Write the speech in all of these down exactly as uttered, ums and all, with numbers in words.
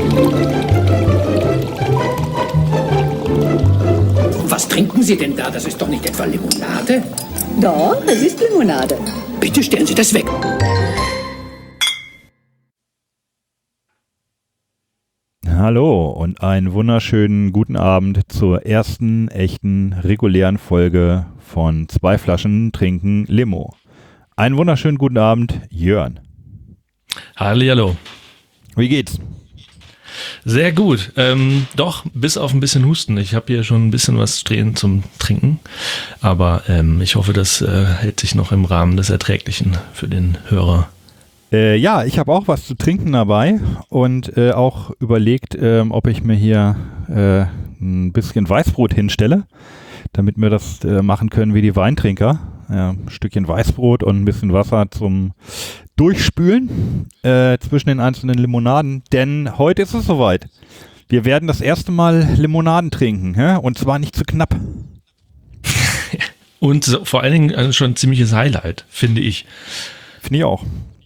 Was trinken Sie denn da? Das ist doch nicht etwa Limonade? Doch, es ist Limonade. Bitte stellen Sie das weg. Hallo und einen wunderschönen guten Abend zur ersten echten regulären Folge von Zwei Flaschen Trinken Limo. Einen wunderschönen guten Abend, Jörn. Hallihallo. Wie geht's? Sehr gut. Ähm, doch, bis auf ein bisschen Husten. Ich habe hier schon ein bisschen was stehen zum Trinken. Aber ähm, ich hoffe, das äh, hält sich noch im Rahmen des Erträglichen für den Hörer. Äh, ja, ich habe auch was zu trinken dabei und äh, auch überlegt, äh, ob ich mir hier äh, ein bisschen Weißbrot hinstelle, damit wir das äh, machen können wie die Weintrinker. Ja, ein Stückchen Weißbrot und ein bisschen Wasser zum Durchspülen äh, zwischen den einzelnen Limonaden, denn heute ist es soweit. Wir werden das erste Mal Limonaden trinken, hä? Und zwar nicht zu knapp. Und so, vor allen Dingen schon ein ziemliches Highlight, finde ich. Finde ich auch.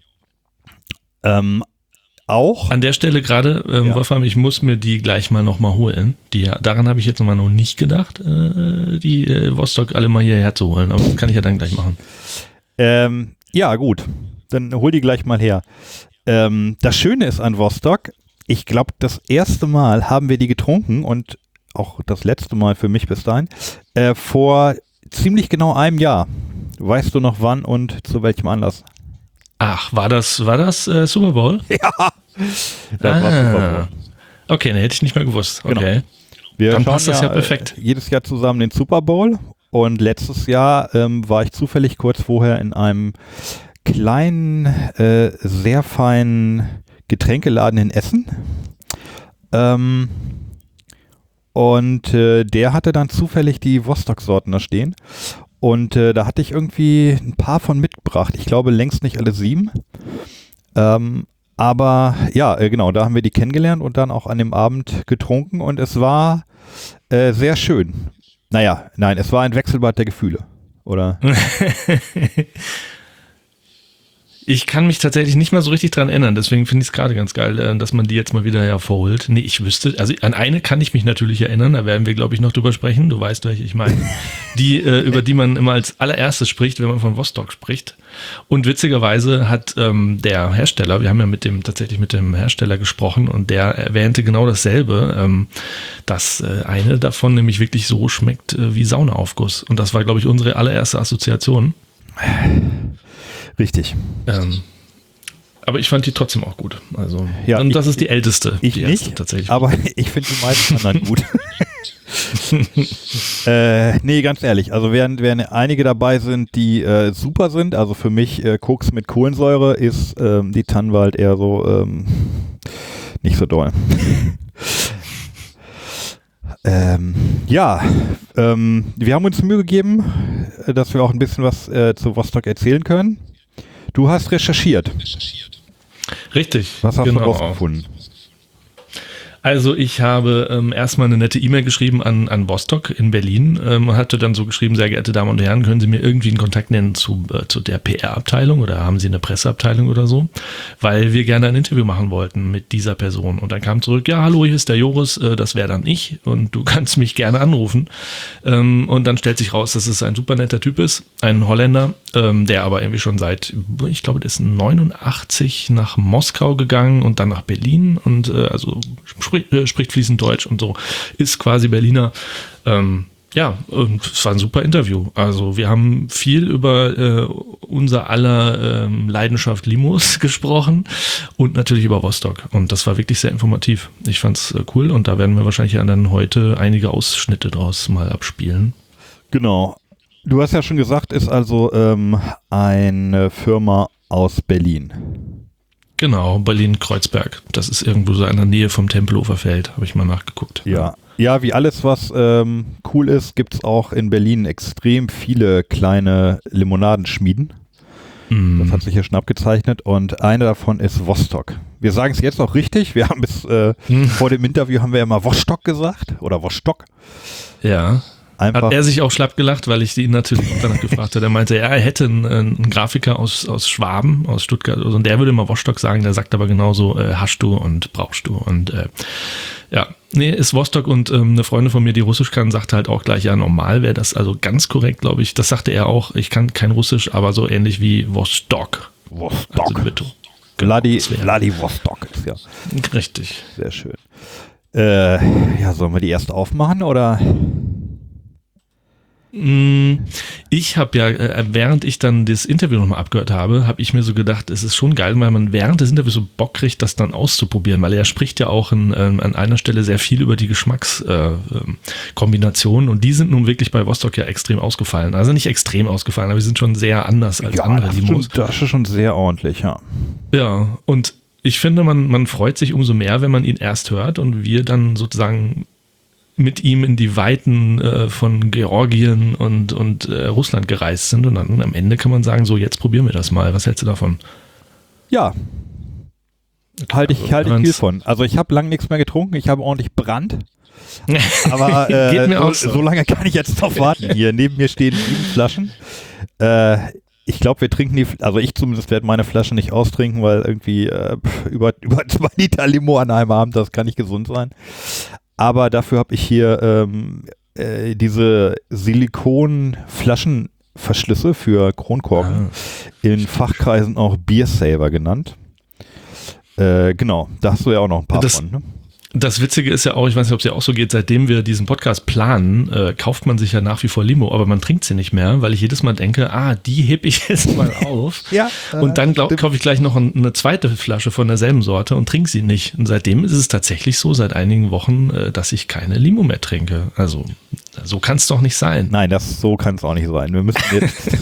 Ähm, auch. An der Stelle gerade, ähm, ja. Wolfram, ich muss mir die gleich mal nochmal holen. Die, daran habe ich jetzt nochmal noch nicht gedacht, äh, die äh, Vostok alle mal hierher zu holen. Aber das kann ich ja dann gleich machen. Ähm, ja, gut. Dann hol die gleich mal her. Ähm, das Schöne ist an Vostok, ich glaube, das erste Mal haben wir die getrunken und auch das letzte Mal für mich bis dahin, äh, vor ziemlich genau einem Jahr. Weißt du noch wann und zu welchem Anlass? Ach, war das, war das äh, Super Bowl? Ja, das ah, war Super Bowl. Okay, ne, hätte ich nicht mehr gewusst. Okay. Genau. Wir Dann schauen passt das ja äh, perfekt. jedes Jahr zusammen den Super Bowl und letztes Jahr ähm, war ich zufällig kurz vorher in einem kleinen, äh, sehr feinen Getränkeladen in Essen. Ähm, und äh, der hatte dann zufällig die Vostok-Sorten da stehen. Und äh, da hatte ich irgendwie ein paar von mitgebracht. Ich glaube längst nicht alle sieben. Ähm, aber ja, äh, genau, da haben wir die kennengelernt und dann auch an dem Abend getrunken. Und es war äh, sehr schön. Naja, nein, es war ein Wechselbad der Gefühle, oder? Ich kann mich tatsächlich nicht mehr so richtig dran erinnern, deswegen finde ich es gerade ganz geil, dass man die jetzt mal wieder hervorholt. Nee, ich wüsste, also an eine kann ich mich natürlich erinnern, da werden wir, glaube ich, noch drüber sprechen, du weißt, welche ich meine, die, äh, über die man immer als allererstes spricht, wenn man von Vostok spricht. Und witzigerweise hat ähm, der Hersteller, wir haben ja mit dem tatsächlich mit dem Hersteller gesprochen und der erwähnte genau dasselbe, ähm, dass äh, eine davon nämlich wirklich so schmeckt äh, wie Saunaaufguss. Und das war, glaube ich, unsere allererste Assoziation. Richtig. Ähm, aber ich fand die trotzdem auch gut. Also, ja, und ich, das ist die älteste. Ich die nicht, erste, tatsächlich. Aber ich finde die meisten anderen gut. äh, nee, ganz ehrlich, also während, während einige dabei sind, die äh, super sind, also für mich äh, Koks mit Kohlensäure ist ähm, die Tannwald eher so ähm, nicht so doll. ähm, ja, ähm, wir haben uns Mühe gegeben, dass wir auch ein bisschen was äh, zu Vostok erzählen können. Du hast recherchiert. Richtig. Was hast genau. du rausgefunden? Also ich habe ähm, erstmal eine nette E-Mail geschrieben an, an Vostok in Berlin ähm, und hatte dann so geschrieben, sehr geehrte Damen und Herren, können Sie mir irgendwie einen Kontakt nennen zu, äh, zu der P R-Abteilung oder haben Sie eine Presseabteilung oder so? Weil wir gerne ein Interview machen wollten mit dieser Person. Und dann kam zurück, ja, hallo, hier ist der Joris, äh, das wäre dann ich und du kannst mich gerne anrufen. Ähm, und dann stellt sich raus, dass es ein super netter Typ ist, ein Holländer, ähm, der aber irgendwie schon seit, ich glaube, der ist neunundachtzig nach Moskau gegangen und dann nach Berlin und äh, also spricht, äh, spricht fließend Deutsch und so, ist quasi Berliner. Ähm, ja, und es war ein super Interview. Also wir haben viel über äh, unser aller ähm, Leidenschaft Limos gesprochen und natürlich über Vostok. Und das war wirklich sehr informativ. Ich fand's äh, cool und da werden wir wahrscheinlich dann heute einige Ausschnitte draus mal abspielen. Genau. Du hast ja schon gesagt, ist also ähm, eine Firma aus Berlin. Genau, Berlin-Kreuzberg. Das ist irgendwo so in der Nähe vom Tempelhofer Feld, habe ich mal nachgeguckt. Ja, ja, wie alles, was ähm, cool ist, gibt es auch in Berlin extrem viele kleine Limonadenschmieden. Mm. Das hat sich hier schon abgezeichnet und eine davon ist Vostok. Wir sagen es jetzt auch richtig. Wir haben bis äh, mm. vor dem Interview haben wir ja mal Vostok gesagt oder Vostok. Ja. einfach. Hat er sich auch schlapp gelacht, weil ich ihn natürlich danach gefragt habe. Er meinte, ja, er hätte einen, einen Grafiker aus, aus Schwaben, aus Stuttgart, und der würde mal Vostok sagen, der sagt aber genauso, äh, hast du und brauchst du. Und äh, ja, nee, ist Vostok, und ähm, eine Freundin von mir, die Russisch kann, sagte halt auch gleich, ja, normal wäre das, also ganz korrekt, glaube ich. Das sagte er auch, ich kann kein Russisch, aber so ähnlich wie Vostok. Vostok. Also Vladi, Vladivostok ist ja. Richtig. Sehr schön. Äh, ja, sollen wir die erst aufmachen oder? Ich habe ja, während ich dann das Interview nochmal abgehört habe, habe ich mir so gedacht, es ist schon geil, weil man während des Interviews so Bock kriegt, das dann auszuprobieren, weil er spricht ja auch in, ähm, an einer Stelle sehr viel über die Geschmackskombinationen, äh, und die sind nun wirklich bei Vostok ja extrem ausgefallen. Also nicht extrem ausgefallen, aber die sind schon sehr anders als ja, andere das Limos. Schon, das ist schon sehr ordentlich, ja. Ja, und ich finde, man, man freut sich umso mehr, wenn man ihn erst hört und wir dann sozusagen mit ihm in die Weiten äh, von Georgien und, und äh, Russland gereist sind, und dann am Ende kann man sagen, so, jetzt probieren wir das mal. Was hältst du davon? Ja, halte ich, Also, halte ich viel von. Also ich habe lange nichts mehr getrunken, ich habe ordentlich Brand, aber äh, Geht mir so, auch so. so lange kann ich jetzt noch warten. Hier neben mir stehen sieben Flaschen. Äh, ich glaube, wir trinken die, also ich zumindest werde meine Flasche nicht austrinken, weil irgendwie äh, über, über zwei Liter Limo an einem Abend, das kann nicht gesund sein. Aber dafür habe ich hier ähm, äh, diese Silikon-Flaschenverschlüsse für Kronkorken, ah, in Fachkreisen auch Beer Saver genannt. Äh, genau, da hast du ja auch noch ein paar das, von, ne? Das Witzige ist ja auch, ich weiß nicht, ob es ja auch so geht, seitdem wir diesen Podcast planen, äh, kauft man sich ja nach wie vor Limo, aber man trinkt sie nicht mehr, weil ich jedes Mal denke, ah, die heb ich jetzt mal auf. Ja, äh, und dann kaufe ich gleich noch ein, eine zweite Flasche von derselben Sorte und trinke sie nicht. Und seitdem ist es tatsächlich so, seit einigen Wochen, äh, dass ich keine Limo mehr trinke. Also, so kann es doch nicht sein. Nein, das so kann es auch nicht sein. Wir müssen jetzt...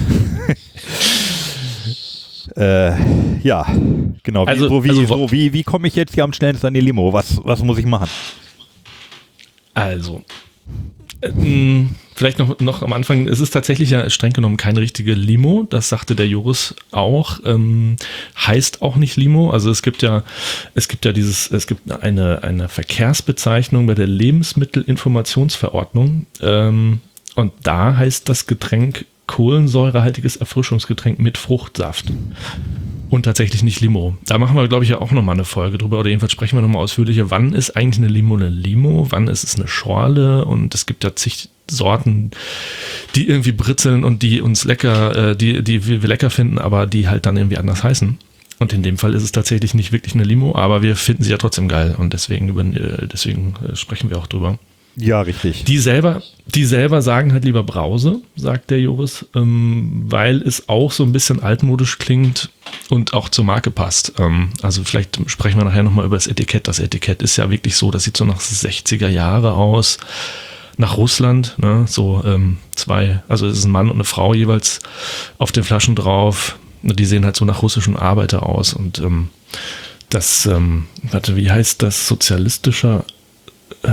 Äh, ja, genau. Wie, also, so, wie, also, so, wie, wie komme ich jetzt hier am schnellsten an die Limo? Was, was muss ich machen? Also, äh, vielleicht noch, noch am Anfang, es ist tatsächlich ja streng genommen keine richtige Limo, das sagte der Joris auch, ähm, heißt auch nicht Limo, also es gibt ja, es gibt ja dieses, es gibt eine, eine Verkehrsbezeichnung bei der Lebensmittelinformationsverordnung, ähm, und da heißt das Getränk kohlensäurehaltiges Erfrischungsgetränk mit Fruchtsaft. Und tatsächlich nicht Limo. Da machen wir, glaube ich, ja auch nochmal eine Folge drüber, oder jedenfalls sprechen wir nochmal ausführlicher, wann ist eigentlich eine Limo eine Limo, wann ist es eine Schorle, und es gibt ja zig Sorten, die irgendwie britzeln und die uns lecker, äh, die, die wir lecker finden, aber die halt dann irgendwie anders heißen. Und in dem Fall ist es tatsächlich nicht wirklich eine Limo, aber wir finden sie ja trotzdem geil, und deswegen, über, äh, deswegen äh, sprechen wir auch drüber. Ja, richtig. Die selber, die selber sagen halt lieber Brause, sagt der Joris, ähm, weil es auch so ein bisschen altmodisch klingt und auch zur Marke passt. Ähm, also vielleicht sprechen wir nachher nochmal über das Etikett. Das Etikett ist ja wirklich so, das sieht so nach sechziger Jahre aus, nach Russland, ne? So ähm, zwei, also es ist ein Mann und eine Frau jeweils auf den Flaschen drauf. Die sehen halt so nach russischen Arbeiter aus, und ähm, das, ähm, warte, wie heißt das, sozialistischer Äh,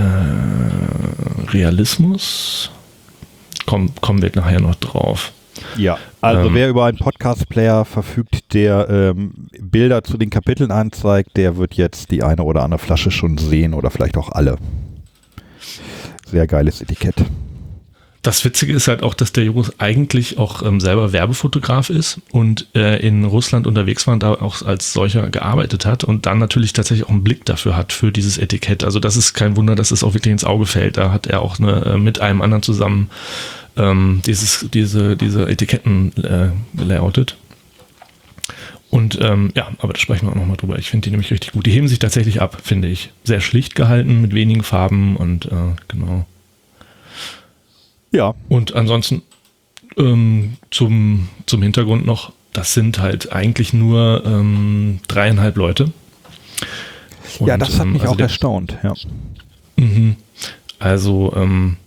Realismus? Komm, kommen wir nachher noch drauf. Ja, also ähm, wer über einen Podcast-Player verfügt, der ähm, Bilder zu den Kapiteln anzeigt, der wird jetzt die eine oder andere Flasche schon sehen, oder vielleicht auch alle. Sehr geiles Etikett. Das Witzige ist halt auch, dass der Joris eigentlich auch ähm, selber Werbefotograf ist und äh, in Russland unterwegs war und da auch als solcher gearbeitet hat und dann natürlich tatsächlich auch einen Blick dafür hat, für dieses Etikett. Also das ist kein Wunder, dass es auch wirklich ins Auge fällt. Da hat er auch eine, äh, mit einem anderen zusammen ähm, dieses, diese, diese Etiketten äh, layoutet. Und ähm, ja, aber da sprechen wir auch nochmal drüber. Ich finde die nämlich richtig gut. Die heben sich tatsächlich ab, finde ich. Sehr schlicht gehalten, mit wenigen Farben und äh, genau. Ja. Und ansonsten ähm, zum, zum Hintergrund noch, das sind halt eigentlich nur ähm, dreieinhalb Leute. Und, ja, das hat mich ähm, also auch der, erstaunt, ja. Mhm. Also, ähm,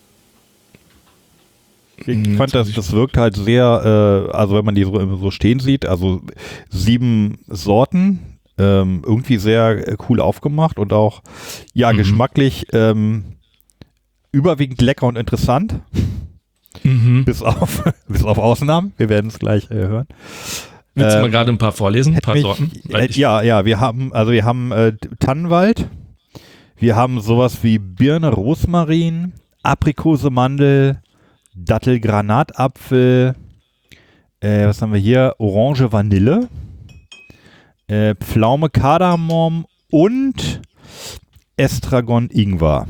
ich fand, das, das wirkt halt sehr, äh, also wenn man die so, so stehen sieht, also sieben Sorten, ähm, irgendwie sehr cool aufgemacht und auch, ja, mhm. geschmacklich, ähm, überwiegend lecker und interessant. Mhm. Bis auf, bis auf Ausnahmen. Wir werden es gleich äh, hören. Willst du ähm, mal gerade ein paar vorlesen? Ein paar mich, Sorten? Äh, ja, ja, wir haben, also wir haben äh, Tannenwald, wir haben sowas wie Birne, Rosmarin, Aprikose, Mandel, Dattel, Granatapfel, äh, was haben wir hier? Orange, Vanille, äh, Pflaume, Kardamom und Estragon, Ingwer.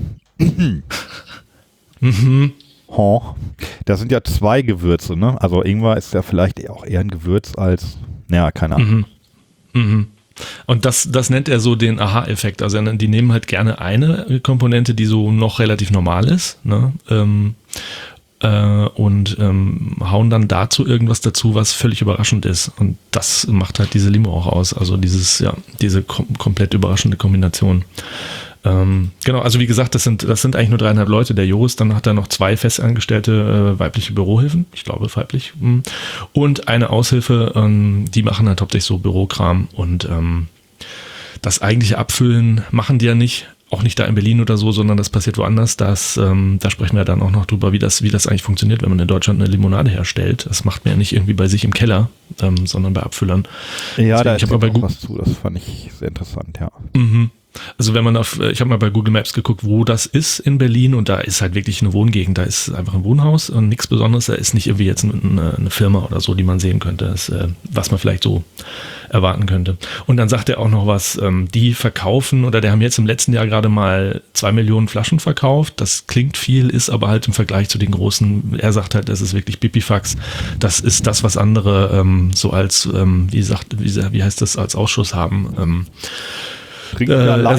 Mhm. Oh, das sind ja zwei Gewürze, ne? Also Ingwer ist ja vielleicht auch eher ein Gewürz als, naja, keine Ahnung. Mhm. Mhm. Und das, das nennt er so den Aha-Effekt. Also die nehmen halt gerne eine Komponente, die so noch relativ normal ist, ne? Ähm, äh, und ähm, hauen dann dazu irgendwas dazu, was völlig überraschend ist. Und das macht halt diese Limo auch aus. Also dieses, ja, diese kom- komplett überraschende Kombination. Ähm, genau, also wie gesagt, das sind, das sind eigentlich nur dreieinhalb Leute. Der Joris, dann hat er noch zwei festangestellte äh, weibliche Bürohilfen, ich glaube weiblich, mh. und eine Aushilfe, ähm, die machen halt hauptsächlich so Bürokram und ähm, das eigentliche Abfüllen machen die ja nicht, auch nicht da in Berlin oder so, sondern das passiert woanders. Das, ähm, da sprechen wir dann auch noch drüber, wie das, wie das eigentlich funktioniert, wenn man in Deutschland eine Limonade herstellt. Das macht man ja nicht irgendwie bei sich im Keller, ähm, sondern bei Abfüllern. Ja, Deswegen, da ich ist habe auch was zu, das fand ich sehr interessant, ja. Mhm. Also wenn man auf, ich habe mal bei Google Maps geguckt, wo das ist in Berlin und da ist halt wirklich eine Wohngegend, da ist einfach ein Wohnhaus und nichts Besonderes, da ist nicht irgendwie jetzt eine, eine Firma oder so, die man sehen könnte, das, was man vielleicht so erwarten könnte. Und dann sagt er auch noch was, die verkaufen oder der haben jetzt im letzten Jahr gerade mal zwei Millionen Flaschen verkauft, das klingt viel, ist aber halt im Vergleich zu den großen, er sagt halt, das ist wirklich Pipifax, das ist das, was andere ähm, so als, ähm, wie sagt, wie, wie heißt das, als Ausschuss haben, ähm, Trinken wir äh, alleine.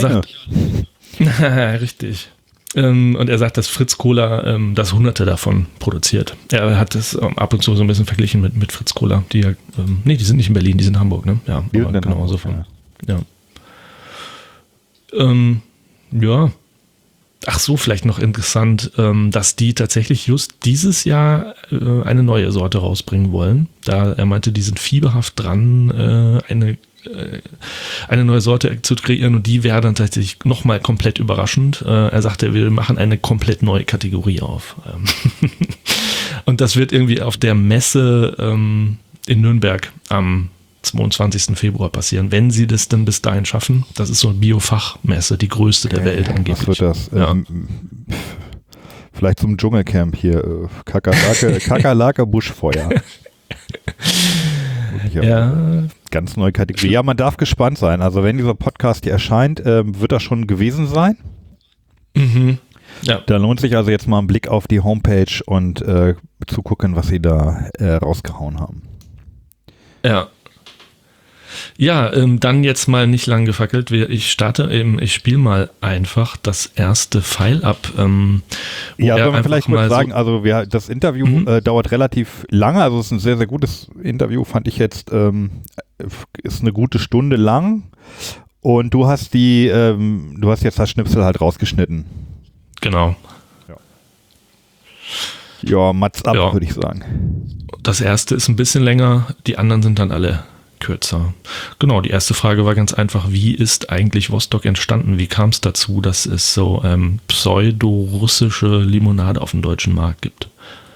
Sagt, richtig. Ähm, und er sagt, dass Fritz Cola ähm, das Hunderte davon produziert. Er hat das ähm, ab und zu so ein bisschen verglichen mit, mit Fritz Cola. Die ja, ähm, nee, die sind nicht in Berlin, die sind in Hamburg, ne? Ja, Die aber sind in genau Hamburg, so von. ja. Ja. Ähm, ja. Ach so, vielleicht noch interessant, ähm, dass die tatsächlich just dieses Jahr äh, eine neue Sorte rausbringen wollen. Da er meinte, die sind fieberhaft dran, äh, eine eine neue Sorte zu kreieren und die wäre dann tatsächlich nochmal komplett überraschend. Er sagte, wir machen eine komplett neue Kategorie auf. Und das wird irgendwie auf der Messe in Nürnberg am zweiundzwanzigsten Februar passieren, wenn sie das dann bis dahin schaffen. Das ist so eine Biofachmesse, die größte der Welt angeblich. Was wird das? Ja. Ähm, vielleicht zum Dschungelcamp hier. Kakerlake, Kakerlake Buschfeuer. Ja, ja. Ganz neue Kategorie. Ja, man darf gespannt sein. Also wenn dieser Podcast hier erscheint, ähm, wird das schon gewesen sein. Mhm. Ja. Da lohnt sich also jetzt mal ein Blick auf die Homepage und äh, zu gucken, was sie da äh, rausgehauen haben. Ja. Ja, ähm, dann jetzt mal nicht lang gefackelt. Ich starte eben, ich spiele mal einfach das erste File ab. Ähm, ja, soll man vielleicht mal sagen, so also wir, das Interview mhm. äh, dauert relativ lange, also es ist ein sehr, sehr gutes Interview, fand ich jetzt, ähm, ist eine gute Stunde lang und du hast die, ähm, du hast jetzt das Schnipsel halt rausgeschnitten. Genau. Ja, ja Mats ab, ja. würde ich sagen. Das erste ist ein bisschen länger, die anderen sind dann alle kürzer. Genau, die erste Frage war ganz einfach, wie ist eigentlich Vostok entstanden? Wie kam es dazu, dass es so ähm, pseudo-russische Limonade auf dem deutschen Markt gibt?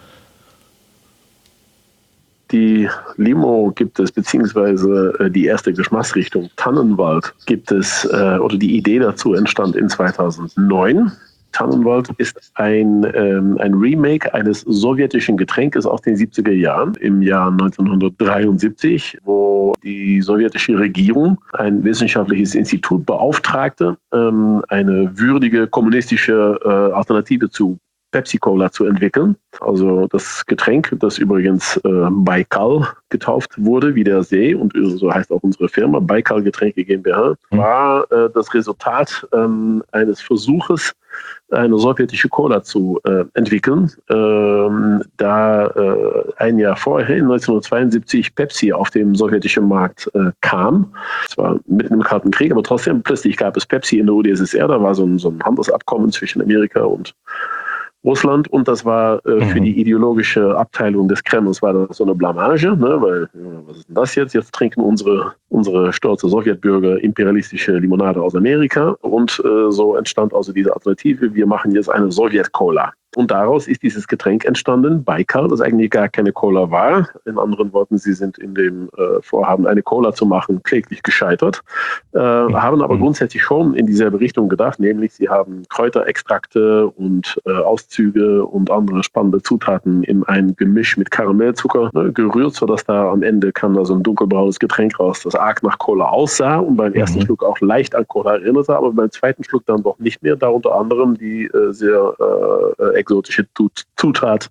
Die Limo gibt es, beziehungsweise äh, die erste Geschmacksrichtung Tannenwald gibt es, äh, oder die Idee dazu entstand in zweitausendneun. Tannenwald ist ein, ähm, ein Remake eines sowjetischen Getränkes aus den siebziger Jahren im Jahr neunzehnhundertdreiundsiebzig, wo die sowjetische Regierung ein wissenschaftliches Institut beauftragte, ähm, eine würdige kommunistische äh, Alternative zu Pepsi-Cola zu entwickeln. Also das Getränk, das übrigens äh, Baikal getauft wurde, wie der See, und so heißt auch unsere Firma, Baikal Getränke GmbH, war äh, das Resultat ähm, eines Versuches, eine sowjetische Cola zu äh, entwickeln. Ähm, da äh, ein Jahr vorher, neunzehnhundertzweiundsiebzig, Pepsi auf dem sowjetischen Markt äh, kam. Zwar mitten im Kalten Krieg, aber trotzdem plötzlich gab es Pepsi in der U d S S R. Da war so ein, so ein Handelsabkommen zwischen Amerika und Russland, und das war äh, für die ideologische Abteilung des Kremls war das so eine Blamage, ne? Weil, ja, was ist denn das jetzt? Jetzt trinken unsere, unsere stolze Sowjetbürger imperialistische Limonade aus Amerika, und äh, so entstand also diese Alternative, wir machen jetzt eine Sowjet-Cola. Und daraus ist dieses Getränk entstanden, Baikal, das eigentlich gar keine Cola war. In anderen Worten, sie sind in dem äh, Vorhaben, eine Cola zu machen, kläglich gescheitert, äh, haben aber grundsätzlich schon in dieselbe Richtung gedacht, nämlich sie haben Kräuterextrakte und äh, Auszüge und andere spannende Zutaten in ein Gemisch mit Karamellzucker ne, gerührt, sodass da am Ende kam da so ein dunkelbraunes Getränk raus, das arg nach Cola aussah und beim ersten mhm. Schluck auch leicht an Cola erinnerte, aber beim zweiten Schluck dann doch nicht mehr, da unter anderem die äh, sehr äh, exotische Zutat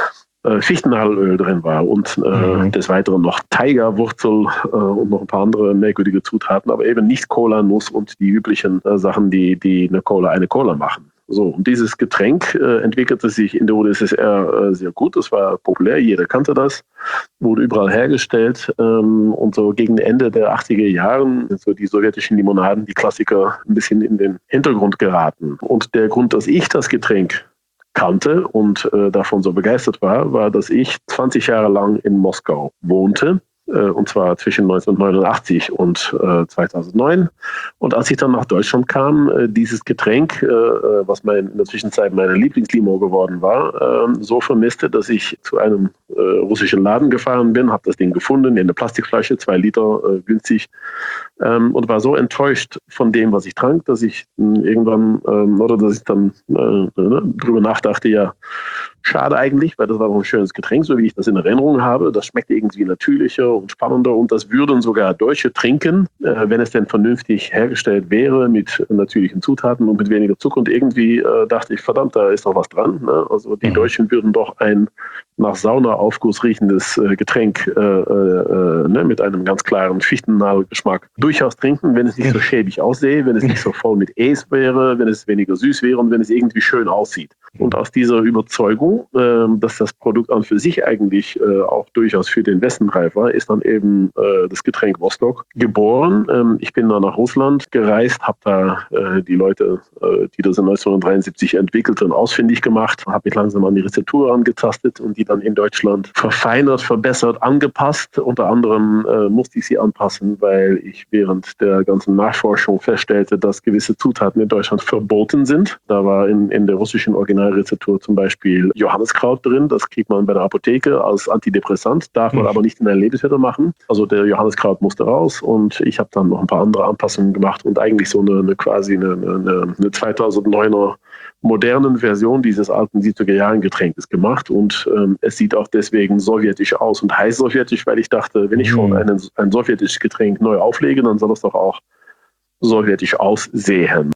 äh, Fichtennadelöl drin war und äh, mhm. des Weiteren noch Tigerwurzel äh, und noch ein paar andere merkwürdige Zutaten, aber eben nicht Cola, Nuss und die üblichen äh, Sachen, die, die eine Cola eine Cola machen. So, und dieses Getränk äh, entwickelte sich in der U d S S R äh, sehr gut. Es war populär, jeder kannte das, wurde überall hergestellt. Ähm, und so gegen Ende der achtziger Jahren sind so die sowjetischen Limonaden, die Klassiker, ein bisschen in den Hintergrund geraten. Und der Grund, dass ich das Getränk kannte und äh, davon so begeistert war, war, dass ich zwanzig Jahre lang in Moskau wohnte. Und zwar zwischen neunzehnhundertneunundachtzig und äh, zweitausendneun. Und als ich dann nach Deutschland kam, äh, dieses Getränk, äh, was mein, in der Zwischenzeit meine Lieblingslimo geworden war, äh, so vermisste, dass ich zu einem äh, russischen Laden gefahren bin, habe das Ding gefunden, in einer Plastikflasche, zwei Liter, äh, günstig, ähm, und war so enttäuscht von dem, was ich trank, dass ich äh, irgendwann, äh, oder dass ich dann äh, drüber nachdachte, ja, schade eigentlich, weil das war noch ein schönes Getränk, so wie ich das in Erinnerung habe. Das schmeckt irgendwie natürlicher und spannender und das würden sogar Deutsche trinken, äh, wenn es denn vernünftig hergestellt wäre mit natürlichen Zutaten und mit weniger Zucker. Und irgendwie äh, dachte ich, verdammt, da ist noch was dran. Ne? Also die Deutschen würden doch ein nach Saunaaufguss riechendes äh, Getränk äh, äh, ne, mit einem ganz klaren Fichtennadelgeschmack durchaus trinken, wenn es nicht so schäbig aussähe, wenn es nicht so voll mit Eis wäre, wenn es weniger süß wäre und wenn es irgendwie schön aussieht. Und aus dieser Überzeugung, äh, dass das Produkt an für sich eigentlich äh, auch durchaus für den Westen reif war, ist dann eben äh, das Getränk Vostok geboren. Ähm, ich bin dann nach Russland gereist, habe da äh, die Leute, äh, die das in neunzehnhundertdreiundsiebzig entwickelten, ausfindig gemacht, habe mich langsam an die Rezeptur angetastet und die dann in Deutschland verfeinert, verbessert, angepasst. Unter anderem äh, musste ich sie anpassen, weil ich während der ganzen Nachforschung feststellte, dass gewisse Zutaten in Deutschland verboten sind. Da war in, in der russischen Originalrezeptur zum Beispiel Johanniskraut drin. Das kriegt man bei der Apotheke als Antidepressant, darf man mhm. aber nicht in ein Lebensmittel machen. Also der Johanniskraut musste raus und ich habe dann noch ein paar andere Anpassungen gemacht und eigentlich so eine, eine quasi eine, eine, eine zweitausenddeuner modernen Version dieses alten siebziger Jahren Getränkes gemacht und ähm, es sieht auch deswegen sowjetisch aus und heißt sowjetisch, weil ich dachte, wenn ich schon einen, ein sowjetisches Getränk neu auflege, dann soll es doch auch sowjetisch aussehen.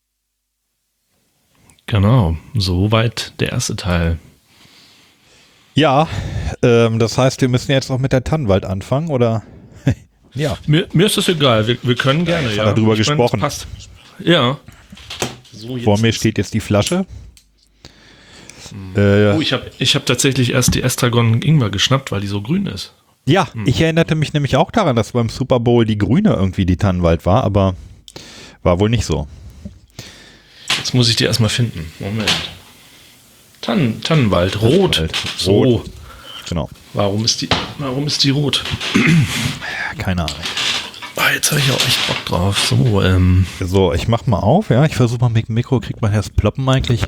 Genau, soweit der erste Teil. Ja, ähm, das heißt, wir müssen jetzt noch mit der Tannenwald anfangen, oder? Ja. Mir, mir ist das egal, wir, wir können gerne, ich ja. habe darüber ich gesprochen. Mein, passt. Ja. So, vor mir steht jetzt die Flasche. Hm. Äh, oh, ich habe ich hab tatsächlich erst die Estragon Ingwer geschnappt, weil die so grün ist. Ja, hm. ich erinnerte mich nämlich auch daran, dass beim Super Bowl die grüne irgendwie die Tannenwald war, aber war wohl nicht so. Jetzt muss ich die erstmal finden. Moment. Tannen, Tannenwald, rot. Tannenwald. So. Rot. Genau. Warum ist die, warum ist die rot? Keine Ahnung. Ah, jetzt habe ich auch echt Bock drauf. So, ähm. so, ich mach mal auf, ja. Ich versuche mal mit dem Mikro, kriegt man das Ploppen eigentlich?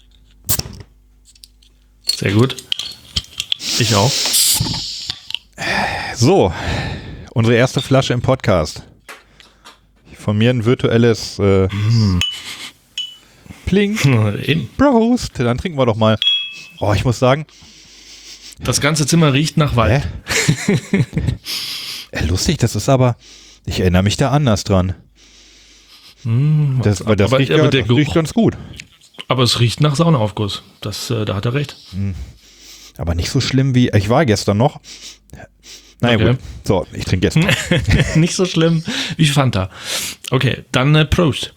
Sehr gut. Ich auch. So, unsere erste Flasche im Podcast. Von mir ein virtuelles äh, mm. Pling. Prost. Dann trinken wir doch mal. Oh, ich muss sagen. Das ganze Zimmer riecht nach Wald. Äh, lustig, das ist aber. Ich erinnere mich da anders dran. Mm, das aber das aber, riecht, aber ja, der das Geruch, riecht ganz gut. Aber es riecht nach Saunaaufguss. Das, äh, da hat er recht. Aber nicht so schlimm wie. Ich war gestern noch. Naja, okay. Gut. So, ich trinke jetzt. Nicht so schlimm wie Fanta. Okay, dann äh, Prost.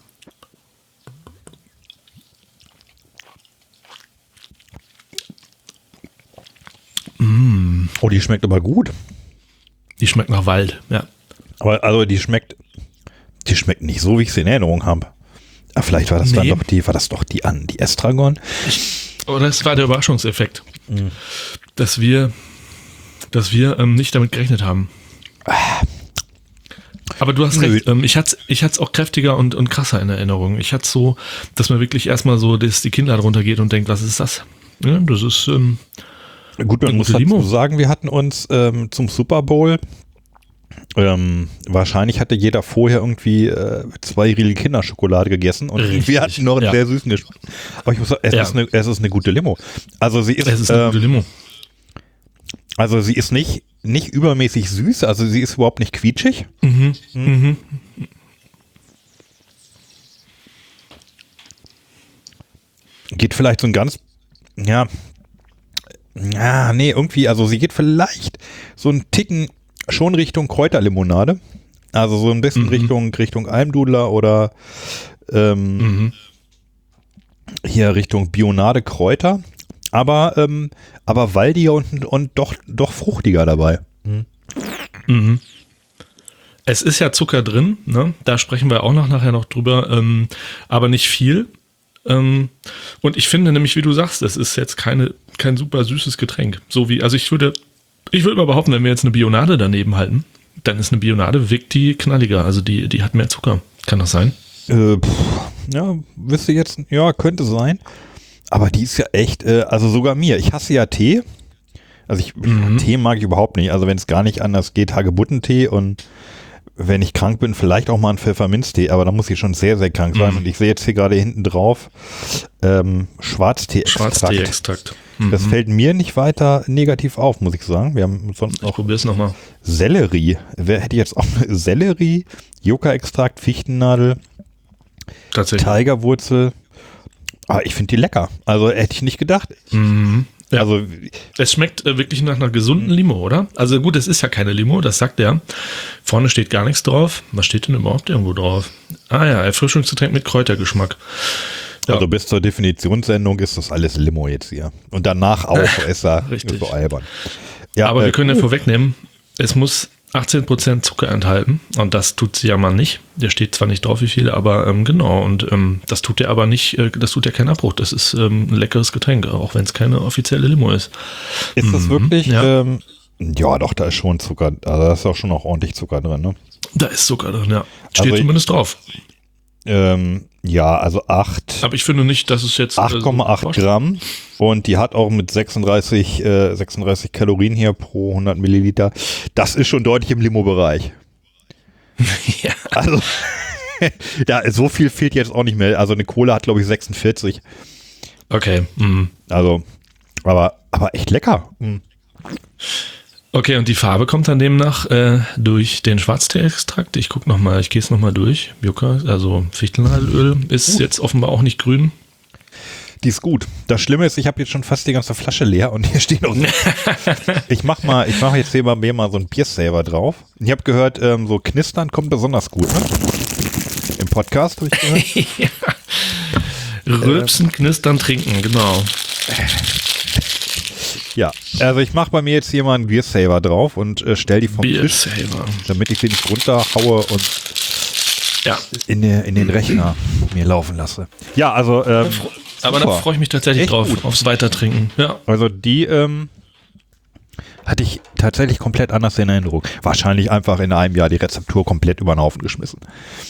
Mm. Oh, die schmeckt aber gut. Die schmeckt nach Wald, ja. Aber also die schmeckt, die schmeckt nicht so, wie ich sie in Erinnerung habe. Aber vielleicht war das nee. dann doch die, war das doch die an, die Estragon. Ich, oder es war der Überraschungseffekt, mm. dass wir, dass wir ähm, nicht damit gerechnet haben. Aber du hast Nö. recht, ähm, ich hatte es ich hat's auch kräftiger und, und krasser in Erinnerung. Ich hatte so, dass man wirklich erstmal so, dass die Kinnlade runtergeht und denkt, was ist das? Ja, das ist ähm, Gut, man eine muss gute dazu Limo. sagen, wir hatten uns ähm, zum Super Bowl, ähm, wahrscheinlich hatte jeder vorher irgendwie äh, zwei Riegel Kinderschokolade gegessen und Richtig, wir hatten noch einen ja. sehr süßen Geschmack. Aber ich muss sagen, es, Ja. ist eine, es ist eine gute Limo. Also sie ist, Es ist eine ähm, gute Limo. also sie ist nicht, nicht übermäßig süß, also sie ist überhaupt nicht quietschig. Mhm. Mhm. Geht vielleicht so ein ganz, ja, ja, nee, irgendwie, also sie geht vielleicht so einen Ticken schon Richtung Kräuterlimonade. Also so ein bisschen Mhm. Richtung, Richtung Almdudler oder ähm, Mhm. hier Richtung Bionade Kräuter. Aber, ähm, aber waldiger und, und doch, doch fruchtiger dabei. Mhm. Es ist ja Zucker drin, ne? Da sprechen wir auch noch nachher noch drüber, ähm, aber nicht viel. Ähm, und ich finde nämlich, wie du sagst, es ist jetzt keine, kein super süßes Getränk. So wie, also ich würde, ich würde mal behaupten, wenn wir jetzt eine Bionade daneben halten, dann ist eine Bionade, wirkt die knalliger, also die, die hat mehr Zucker. Kann das sein? Äh, pff, ja, wisst ihr jetzt, ja, könnte sein. Aber die ist ja echt, äh, also sogar mir. Ich hasse ja Tee. Also ich, Mhm. Tee mag ich überhaupt nicht. Also wenn es gar nicht anders geht, Hagebuttentee und wenn ich krank bin, vielleicht auch mal einen Pfefferminztee, aber da muss ich schon sehr, sehr krank sein. Mhm. Und ich sehe jetzt hier gerade hinten drauf ähm, Schwarztee-Extrakt. Schwarztee-Extrakt. Das Mhm. fällt mir nicht weiter negativ auf, muss ich sagen. Wir haben sonst Ich noch probier's nochmal. Sellerie. Wer hätte jetzt auch Sellerie, Yucca-Extrakt, Fichtennadel, Tatsächlich. Tigerwurzel. Aber ich finde die lecker. Also hätte ich nicht gedacht. Mhm. Ja. Also Es schmeckt äh, wirklich nach einer gesunden Limo, oder? Also gut, es ist ja keine Limo, das sagt er. Vorne steht gar nichts drauf. Was steht denn überhaupt irgendwo drauf? Ah ja, Erfrischungsgetränk mit Kräutergeschmack. Ja. Also bis zur Definitionssendung ist das alles Limo jetzt hier. Und danach auch ist er Richtig. so albern. Ja, Aber äh, wir können ja vorwegnehmen, es muss achtzehn Prozent Zucker enthalten und das tut sie ja mal nicht. Der steht zwar nicht drauf, wie viel, aber ähm, genau. Und ähm, das tut ja aber nicht, äh, das tut ja keinen Abbruch. Das ist ähm, ein leckeres Getränk, auch wenn es keine offizielle Limo ist. ist das Mhm, wirklich? ja. Ähm, ja, doch, da ist schon Zucker. Also da ist auch schon noch ordentlich Zucker drin, ne? Da ist Zucker drin, ja. Steht Also ich- zumindest drauf. Ähm, ja, also acht. Aber ich finde nicht, dass es jetzt... äh, acht Komma acht so- Gramm und die hat auch mit sechsunddreißig, äh, sechsunddreißig Kalorien hier pro hundert Milliliter. Das ist schon deutlich im Limo-Bereich. Ja. Also, ja, so viel fehlt jetzt auch nicht mehr. Also eine Cola hat, glaube ich, sechsundvierzig. Okay. Mhm. Also, aber, aber echt lecker. Mhm. Okay, und die Farbe kommt dann demnach äh, durch den Schwarztee-Extrakt. Ich gucke nochmal, ich gehe es nochmal durch. Yucca, also Fichtennadelöl, ist jetzt offenbar auch nicht grün. Die ist gut. Das Schlimme ist, ich habe jetzt schon fast die ganze Flasche leer und hier steht noch. ich mach mal, ich mache jetzt hier mal mehr mal so ein Biersaver drauf. Ich habe gehört, ähm, so knistern kommt besonders gut, ne? Im Podcast habe ich gehört. ja. Rülpsen, knistern, trinken, genau. Ja, also ich mache bei mir jetzt hier mal einen Biersaver drauf und äh, stell die vom Beer Tisch, Saver. damit ich sie nicht runterhaue und Ja, in, der, in den Rechner mir laufen lasse. Ja, also ähm, aber super. da freue ich mich tatsächlich Echt drauf, gut. aufs Weitertrinken. Ja. Also die ähm, hatte ich tatsächlich komplett anders in Erinnerung. Wahrscheinlich einfach in einem Jahr die Rezeptur komplett über den Haufen geschmissen.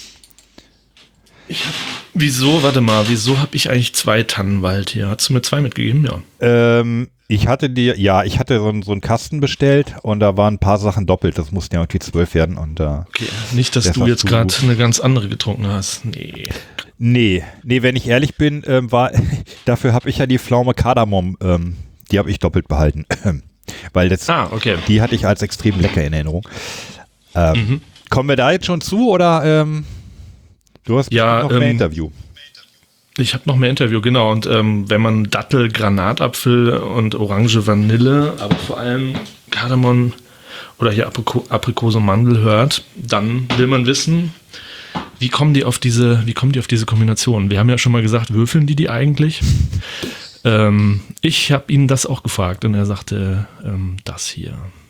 Wieso, warte mal, wieso habe ich eigentlich zwei Tannenwald hier? Hast du mir zwei mitgegeben? Ja. Ähm, ich hatte dir, ja, ich hatte so, so einen Kasten bestellt und da waren ein paar Sachen doppelt. Das mussten ja irgendwie zwölf werden und äh, Okay, nicht, dass Das du hast jetzt du gerade gut. eine ganz andere getrunken hast. Nee. nee, nee, wenn ich ehrlich bin, ähm, war dafür habe ich ja die Pflaume Kardamom, ähm, die habe ich doppelt behalten. Weil das, Ah, okay. die hatte ich als extrem lecker in Erinnerung. Ähm, Mhm. Kommen wir da jetzt schon zu oder ähm, du hast Ja, noch mehr ähm, Interview? Ich habe noch mehr Interview, genau. Und ähm, wenn man Dattel, Granatapfel und Orange, Vanille, aber vor allem Kardamom oder hier Apriko Aprikose, Mandel hört, dann will man wissen, wie kommen die auf diese, wie kommen die auf diese Kombination? Wir haben ja schon mal gesagt, würfeln die die eigentlich? ähm, ich habe ihn das auch gefragt und er sagte, ähm, das hier.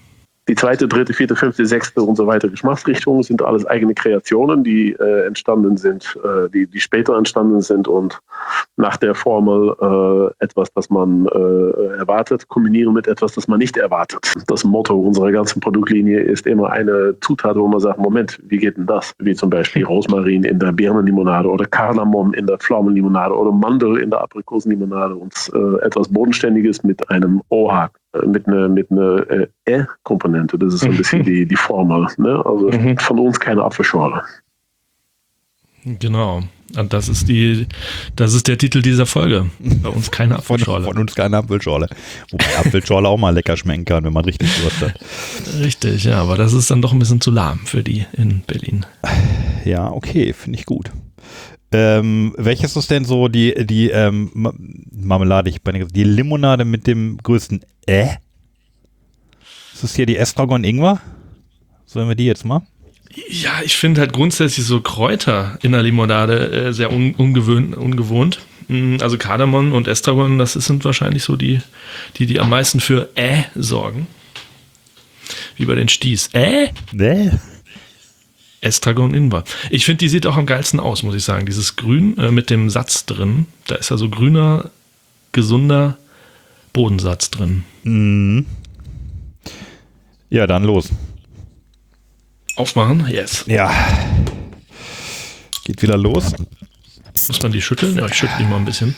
Die zweite, dritte, vierte, fünfte, sechste und so weiter Geschmacksrichtungen sind alles eigene Kreationen, die äh, entstanden sind, äh, die, die später entstanden sind und nach der Formel äh, etwas, das man äh, erwartet, kombinieren mit etwas, das man nicht erwartet. Das Motto unserer ganzen Produktlinie ist immer eine Zutat, wo man sagt, Moment, wie geht denn das? Wie zum Beispiel Rosmarin in der Birnenlimonade oder Kardamom in der Pflaumenlimonade oder Mandel in der Aprikosenlimonade und äh, etwas Bodenständiges mit einem O H, mit einer mit einer äh, E-Komponente. Das ist so ein bisschen die, die Formel. Ne? Also mhm. von uns keine Apfelschorle. Genau. Und das ist die, das ist der Titel dieser Folge. Bei uns keine Apfelschorle. Von, von uns keine Apfelschorle. Wobei Apfelschorle auch mal lecker schmecken kann, wenn man richtig Durst hat. Richtig, ja, aber das ist dann doch ein bisschen zu lahm für die in Berlin. Ja, okay, finde ich gut. Ähm, welches ist denn so die, die ähm, Marmelade, ich meine, die Limonade mit dem größten Äh? Ist das hier die Estragon Ingwer? Sollen wir die jetzt mal? Ja, ich finde halt grundsätzlich so Kräuter in der Limonade äh, sehr un- ungewöhn- ungewohnt. Also Kardamom und Estragon, das sind wahrscheinlich so die, die, die am meisten für Äh sorgen. Wie bei den Sties. Äh? Nee. Estragon Ingwer. Ich finde, die sieht auch am geilsten aus, muss ich sagen. Dieses Grün äh, mit dem Satz drin. Da ist ja so grüner, gesunder Bodensatz drin. Mhm. Ja, dann los. Aufmachen? Yes. Ja. Geht wieder los. Muss man die schütteln? Ja, ich schüttle die mal ein bisschen.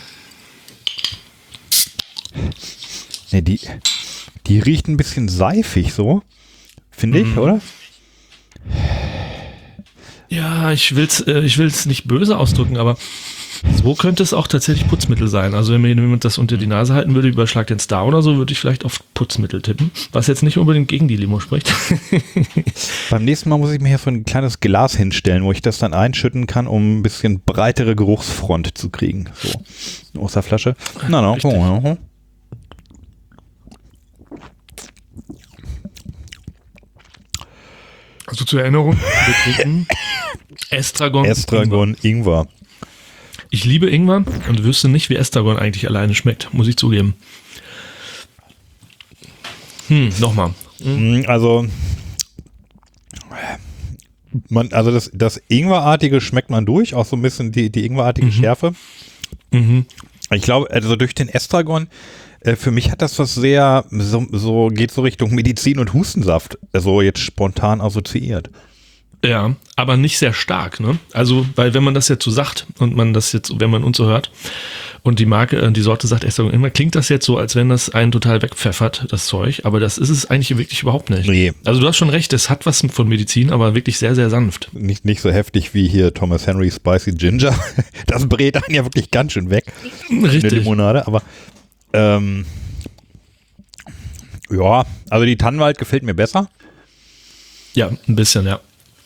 Nee, die, die riecht ein bisschen seifig so. Finde ich, mhm. oder? Ja, ich will's, äh, ich will's nicht böse ausdrücken, aber so könnte es auch tatsächlich Putzmittel sein. Also wenn mir jemand das unter die Nase halten würde, Überschlag den Star oder so, würde ich vielleicht auf Putzmittel tippen. Was jetzt nicht unbedingt gegen die Limo spricht. Beim nächsten Mal muss ich mir hier so ein kleines Glas hinstellen, wo ich das dann einschütten kann, um ein bisschen breitere Geruchsfront zu kriegen. So, aus der Flasche. Na, na, oh, Also zur Erinnerung, wir trinken Estragon. Estragon Ingwer. Ich liebe Ingwer und wüsste nicht, wie Estragon eigentlich alleine schmeckt, muss ich zugeben. Hm, nochmal. Hm. Also, man, also das, das Ingwerartige schmeckt man durch, auch so ein bisschen die, die Ingwerartige mhm. Schärfe. Mhm. Ich glaube, also durch den Estragon, äh, für mich hat das was sehr, so, so geht so Richtung Medizin und Hustensaft, also jetzt spontan assoziiert. Ja, aber nicht sehr stark, ne? Also, weil wenn man das jetzt so sagt und man das jetzt, wenn man uns so hört und die Marke, die Sorte sagt Estragon Ingwer, klingt das jetzt so, als wenn das einen total wegpfeffert, das Zeug, aber das ist es eigentlich wirklich überhaupt nicht. Nee. Also du hast schon recht, es hat was von Medizin, aber wirklich sehr, sehr sanft. Nicht, nicht so heftig wie hier Thomas Henry Spicy Ginger. Das brät einen ja wirklich ganz schön weg. Richtig. Eine Limonade, aber ähm, ja, also die Tannenwald gefällt mir besser. Ja, ein bisschen, ja.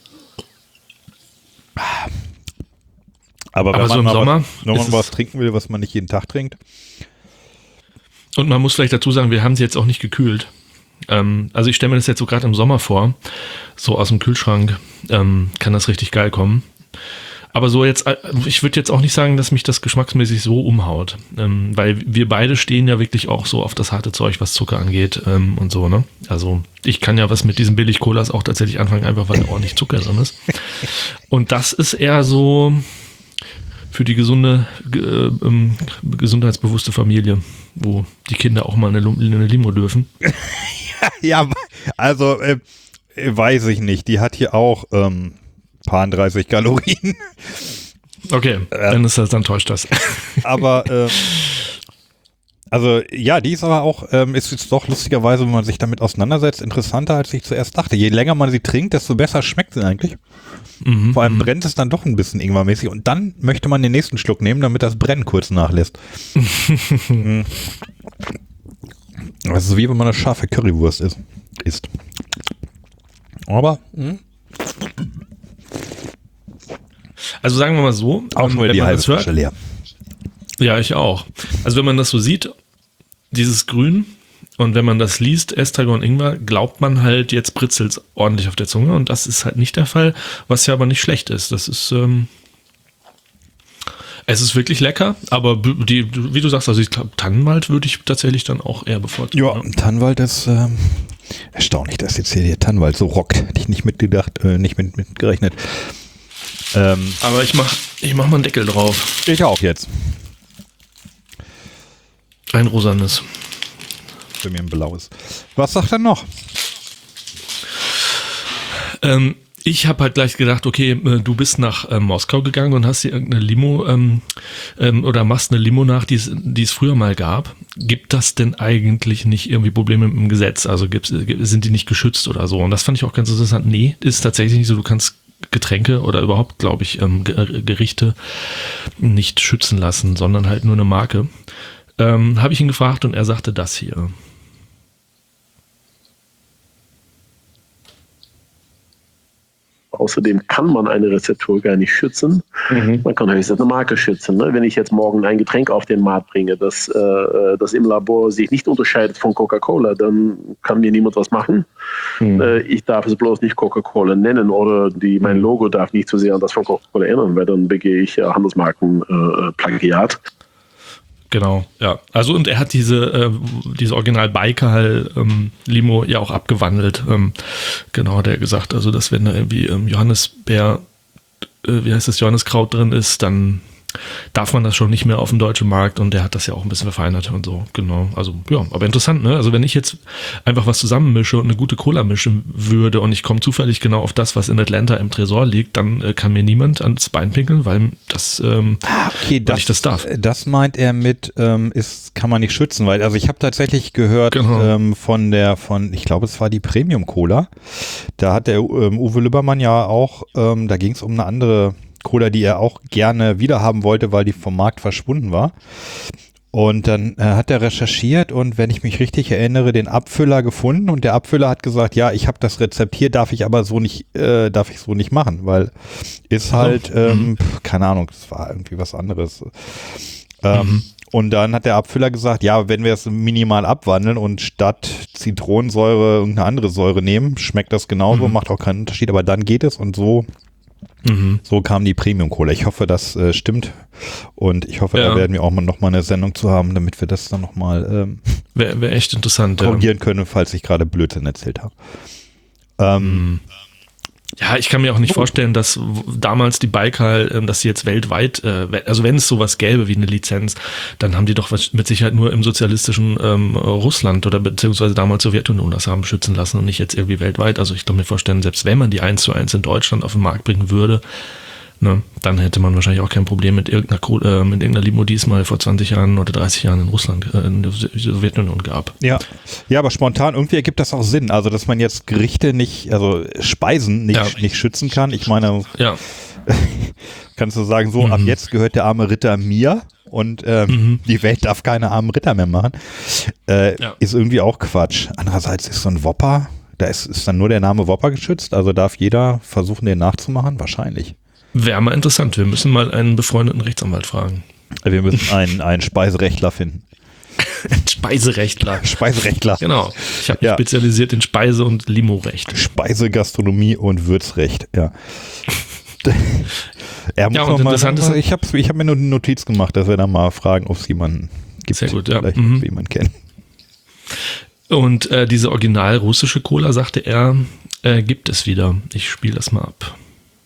Aber wenn Aber so man im mal Sommer was, wenn man was trinken will, was man nicht jeden Tag trinkt. Und man muss vielleicht dazu sagen, wir haben sie jetzt auch nicht gekühlt. Ähm, also ich stelle mir das jetzt so gerade im Sommer vor, so aus dem Kühlschrank ähm, kann das richtig geil kommen. Aber so jetzt, ich würde jetzt auch nicht sagen, dass mich das geschmacksmäßig so umhaut, ähm, weil wir beide stehen ja wirklich auch so auf das harte Zeug, was Zucker angeht ähm, und so, ne? Also ich kann ja was mit diesen Billig-Colas auch tatsächlich anfangen, einfach weil da ordentlich Zucker drin ist. Und das ist eher so für die gesunde, äh, ähm, gesundheitsbewusste Familie, wo die Kinder auch mal eine, eine Limo dürfen. Ja, also äh, weiß ich nicht. Die hat hier auch ähm, paar dreißig Kalorien. Okay, dann ist das, dann täuscht das. Aber ähm, also ja, die ist aber auch, ähm, ist jetzt doch lustigerweise, wenn man sich damit auseinandersetzt, interessanter, als ich zuerst dachte. Je länger man sie trinkt, desto besser schmeckt sie eigentlich. Mhm, Vor allem mhm. brennt es dann doch ein bisschen ingwermäßig und dann möchte man den nächsten Schluck nehmen, damit das Brennen kurz nachlässt. mhm. Das ist wie wenn man eine scharfe Currywurst isst. isst. Aber mh. Also sagen wir mal so, auch schon wieder die halbe Flasche leer. Ja, ich auch. Also wenn man das so sieht, dieses Grün, und wenn man das liest, Estragon Ingwer, glaubt man halt, jetzt britzelt es ordentlich auf der Zunge, und das ist halt nicht der Fall, was ja aber nicht schlecht ist. Das ist, ähm, Es ist wirklich lecker, aber die, wie du sagst, also ich glaube, Tannenwald würde ich tatsächlich dann auch eher bevorzugen. Ja, ne? Tannenwald ist ähm, erstaunlich, dass jetzt hier der Tannenwald so rockt. Hätte ich nicht mitgedacht, äh, nicht mit, mit gerechnet. Ähm, aber ich mach, ich mach mal einen Deckel drauf. Ich auch jetzt. Ein rosanes. Für mich ein blaues. Was sagt er noch? Ähm, Ich habe halt gleich gedacht, okay, du bist nach äh, Moskau gegangen und hast dir irgendeine Limo ähm, ähm, oder machst eine Limo nach, die es früher mal gab. Gibt das denn eigentlich nicht irgendwie Probleme mit dem Gesetz? Also gibt's, sind die nicht geschützt oder so? Und das fand ich auch ganz interessant. Nee, ist tatsächlich nicht so. Du kannst Getränke oder überhaupt, glaube ich, ähm, Gerichte nicht schützen lassen, sondern halt nur eine Marke. Ähm, habe ich ihn gefragt und er sagte das hier. Außerdem kann man eine Rezeptur gar nicht schützen. Mhm. Man kann höchstens eine Marke schützen. Ne? Wenn ich jetzt morgen ein Getränk auf den Markt bringe, das, äh, das im Labor sich nicht unterscheidet von Coca-Cola, dann kann mir niemand was machen. Mhm. Äh, ich darf es bloß nicht Coca-Cola nennen oder die, mein Logo darf nicht zu sehr an das von Coca-Cola erinnern, weil dann begehe ich ja Handelsmarkenplagiat. Äh, Genau, ja. Also und er hat diese äh, diese Original Baikal ähm, Limo ja auch abgewandelt. Ähm, genau, hat er gesagt. Also dass wenn da irgendwie ähm, Johannisbeer, äh, wie heißt das, Johanniskraut drin ist, dann darf man das schon nicht mehr auf dem deutschen Markt und der hat das ja auch ein bisschen verfeinert und so, genau. Also ja, aber interessant, ne? Also wenn ich jetzt einfach was zusammenmische und eine gute Cola mischen würde und ich komme zufällig genau auf das, was in Atlanta im Tresor liegt, dann äh, kann mir niemand ans Bein pinkeln, weil das, ähm, okay, das, weil ich das darf. Das meint er mit, ähm, ist, kann man nicht schützen, weil, also ich habe tatsächlich gehört genau. ähm, von der, von, ich glaube es war die Premium Cola, da hat der ähm, Uwe Lübbermann ja auch, ähm, da ging es um eine andere Cola, die er auch gerne wiederhaben wollte, weil die vom Markt verschwunden war. Und dann äh, hat er recherchiert und wenn ich mich richtig erinnere, den Abfüller gefunden und der Abfüller hat gesagt, ja, ich habe das Rezept hier, darf ich aber so nicht, äh, darf ich so nicht machen, weil ist halt, oh. ähm, mhm. keine Ahnung, das war irgendwie was anderes. Ähm, mhm. Und dann hat der Abfüller gesagt, ja, wenn wir es minimal abwandeln und statt Zitronensäure irgendeine andere Säure nehmen, schmeckt das genauso, mhm. macht auch keinen Unterschied, aber dann geht es und so Mhm. So kam die Premium Cola. Ich hoffe, das äh, stimmt und ich hoffe, ja. da werden wir auch mal noch mal eine Sendung zu haben, damit wir das dann noch mal ähm, wäre wär echt interessant korrigieren ja. können, falls ich gerade Blödsinn erzählt habe. Ähm, ja, ich kann mir auch nicht vorstellen, dass damals die Baikal, dass sie jetzt weltweit, also wenn es sowas gäbe wie eine Lizenz, dann haben die doch mit Sicherheit nur im sozialistischen ähm, Russland oder beziehungsweise damals Sowjetunion das haben schützen lassen und nicht jetzt irgendwie weltweit. Also ich kann mir vorstellen, selbst wenn man die eins zu eins in Deutschland auf den Markt bringen würde, ne, dann hätte man wahrscheinlich auch kein Problem mit irgendeiner, äh, mit irgendeiner Limo, die es mal vor zwanzig Jahren oder dreißig Jahren in Russland, äh, in der Sowjetunion gab. Ja. ja, aber spontan irgendwie ergibt das auch Sinn. Also, dass man jetzt Gerichte nicht, also Speisen nicht, ja. nicht schützen kann. Ich meine, ja. kannst du sagen, so, mhm. ab jetzt gehört der arme Ritter mir und ähm, mhm. die Welt darf keine armen Ritter mehr machen. Äh, ja. Ist irgendwie auch Quatsch. Andererseits ist so ein Whopper, da ist, ist dann nur der Name Whopper geschützt, also darf jeder versuchen, den nachzumachen? Wahrscheinlich. Wäre mal interessant. Wir müssen mal einen befreundeten Rechtsanwalt fragen. Wir müssen einen, einen Speiserechtler finden. Speiserechtler. Speiserechtler. Genau. Ich habe mich ja. spezialisiert in Speise- und Limo-Recht. Speise, Gastronomie und Würzrecht, ja. er muss ja, noch und mal, interessant ist, ich habe ich hab mir nur eine Notiz gemacht, dass wir dann mal fragen, ob es jemanden gibt. Sehr gut, ja. Vielleicht mhm. jemanden kennen. Und äh, diese original russische Cola, sagte er, äh, gibt es wieder. Ich spiele das mal ab.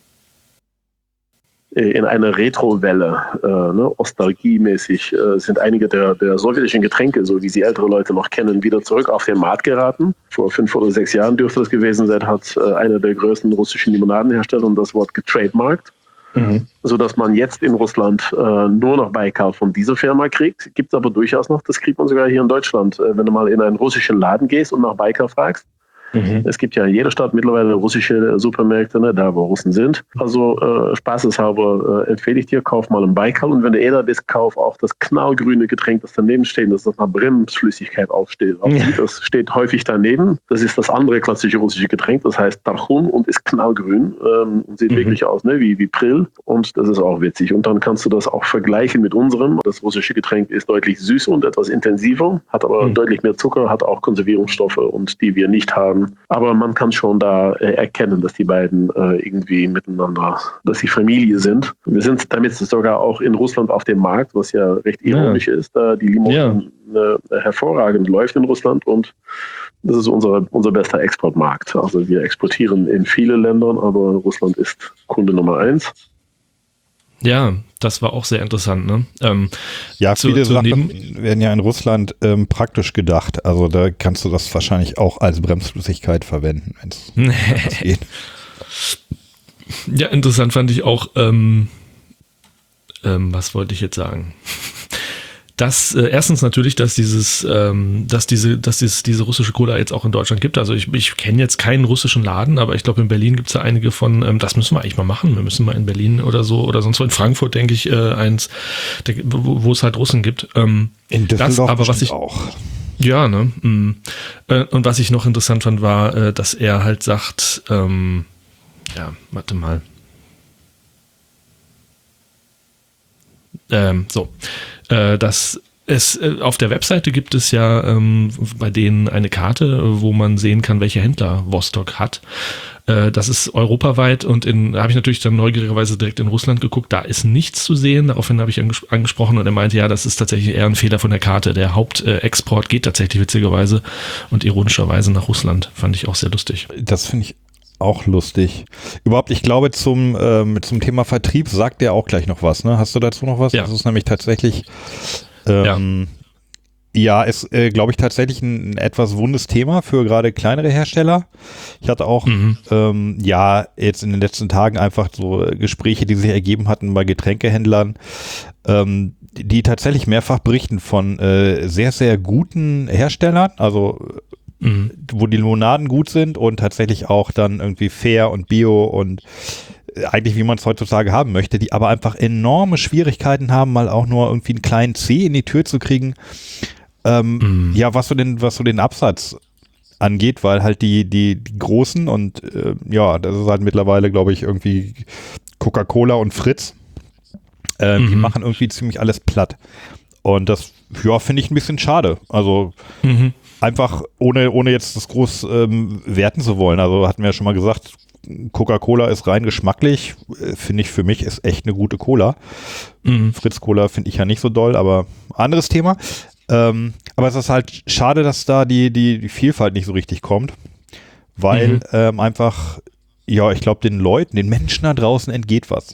In einer Retro-Welle, äh, ne, nostalgiemäßig, äh, sind einige der, der sowjetischen Getränke, so wie sie ältere Leute noch kennen, wieder zurück auf den Markt geraten. Vor fünf oder sechs Jahren dürfte das gewesen sein, hat äh, einer der größten russischen Limonadenhersteller das Wort getrademarkt, mhm. sodass man jetzt in Russland äh, nur noch Baikal von dieser Firma kriegt. Gibt es aber durchaus noch, das kriegt man sogar hier in Deutschland, äh, wenn du mal in einen russischen Laden gehst und nach Baikal fragst. Mhm. Es gibt ja in jeder Stadt mittlerweile russische Supermärkte, ne, da wo Russen sind. Also äh, spaßeshalber äh, empfehle ich dir, kauf mal einen Baikal und wenn du eh da bist, kauf auch das knallgrüne Getränk, das daneben steht, das nach Bremsflüssigkeit aufsteht. Ja. Das steht häufig daneben. Das ist das andere klassische russische Getränk, das heißt Tarchun und ist knallgrün ähm, und sieht mhm. wirklich aus, ne, wie, wie Prill und das ist auch witzig. Und dann kannst du das auch vergleichen mit unserem. Das russische Getränk ist deutlich süßer und etwas intensiver, hat aber mhm. deutlich mehr Zucker, hat auch Konservierungsstoffe und die wir nicht haben, kann. Aber man kann schon da äh, erkennen, dass die beiden äh, irgendwie miteinander, dass sie Familie sind. Wir sind damit sogar auch in Russland auf dem Markt, was ja recht ironisch ja. ist, da die Limo ja. äh, hervorragend läuft in Russland und das ist unser, unser bester Exportmarkt. Also wir exportieren in viele Länder, aber Russland ist Kunde Nummer eins. Ja, das war auch sehr interessant. Ne? Ähm, ja, zu, viele zu Sachen werden ja in Russland ähm, praktisch gedacht. Also da kannst du das wahrscheinlich auch als Bremsflüssigkeit verwenden, wenn es geht. Ja, interessant fand ich auch, ähm, ähm, was wollte ich jetzt sagen? Das äh, erstens natürlich, dass dieses, ähm, dass diese, dass dieses, diese russische Cola jetzt auch in Deutschland gibt. Also ich, ich kenne jetzt keinen russischen Laden, aber ich glaube in Berlin gibt es da einige von. Ähm, das müssen wir eigentlich mal machen. Wir müssen mal in Berlin oder so oder sonst wo in Frankfurt, denke ich, äh, eins, der, wo, wo es halt Russen gibt. Ähm, in Düsseldorf das, aber was ich auch. Ja, ne. Mh. Äh, und was ich noch interessant fand, war, äh, dass er halt sagt, ähm, ja, warte mal. Ähm, so, äh, dass es äh, auf der Webseite gibt es ja ähm, bei denen eine Karte, wo man sehen kann, welche Händler Vostok hat. Äh, das ist europaweit und in, da habe ich natürlich dann neugierigerweise direkt in Russland geguckt, da ist nichts zu sehen. Daraufhin habe ich anges- angesprochen und er meinte, ja, das ist tatsächlich eher ein Fehler von der Karte. Der Hauptexport äh, geht tatsächlich witzigerweise und ironischerweise nach Russland. Fand ich auch sehr lustig. Das finde ich auch lustig. Überhaupt, ich glaube, zum, ähm, zum Thema Vertrieb sagt er auch gleich noch was, ne? Hast du dazu noch was? Ja. Das ist nämlich tatsächlich ähm, ja, ja ist, äh, glaube ich, tatsächlich ein, ein etwas wundes Thema für gerade kleinere Hersteller. Ich hatte auch, mhm. ähm, ja, jetzt in den letzten Tagen einfach so Gespräche, die sich ergeben hatten bei Getränkehändlern, ähm, die tatsächlich mehrfach berichten von äh, sehr, sehr guten Herstellern, also Mhm. wo die Limonaden gut sind und tatsächlich auch dann irgendwie fair und bio und eigentlich wie man es heutzutage haben möchte, die aber einfach enorme Schwierigkeiten haben, mal auch nur irgendwie einen kleinen C in die Tür zu kriegen. Ähm, mhm. Ja, was so den, was so den Absatz angeht, weil halt die, die, die Großen und äh, ja, das ist halt mittlerweile, glaube ich, irgendwie Coca-Cola und Fritz, äh, mhm. die machen irgendwie ziemlich alles platt. Und das, ja, finde ich ein bisschen schade. Also mhm. einfach, ohne, ohne jetzt das groß ähm, werten zu wollen. Also hatten wir ja schon mal gesagt, Coca-Cola ist rein geschmacklich, finde ich, für mich ist echt eine gute Cola. Mhm. Fritz-Cola finde ich ja nicht so doll, aber anderes Thema. Ähm, aber es ist halt schade, dass da die, die, die Vielfalt nicht so richtig kommt, weil mhm. ähm, einfach, ja, ich glaube, den Leuten, den Menschen da draußen entgeht was.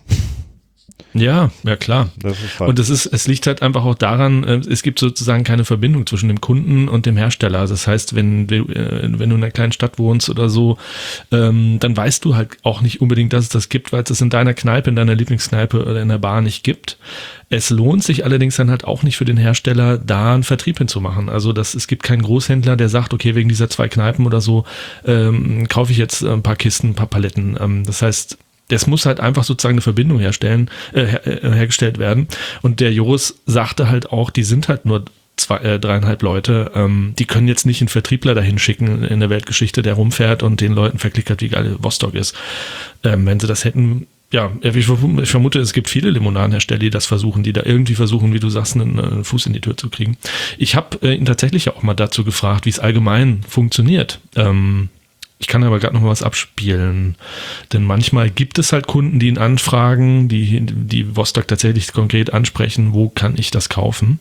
Ja, ja klar. Das ist halt. Und es ist, es liegt halt einfach auch daran, es gibt sozusagen keine Verbindung zwischen dem Kunden und dem Hersteller. Also das heißt, wenn du, wenn du in einer kleinen Stadt wohnst oder so, ähm, dann weißt du halt auch nicht unbedingt, dass es das gibt, weil es das in deiner Kneipe, in deiner Lieblingskneipe oder in der Bar nicht gibt. Es lohnt sich allerdings dann halt auch nicht für den Hersteller, da einen Vertrieb hinzumachen. Also das, es gibt keinen Großhändler, der sagt, okay, wegen dieser zwei Kneipen oder so ähm, kaufe ich jetzt ein paar Kisten, ein paar Paletten. Ähm, das heißt, es muss halt einfach sozusagen eine Verbindung herstellen, äh, her, äh, hergestellt werden. Und der Joris sagte halt auch, die sind halt nur zwei, äh, dreieinhalb Leute. Ähm, die können jetzt nicht einen Vertriebler dahin schicken in der Weltgeschichte, der rumfährt und den Leuten verklickert, wie geil Vostok ist. Ähm, wenn sie das hätten, ja, ich vermute, es gibt viele Limonadenhersteller, die das versuchen, die da irgendwie versuchen, wie du sagst, einen, einen Fuß in die Tür zu kriegen. Ich habe äh, ihn tatsächlich auch mal dazu gefragt, wie es allgemein funktioniert. Ähm, Ich kann aber gerade noch mal was abspielen, denn manchmal gibt es halt Kunden, die ihn anfragen, die, die Vostok tatsächlich konkret ansprechen, wo kann ich das kaufen?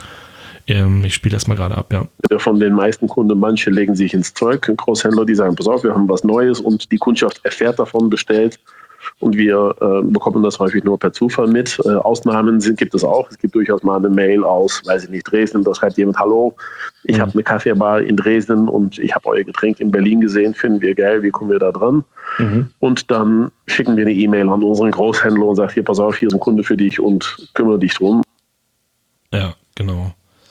Ähm, ich spiele das mal gerade ab, ja. Von den meisten Kunden, manche legen sich ins Zeug, Großhändler, die sagen, pass auf, wir haben was Neues und die Kundschaft erfährt davon, bestellt und wir äh, bekommen das häufig nur per Zufall mit. Äh, Ausnahmen sind, gibt es auch. Es gibt durchaus mal eine Mail aus, weiß ich nicht, Dresden, da schreibt jemand, hallo, ich mhm. habe eine Kaffeebar in Dresden und ich habe euer Getränk in Berlin gesehen, finden wir geil, wie kommen wir da dran? Mhm. Und dann schicken wir eine E-Mail an unseren Großhändler und sagen, hier, pass auf, hier ist ein Kunde für dich und kümmere dich drum. Ja, genau.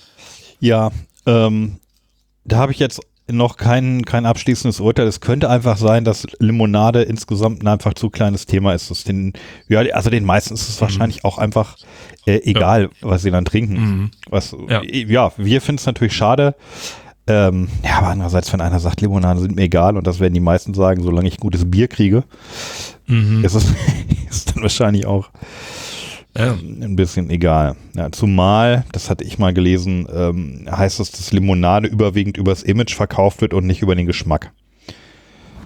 Ja, ähm, da habe ich jetzt noch kein, kein abschließendes Urteil. Es könnte einfach sein, dass Limonade insgesamt ein einfach zu kleines Thema ist. Das den, ja, also den meisten ist es mhm. wahrscheinlich auch einfach äh, egal, ja. was sie dann trinken. Mhm. Was, ja. ja, wir finden es natürlich schade. Ähm, ja, aber andererseits, wenn einer sagt, Limonade sind mir egal und das werden die meisten sagen, solange ich gutes Bier kriege, mhm. ist es ist dann wahrscheinlich auch Ja. ein bisschen egal. Ja, zumal, das hatte ich mal gelesen, ähm, heißt es, dass Limonade überwiegend übers Image verkauft wird und nicht über den Geschmack.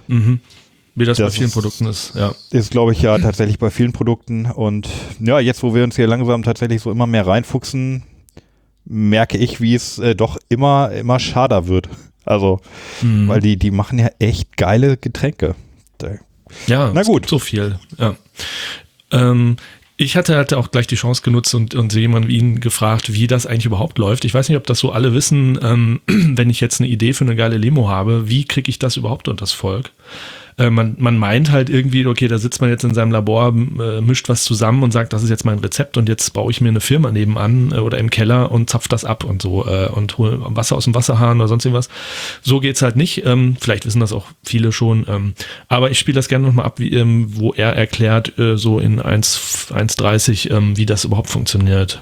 Mhm. Wie das, das bei vielen ist, Produkten ist, ja. Ist, glaube ich, ja tatsächlich bei vielen Produkten. Und ja, jetzt, wo wir uns hier langsam tatsächlich so immer mehr reinfuchsen, merke ich, wie es äh, doch immer, immer schader wird. Also, mhm. weil die, die machen ja echt geile Getränke. Ja, na gut. Es gibt so viel, ja. Ähm, ich hatte halt auch gleich die Chance genutzt und, und jemand wie ihn gefragt, wie das eigentlich überhaupt läuft. Ich weiß nicht, ob das so alle wissen, ähm, wenn ich jetzt eine Idee für eine geile Limo habe, wie kriege ich das überhaupt unter das Volk? Äh, man, man meint halt irgendwie, okay, da sitzt man jetzt in seinem Labor, äh, mischt was zusammen und sagt, das ist jetzt mein Rezept und jetzt baue ich mir eine Firma nebenan äh, oder im Keller und zapf das ab und so äh, und hole Wasser aus dem Wasserhahn oder sonst irgendwas. So geht's halt nicht. Ähm, vielleicht wissen das auch viele schon. Ähm, aber ich spiele das gerne nochmal ab, wie, ähm, wo er erklärt, äh, so in eins dreißig, ähm, wie das überhaupt funktioniert.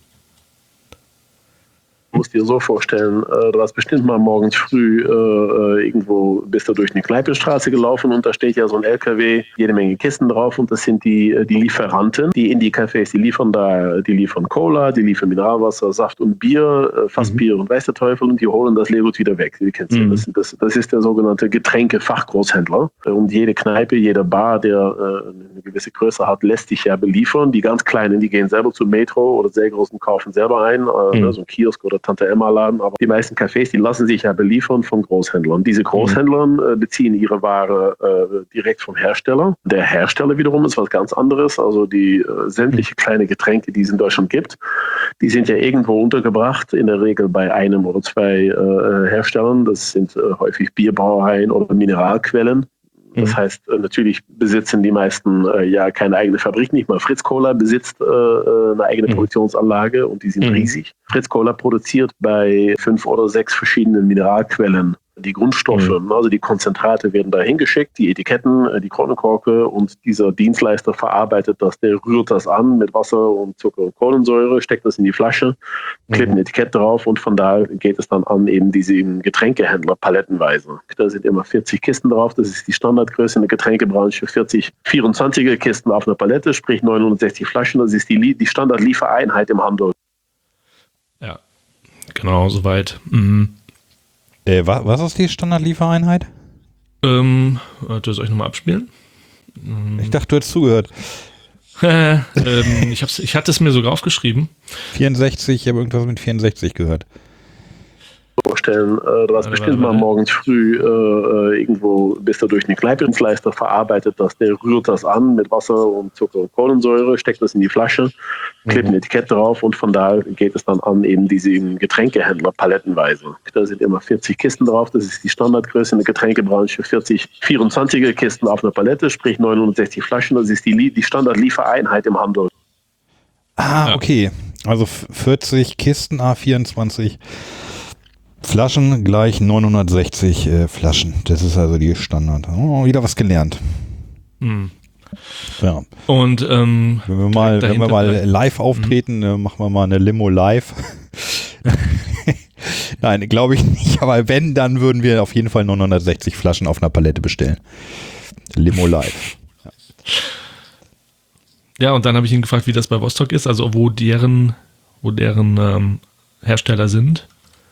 Du musst dir so vorstellen, du hast bestimmt mal morgens früh äh, irgendwo, bist du durch eine Kneipenstraße gelaufen und da steht ja so ein L K W, jede Menge Kisten drauf und das sind die, die Lieferanten, die in die Cafés, die liefern da, die liefern Cola, die liefern Mineralwasser, Saft und Bier, Fassbier mhm. und weiß der Teufel und die holen das Leergut wieder weg. Die kennst du. Mhm. Das, das, das ist der sogenannte Getränke-Fachgroßhändler und jede Kneipe, jede Bar, der äh, eine gewisse Größe hat, lässt sich ja beliefern. Die ganz Kleinen, die gehen selber zum Metro oder sehr großen kaufen selber ein, äh, mhm. so ein Kiosk oder Tante Emma Laden, aber die meisten Cafés, die lassen sich ja beliefern von Großhändlern. Diese Großhändler äh, beziehen ihre Ware äh, direkt vom Hersteller. Der Hersteller wiederum ist was ganz anderes, also die äh, sämtliche kleine Getränke, die es in Deutschland gibt, die sind ja irgendwo untergebracht, in der Regel bei einem oder zwei äh, Herstellern. Das sind äh, häufig Bierbrauereien oder Mineralquellen. Das heißt, natürlich besitzen die meisten äh, ja keine eigene Fabrik, nicht mal Fritz Cola besitzt äh, eine eigene mhm. Produktionsanlage und die sind mhm. riesig. Fritz Cola produziert bei fünf oder sechs verschiedenen Mineralquellen die Grundstoffe, mhm. also die Konzentrate werden da hingeschickt, die Etiketten, die Kronenkorke und dieser Dienstleister verarbeitet das, der rührt das an mit Wasser und Zucker und Kohlensäure, steckt das in die Flasche, klebt mhm. ein Etikett drauf und von da geht es dann an eben diese Getränkehändler palettenweise. Da sind immer vierzig Kisten drauf, das ist die Standardgröße in der Getränkebranche, vierzig vierundzwanziger Kisten auf einer Palette, sprich neunhundertsechzig Flaschen, das ist die, die Standardliefereinheit im Handel. Ja, genau, soweit. Mhm. Äh, was, was ist die Standardliefereinheit? Ähm, warte, soll ich nochmal abspielen? Ich dachte, du hättest zugehört. ähm, ich, hab's, ich hatte es mir sogar aufgeschrieben. vierundsechzig, ich habe irgendwas mit vierundsechzig gehört. Vorstellen, äh, du hast warte, bestimmt warte, warte. mal morgens früh äh, irgendwo, bist du durch einen Kneipendienstleister, verarbeitet das, der rührt das an mit Wasser und Zucker und Kohlensäure, steckt das in die Flasche, klebt mhm. ein Etikett drauf und von da geht es dann an eben diese Getränkehändler palettenweise. Da sind immer vierzig Kisten drauf, das ist die Standardgröße in der Getränkebranche, vierzig vierundzwanziger Kisten auf einer Palette, sprich neunhundertsechzig Flaschen, das ist die, die Standardliefereinheit im Handel. Ah, okay. Also vierzig Kisten, A vierundzwanzig Flaschen gleich neunhundertsechzig äh, Flaschen. Das ist also die Standard. Oh, wieder was gelernt. Hm. Ja. Und ähm, wenn wir mal, wenn wir mal live auftreten, hm. machen wir mal eine Limo live. Nein, glaube ich nicht. Aber wenn, dann würden wir auf jeden Fall neunhundertsechzig Flaschen auf einer Palette bestellen. Limo live. Ja, ja und dann habe ich ihn gefragt, wie das bei Vostok ist, also wo deren, wo deren ähm, Hersteller sind.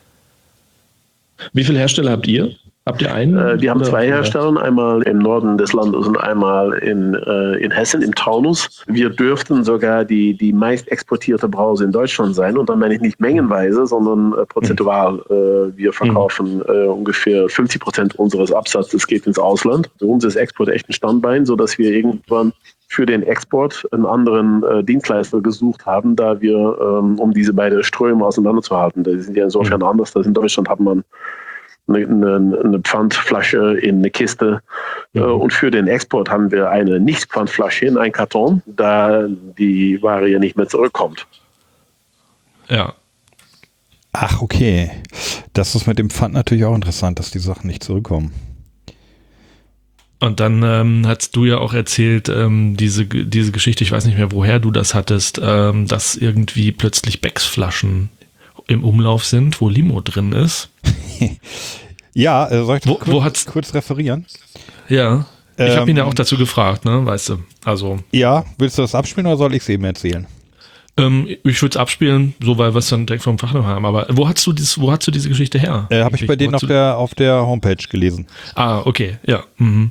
Wie viele Hersteller habt ihr? Habt ihr einen? Äh, wir haben zwei Hersteller, einmal im Norden des Landes und einmal in, äh, in Hessen, im Taunus. Wir dürften sogar die, die meist exportierte Brause in Deutschland sein. Und dann meine ich nicht mengenweise, sondern äh, prozentual. Äh, wir verkaufen äh, ungefähr fünfzig Prozent unseres Absatzes geht ins Ausland. Für uns ist Export echt ein Standbein, sodass wir irgendwann für den Export einen anderen äh, Dienstleister gesucht haben, da wir, ähm, um diese beiden Ströme auseinanderzuhalten. Die sind ja insofern mhm. anders. Das in Deutschland hat man eine, eine, eine Pfandflasche in eine Kiste. Mhm. Äh, und für den Export haben wir eine Nicht-Pfandflasche in einen Karton, da die Ware ja nicht mehr zurückkommt. Ja. Ach, okay. Das ist mit dem Pfand natürlich auch interessant, dass die Sachen nicht zurückkommen. Und dann ähm, hast du ja auch erzählt, ähm, diese, diese Geschichte, ich weiß nicht mehr, woher du das hattest, ähm, dass irgendwie plötzlich Becks-Flaschen im Umlauf sind, wo Limo drin ist. Ja, äh, soll ich das wo, kurz, wo hat's, kurz referieren? Ja, ich ähm, habe ihn ja auch ähm, dazu gefragt, ne, weißt du, also. Ja, willst du das abspielen oder soll ich es eben erzählen? Ähm, ich würde es abspielen, so weil wir es dann direkt vom Fach noch haben. Aber wo hast du dieses, wo hast du diese Geschichte her? Äh, Habe ich bei denen auf der, auf der Homepage gelesen. Ah, okay, ja. Mhm.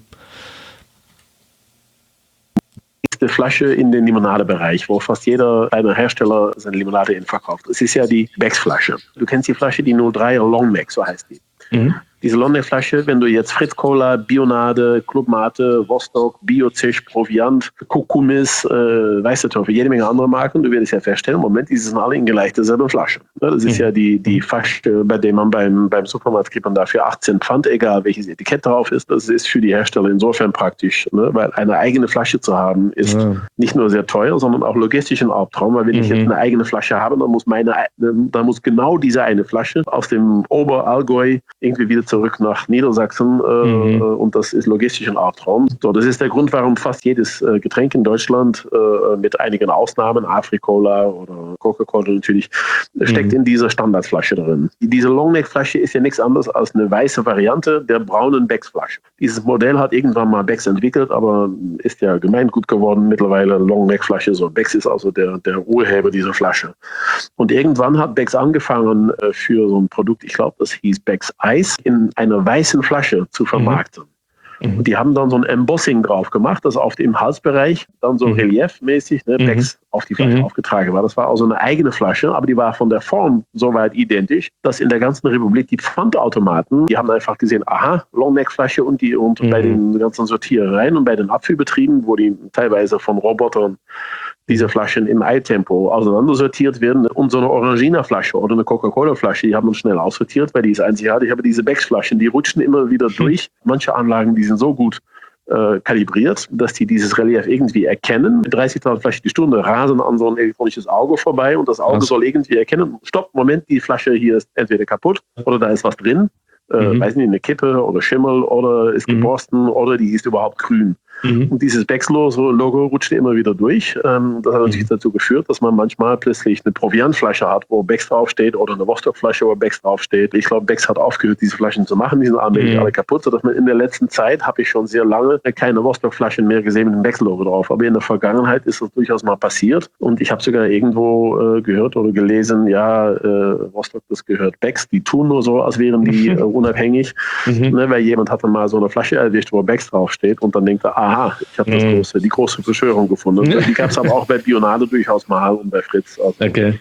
Die Flasche in den Limonadebereich, wo fast jeder kleine Hersteller seine Limonade in verkauft. Es ist ja die Becks-Flasche. Du kennst die Flasche, die null drei Long Neck, so heißt die. Mhm. Diese Long Neck Flasche, wenn du jetzt Fritz Cola, Bionade, Club Mate, Vostok, Biozisch, Proviant, Kukumis, äh, weiße Teufel, jede Menge andere Marken, du wirst ja feststellen, im Moment, die sind alle in gleich derselben Flasche. Das ist mhm. ja die, die Flasche, bei der man beim, beim Supermarkt kriegt man dafür achtzehn Pfand, egal welches Etikett drauf ist. Das ist für die Hersteller insofern praktisch, ne? Weil eine eigene Flasche zu haben, ist ja. nicht nur sehr teuer, sondern auch logistisch ein Albtraum, weil wenn mhm. ich jetzt eine eigene Flasche habe, dann muss meine, dann muss genau diese eine Flasche aus dem Oberallgäu irgendwie wieder zurück nach Niedersachsen äh, mhm. und das ist logistisch ein Albtraum. So, das ist der Grund, warum fast jedes äh, Getränk in Deutschland äh, mit einigen Ausnahmen, Afri-Cola oder Coca-Cola natürlich, steckt mhm. in dieser Standardflasche drin. Diese Longneck-Flasche ist ja nichts anderes als eine weiße Variante der braunen Becks-Flasche. Dieses Modell hat irgendwann mal Becks entwickelt, aber ist ja gemeingut geworden mittlerweile, Longneck-Flasche. So, Becks ist also der, der Urheber dieser Flasche. Und irgendwann hat Becks angefangen äh, für so ein Produkt, ich glaube, das hieß Becks Eis, in einer weißen Flasche zu vermarkten. Mhm. Und die haben dann so ein Embossing drauf gemacht, das auf dem Halsbereich dann so mhm. reliefmäßig ne, Becks mhm. auf die Flasche mhm. aufgetragen war. Das war also eine eigene Flasche, aber die war von der Form soweit identisch, dass in der ganzen Republik die Pfandautomaten, die haben einfach gesehen, aha, Longneck-Flasche und die und mhm. bei den ganzen Sortierereien und bei den Abfüllbetrieben, wo die teilweise von Robotern diese Flaschen im Eiltempo auseinandersortiert werden. Und so eine Orangina-Flasche oder eine Coca-Cola-Flasche, die haben wir schnell aussortiert, weil die ist einzigartig. Aber diese Becks-Flaschen, die rutschen immer wieder durch. Manche Anlagen, die sind so gut äh, kalibriert, dass die dieses Relief irgendwie erkennen. Mit dreißigtausend Flaschen die Stunde rasen an so ein elektronisches Auge vorbei und das Auge was? soll irgendwie erkennen, stopp, Moment, die Flasche hier ist entweder kaputt oder da ist was drin. Äh, mhm. Weiß nicht, eine Kippe oder Schimmel oder ist geborsten mhm. oder die ist überhaupt grün. Mhm. Und dieses Becks-Logo rutscht immer wieder durch. Ähm, das hat natürlich mhm. dazu geführt, dass man manchmal plötzlich eine Proviantflasche hat, wo Becks draufsteht oder eine Vostok-Flasche, wo Becks draufsteht. Ich glaube, Becks hat aufgehört, diese Flaschen zu machen. Die sind allmählich mhm. alle kaputt, sodass man in der letzten Zeit, habe ich schon sehr lange keine Vostok-Flaschen mehr gesehen mit dem Becks-Logo drauf. Aber in der Vergangenheit ist das durchaus mal passiert. Und ich habe sogar irgendwo äh, gehört oder gelesen, ja, äh, Vostok, das gehört Becks. Die tun nur so, als wären die äh, unabhängig. Mhm. Ne, weil jemand hat dann mal so eine Flasche erwischt, wo Becks draufsteht und dann denkt er, aha, ich habe mm. große, die große Verschwörung gefunden. Die gab es aber auch bei Bionade durchaus mal und bei Fritz. Also okay.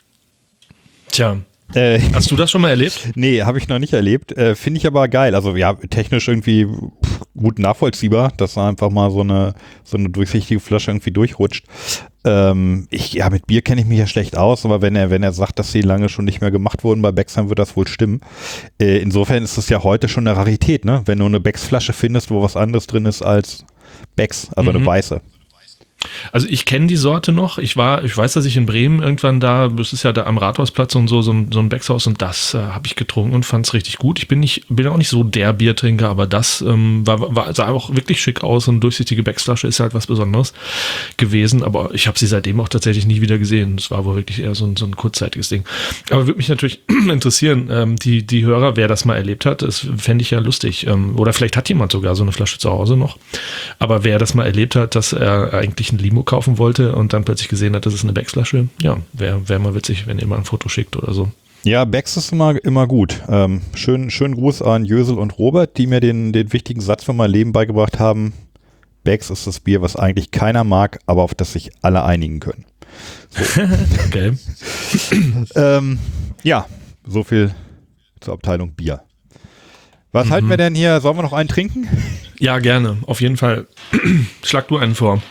Tja. Äh, Hast du das schon mal erlebt? Nee, habe ich noch nicht erlebt. Äh, Finde ich aber geil. Also ja, technisch irgendwie pff, gut nachvollziehbar, dass da einfach mal so eine, so eine durchsichtige Flasche irgendwie durchrutscht. Ähm, ich, ja, mit Bier kenne ich mich ja schlecht aus, aber wenn er, wenn er sagt, dass sie lange schon nicht mehr gemacht wurden bei Becks, dann wird das wohl stimmen. Äh, insofern ist es ja heute schon eine Rarität, ne? Wenn du eine Becks-Flasche findest, wo was anderes drin ist als Becks, also mhm. eine weiße. Also ich kenne die Sorte noch. Ich war, ich weiß, dass ich in Bremen irgendwann da, das ist ja da am Rathausplatz und so, so ein, so ein Beckshaus und das äh, habe ich getrunken und fand es richtig gut. Ich bin nicht, bin auch nicht so der Biertrinker, aber das ähm, war, war, sah auch wirklich schick aus und durchsichtige Becksflasche ist halt was Besonderes gewesen, aber ich habe sie seitdem auch tatsächlich nie wieder gesehen. Das war wohl wirklich eher so ein, so ein kurzzeitiges Ding. Aber würde mich natürlich interessieren, ähm, die, die Hörer, wer das mal erlebt hat, das fände ich ja lustig. Ähm, oder vielleicht hat jemand sogar so eine Flasche zu Hause noch. Aber wer das mal erlebt hat, dass er eigentlich ein Limo kaufen wollte und dann plötzlich gesehen hat, das ist eine Becks-Flasche. Ja, wäre wär mal witzig, wenn ihr mal ein Foto schickt oder so. Ja, Becks ist immer, immer gut. Ähm, schön, schönen Gruß an Jösel und Robert, die mir den, den wichtigen Satz für mein Leben beigebracht haben. Becks ist das Bier, was eigentlich keiner mag, aber auf das sich alle einigen können. So. Okay. ähm, ja, so viel zur Abteilung Bier. Was mhm. halten wir denn hier? Sollen wir noch einen trinken? Ja, gerne. Auf jeden Fall. Schlag du einen vor.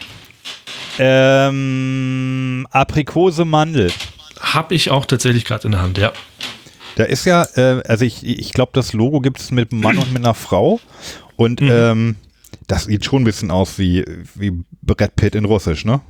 Ähm, Aprikose Mandel. Hab ich auch tatsächlich gerade in der Hand, ja. Da ist ja, äh, also ich, ich glaube, das Logo gibt es mit einem Mann und mit einer Frau. Und mhm. ähm, das sieht schon ein bisschen aus wie, wie Brad Pitt in Russisch, ne?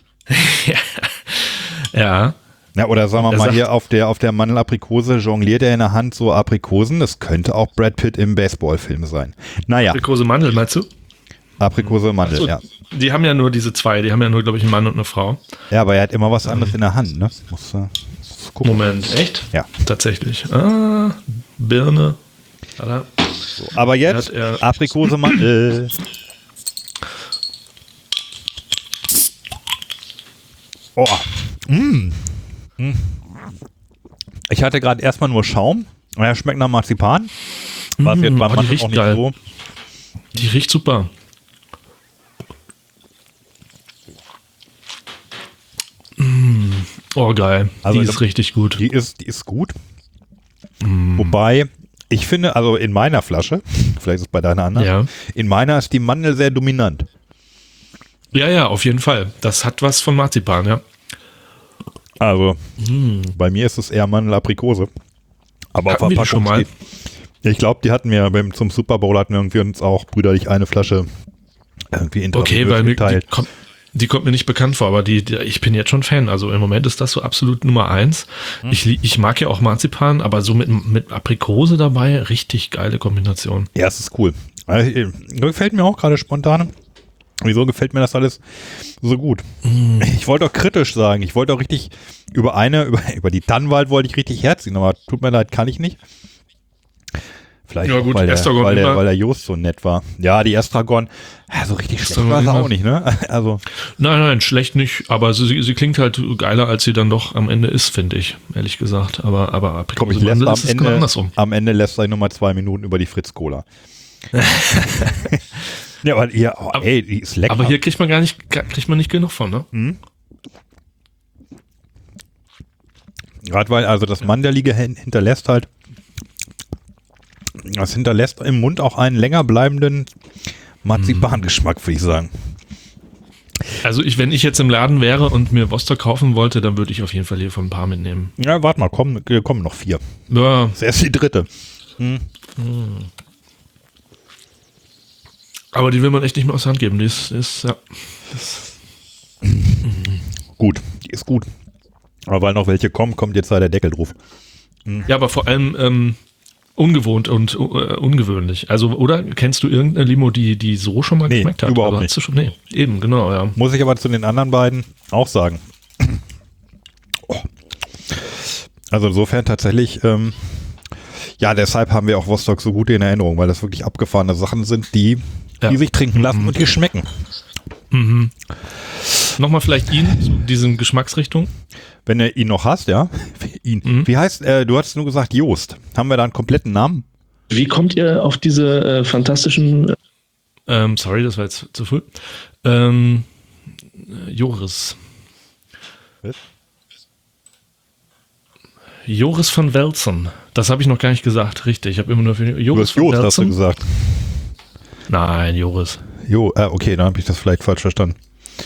ja. Ja, oder sagen wir er mal hier auf der, auf der Mandel-Aprikose jongliert er in der Hand so Aprikosen. Das könnte auch Brad Pitt im Baseballfilm sein. Naja. Aprikose Mandel, meinst du? Aprikose Mandel, also, ja. Die haben ja nur diese zwei, die haben ja nur, glaube ich, einen Mann und eine Frau. Ja, aber er hat immer was anderes ähm. in der Hand, ne? Muss, äh, muss gucken. Moment, echt? Ja. Tatsächlich. Ah, Birne. So, aber jetzt er, Aprikose Mandel. Oh, Mm. Mm. Ich hatte gerade erstmal nur Schaum. Er schmeckt nach Marzipan. Was Mm, jetzt beim oh, die Mandeln riecht auch nicht geil. so. Die riecht super. Mm. Oh, geil. Also die ist da- richtig gut. Die ist, die ist gut. Wobei, ich finde, also in meiner Flasche, vielleicht ist es bei deiner anderen, Ja. in meiner ist die Mandel sehr dominant. Ja, ja, auf jeden Fall. Das hat was von Marzipan, ja. Also, bei mir ist es eher Mandel-Aprikose. Aber Hatten auf wir der die schon Packung mal? steht. Ich glaube, die hatten wir beim, zum Super Bowl hatten wir irgendwie uns auch brüderlich eine Flasche irgendwie Okay, intravenös weil mir, die, geteilt. kommt, die kommt mir nicht bekannt vor, aber die, die, ich bin jetzt schon Fan. Also im Moment ist das so absolut Nummer eins. Hm. Ich, li- ich mag ja auch Marzipan, aber so mit, mit Aprikose dabei, richtig geile Kombination. Ja, es ist cool. Also, äh, gefällt mir auch gerade spontan. Wieso gefällt mir das alles so gut? Mm. Ich wollte auch kritisch sagen. Ich wollte auch richtig über eine, über, über die Tannenwald wollte ich richtig herziehen, aber tut mir leid, kann ich nicht. Vielleicht Ja auch, gut, weil, der, Estragon weil, der, immer. weil der Jost so nett war. Ja, die Estragon, ja, so richtig schlecht Estragon war sie immer. auch nicht, ne? Also, Nein, nein, schlecht nicht, aber sie, sie klingt halt geiler, als sie dann doch am Ende ist, finde ich, ehrlich gesagt. Aber, aber komm, ich Aprikose lässt Mandel am ist es genau Ende, andersrum. am Ende lässt er nochmal zwei Minuten über die Fritz Cola. Ja, aber ja, oh, Aber- ey, die ist lecker. Aber hier kriegt man gar nicht, kriegt man nicht genug von, ne? Gerade weil also das Mandelige hin- hinterlässt halt, das hinterlässt im Mund auch einen länger bleibenden Marzipangeschmack, würde ich sagen. Also ich, wenn ich jetzt im Laden wäre und mir Vostok kaufen wollte, dann würde ich auf jeden Fall hier von ein paar mitnehmen. Ja, warte mal, kommen, äh, kommen noch vier. Ja, Das ist erst die dritte. aber die will man echt nicht mehr aus der Hand geben. Die ist, ist ja. Gut, die ist gut. Aber weil noch welche kommen, kommt jetzt da der Deckel drauf. Ja, aber vor allem ähm, ungewohnt und äh, ungewöhnlich. Also, oder kennst du irgendeine Limo, die, die so schon mal Nee, geschmeckt hat? überhaupt also, nicht. hast du schon, nee, eben, genau, ja. Muss ich aber zu den anderen beiden auch sagen. Oh. Also insofern tatsächlich, ähm, ja, deshalb haben wir auch Vostok so gut in Erinnerung, weil das wirklich abgefahrene Sachen sind, die, Ja. die sich trinken lassen und die schmecken. Mhm. Nochmal vielleicht ihn, zu diesen Geschmacksrichtungen. Wenn du ihn noch hast, ja. ihn. Mhm. Wie heißt, äh, du hast nur gesagt Jost. Haben wir da einen kompletten Namen? Wie kommt ihr auf diese äh, fantastischen... Ähm, sorry, das war jetzt zu früh. Ähm, Joris. Was? Joris von Welzen. Das habe ich noch gar nicht gesagt, richtig. Ich habe immer nur für Du Joris hast von Jost, hast du Welzen. gesagt. Nein, Joris. Jo, äh, okay, dann habe ich das vielleicht falsch verstanden.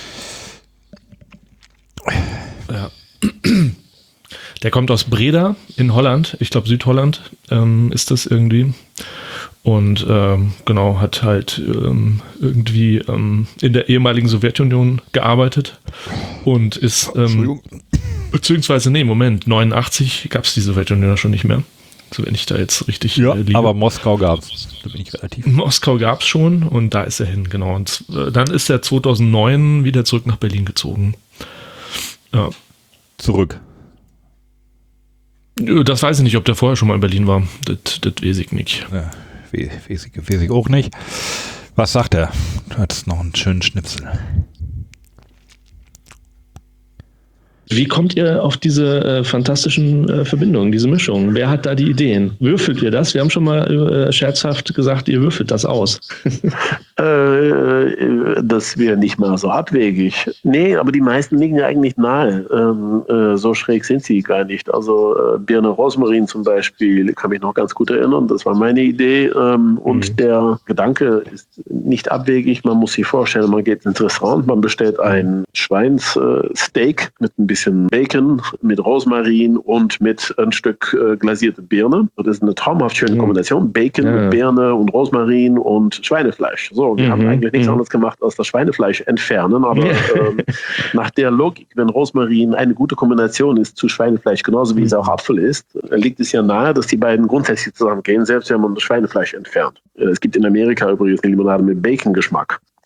Ja. Der kommt aus Breda in Holland. Ich glaube Südholland ähm, ist das irgendwie. Und ähm, genau, hat halt ähm, irgendwie ähm, in der ehemaligen Sowjetunion gearbeitet und ist, ähm, Entschuldigung. beziehungsweise, nee, Moment, neunundachtzig gab es die Sowjetunion schon nicht mehr. So, wenn ich da jetzt richtig Ja, äh, liege. aber Moskau gab's. Da bin ich relativ. Moskau gab es schon und da ist er hin, genau. Und äh, dann ist er zweitausendneun wieder zurück nach Berlin gezogen. Ja. Zurück. Das weiß ich nicht, ob der vorher schon mal in Berlin war. Das, das weiß ich nicht. Ja, we- weiß ich, weiß ich auch nicht. Was sagt er? Du hattest noch einen schönen Schnipsel. Wie kommt ihr auf diese äh, fantastischen äh, Verbindungen, diese Mischungen? Wer hat da die Ideen? Würfelt ihr das? Wir haben schon mal äh, scherzhaft gesagt, ihr würfelt das aus. Äh, das wäre nicht mal so abwegig. Nee, aber die meisten liegen ja eigentlich nahe. Ähm, äh, so schräg sind sie gar nicht. Also äh, Birne Rosmarin zum Beispiel, kann mich noch ganz gut erinnern. Das war meine Idee. Ähm, und Mhm. der Gedanke ist nicht abwegig. Man muss sich vorstellen, man geht ins Restaurant, man bestellt ein Schweinssteak äh, mit ein bisschen Bacon, mit Rosmarin und mit ein Stück äh, glasierte Birne. Das ist eine traumhaft schöne Mhm. Kombination. Bacon Ja. mit Birne und Rosmarin und Schweinefleisch. So, wir Mhm. haben eigentlich nichts Mhm. anderes gemacht, als das Schweinefleisch entfernen. Aber Ja. ähm, nach der Logik, wenn Rosmarin eine gute Kombination ist zu Schweinefleisch, genauso wie es auch Apfel ist, liegt es ja nahe, dass die beiden grundsätzlich zusammengehen, selbst wenn man das Schweinefleisch entfernt. Äh, Es gibt in Amerika übrigens eine Limonade mit Bacon-Geschmack.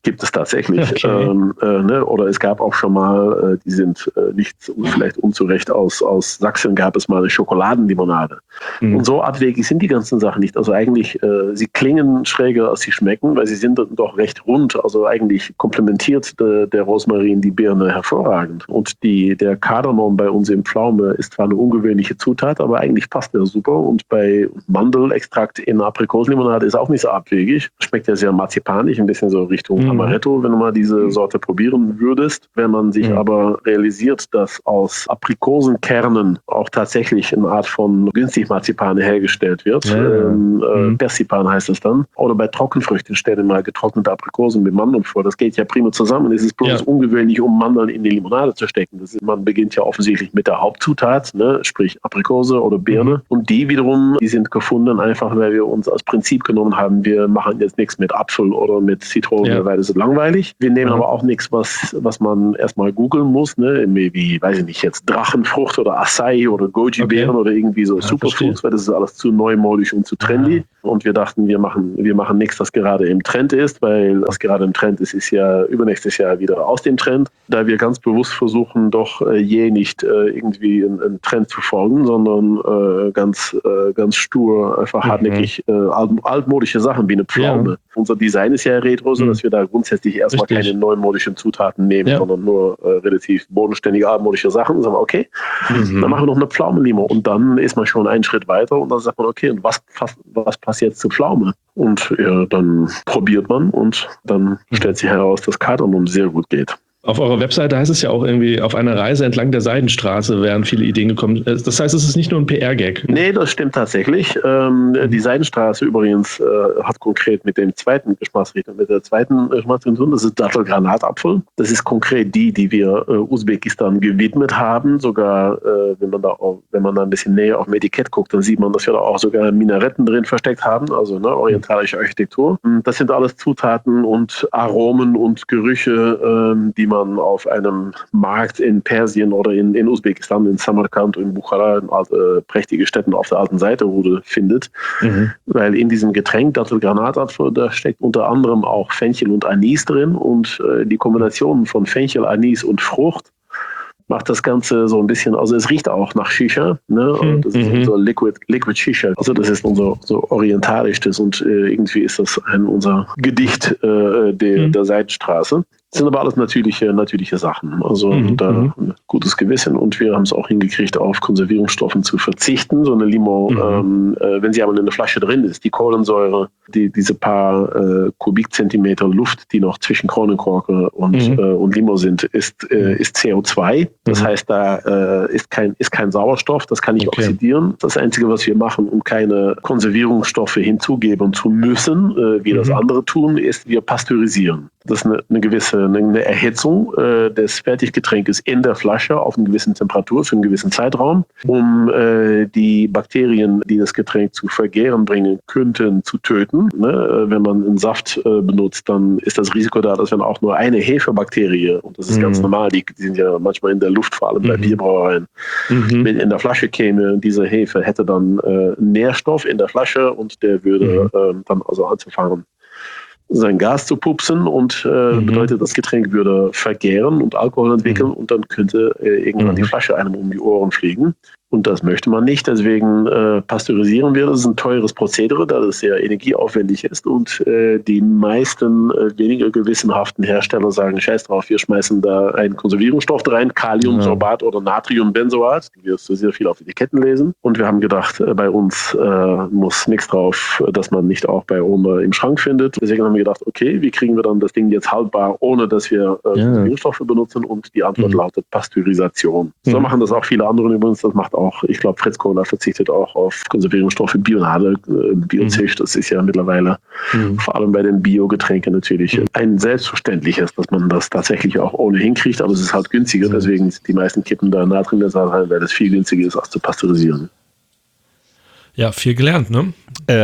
gibt es tatsächlich. Okay. Ähm, äh, ne? Oder es gab auch schon mal, äh, die sind äh, nicht vielleicht unzurecht, aus, aus Sachsen gab es mal eine Schokoladenlimonade. Mhm. Und so abwegig sind die ganzen Sachen nicht. Also eigentlich, äh, sie klingen schräger, als sie schmecken, weil sie sind doch recht rund. Also eigentlich komplementiert de, der Rosmarin die Birne hervorragend. Und die, der Kardamom bei uns im Pflaume ist zwar eine ungewöhnliche Zutat, aber eigentlich passt der super. Und bei Mandelextrakt in Aprikosenlimonade ist auch nicht so abwegig. Schmeckt ja sehr marzipanig, ein bisschen so Richtung mhm. Amaretto, wenn du mal diese Sorte probieren würdest. Wenn man sich mhm. aber realisiert, dass aus Aprikosenkernen auch tatsächlich eine Art von günstig Marzipan hergestellt wird, ja. ähm, äh, mhm. Persipan heißt es dann, oder bei Trockenfrüchten stell dir mal getrocknete Aprikosen mit Mandeln vor. Das geht ja prima zusammen. Es ist bloß ja. ungewöhnlich, um Mandeln in die Limonade zu stecken. Das ist, man beginnt ja offensichtlich mit der Hauptzutat, ne, sprich Aprikose oder Birne. Mhm. Und die wiederum, die sind gefunden, einfach weil wir uns als Prinzip genommen haben, wir machen jetzt nichts mit Apfel oder mit Zitrone, ja. weil das ist langweilig. Wir nehmen mhm. aber auch nichts, was, was man erstmal googeln muss, ne? Wie, weiß ich nicht, jetzt Drachenfrucht oder Acai oder Goji-Beeren okay. oder irgendwie so ja, Superfoods, weil das ist alles zu neumodisch und zu trendy. Ja. Und wir dachten, wir machen, wir machen nichts, das gerade im Trend ist, weil was gerade im Trend ist, ist ja übernächstes Jahr wieder aus dem Trend. Da wir ganz bewusst versuchen, doch äh, je nicht äh, irgendwie einen, einen Trend zu folgen, sondern äh, ganz, äh, ganz stur, einfach mhm. hartnäckig äh, alt, altmodische Sachen wie eine Pflaume. Ja. Unser Design ist ja retro, so dass wir da grundsätzlich erstmal Richtig. keine neumodischen Zutaten nehmen, ja. sondern nur äh, relativ bodenständige, altmodische Sachen. Und sagen wir, okay, mhm. dann machen wir noch eine Pflaumenlimo. Und dann ist man schon einen Schritt weiter und dann sagt man, okay, und was, was, was passt jetzt zur Pflaume? Und ja, dann probiert man und dann mhm. stellt sich heraus, dass Kardamom sehr gut geht. Auf eurer Webseite heißt es ja auch irgendwie, auf einer Reise entlang der Seidenstraße wären viele Ideen gekommen. Das heißt, es ist nicht nur ein P R-Gag. Nee, das stimmt tatsächlich. Ähm, die Seidenstraße übrigens äh, hat konkret mit dem zweiten Geschmacksrichtung, mit der zweiten Geschmacksrichtung, das ist Dattelgranatapfel. Das ist konkret die, die wir äh, Usbekistan gewidmet haben. Sogar, äh, wenn man da auch, wenn man da ein bisschen näher auf dem Etikett guckt, dann sieht man, dass wir da auch sogar Minaretten drin versteckt haben, also ne, orientalische Architektur. Das sind alles Zutaten und Aromen und Gerüche, äh, die man man auf einem Markt in Persien oder in, in Usbekistan, in Samarkand und in Bukhara, in alte, prächtige Städten auf der alten Seiterrude findet. Mhm. Weil in diesem Getränk, Dattelgranatapfel, da steckt unter anderem auch Fenchel und Anis drin und äh, die Kombination von Fenchel, Anis und Frucht macht das Ganze so ein bisschen, also es riecht auch nach Shisha, ne? Und das ist mhm. unser Liquid, Liquid Shisha. Also das ist unser so orientalisches und äh, irgendwie ist das ein unser Gedicht äh, der, mhm. der Seidenstraße. Das sind aber alles natürliche, natürliche Sachen. Also mhm. da ein gutes Gewissen und wir haben es auch hingekriegt, auf Konservierungsstoffen zu verzichten. So eine Limo, mhm. ähm, äh, wenn sie aber in einer Flasche drin ist, die Kohlensäure, die, diese paar äh, Kubikzentimeter Luft, die noch zwischen Kronenkorke und, mhm. äh, und Limo sind, ist, äh, ist C O zwei. Das mhm. heißt, da äh, ist, kein, ist kein Sauerstoff, das kann nicht okay. oxidieren. Das Einzige, was wir machen, um keine Konservierungsstoffe hinzugeben zu müssen, äh, wie mhm. das andere tun, ist, wir pasteurisieren. Das ist eine, eine gewisse eine Erhitzung äh, des Fertiggetränkes in der Flasche auf eine gewisse Temperatur für einen gewissen Zeitraum, um äh, die Bakterien, die das Getränk zu vergären bringen könnten, zu töten. Ne? Wenn man einen Saft äh, benutzt, dann ist das Risiko da, dass wenn auch nur eine Hefebakterie, und das ist mhm. ganz normal, die, die sind ja manchmal in der Luft, vor allem bei mhm. Bierbrauereien, mhm. wenn in der Flasche käme, diese Hefe hätte dann äh, Nährstoff in der Flasche und der würde mhm. äh, dann also anzufangen, sein Gas zu pupsen und äh, mhm. bedeutet, das Getränk würde vergären und Alkohol entwickeln mhm. und dann könnte äh, irgendwann mhm. die Flasche einem um die Ohren fliegen. Und das möchte man nicht, deswegen äh, pasteurisieren wir. Das ist ein teures Prozedere, da das sehr energieaufwendig ist und äh, die meisten äh, weniger gewissenhaften Hersteller sagen, scheiß drauf, wir schmeißen da einen Konservierungsstoff rein, Kaliumsorbat ja. oder Natriumbenzoat. Du wirst sehr viel auf Etiketten lesen. Und wir haben gedacht, äh, bei uns äh, muss nichts drauf, dass man nicht auch bei Oma im Schrank findet. Deswegen haben wir gedacht, okay, wie kriegen wir dann das Ding jetzt haltbar, ohne dass wir äh, ja. Konservierungsstoffe benutzen? Und die Antwort mhm. lautet Pasteurisation. Mhm. So machen das auch viele andere übrigens, das macht auch Auch, ich glaube, Fritz Kohler verzichtet auch auf Konservierungsstoffe, Bionade, äh, Biozich. Das ist ja mittlerweile mhm. vor allem bei den Biogetränken natürlich mhm. ein selbstverständliches, dass man das tatsächlich auch ohnehin kriegt, aber es ist halt günstiger. Mhm. Deswegen sind die meisten kippen da Natriumbenzoat rein, weil das viel günstiger ist, als zu pasteurisieren. Ja, viel gelernt, ne? Ähm,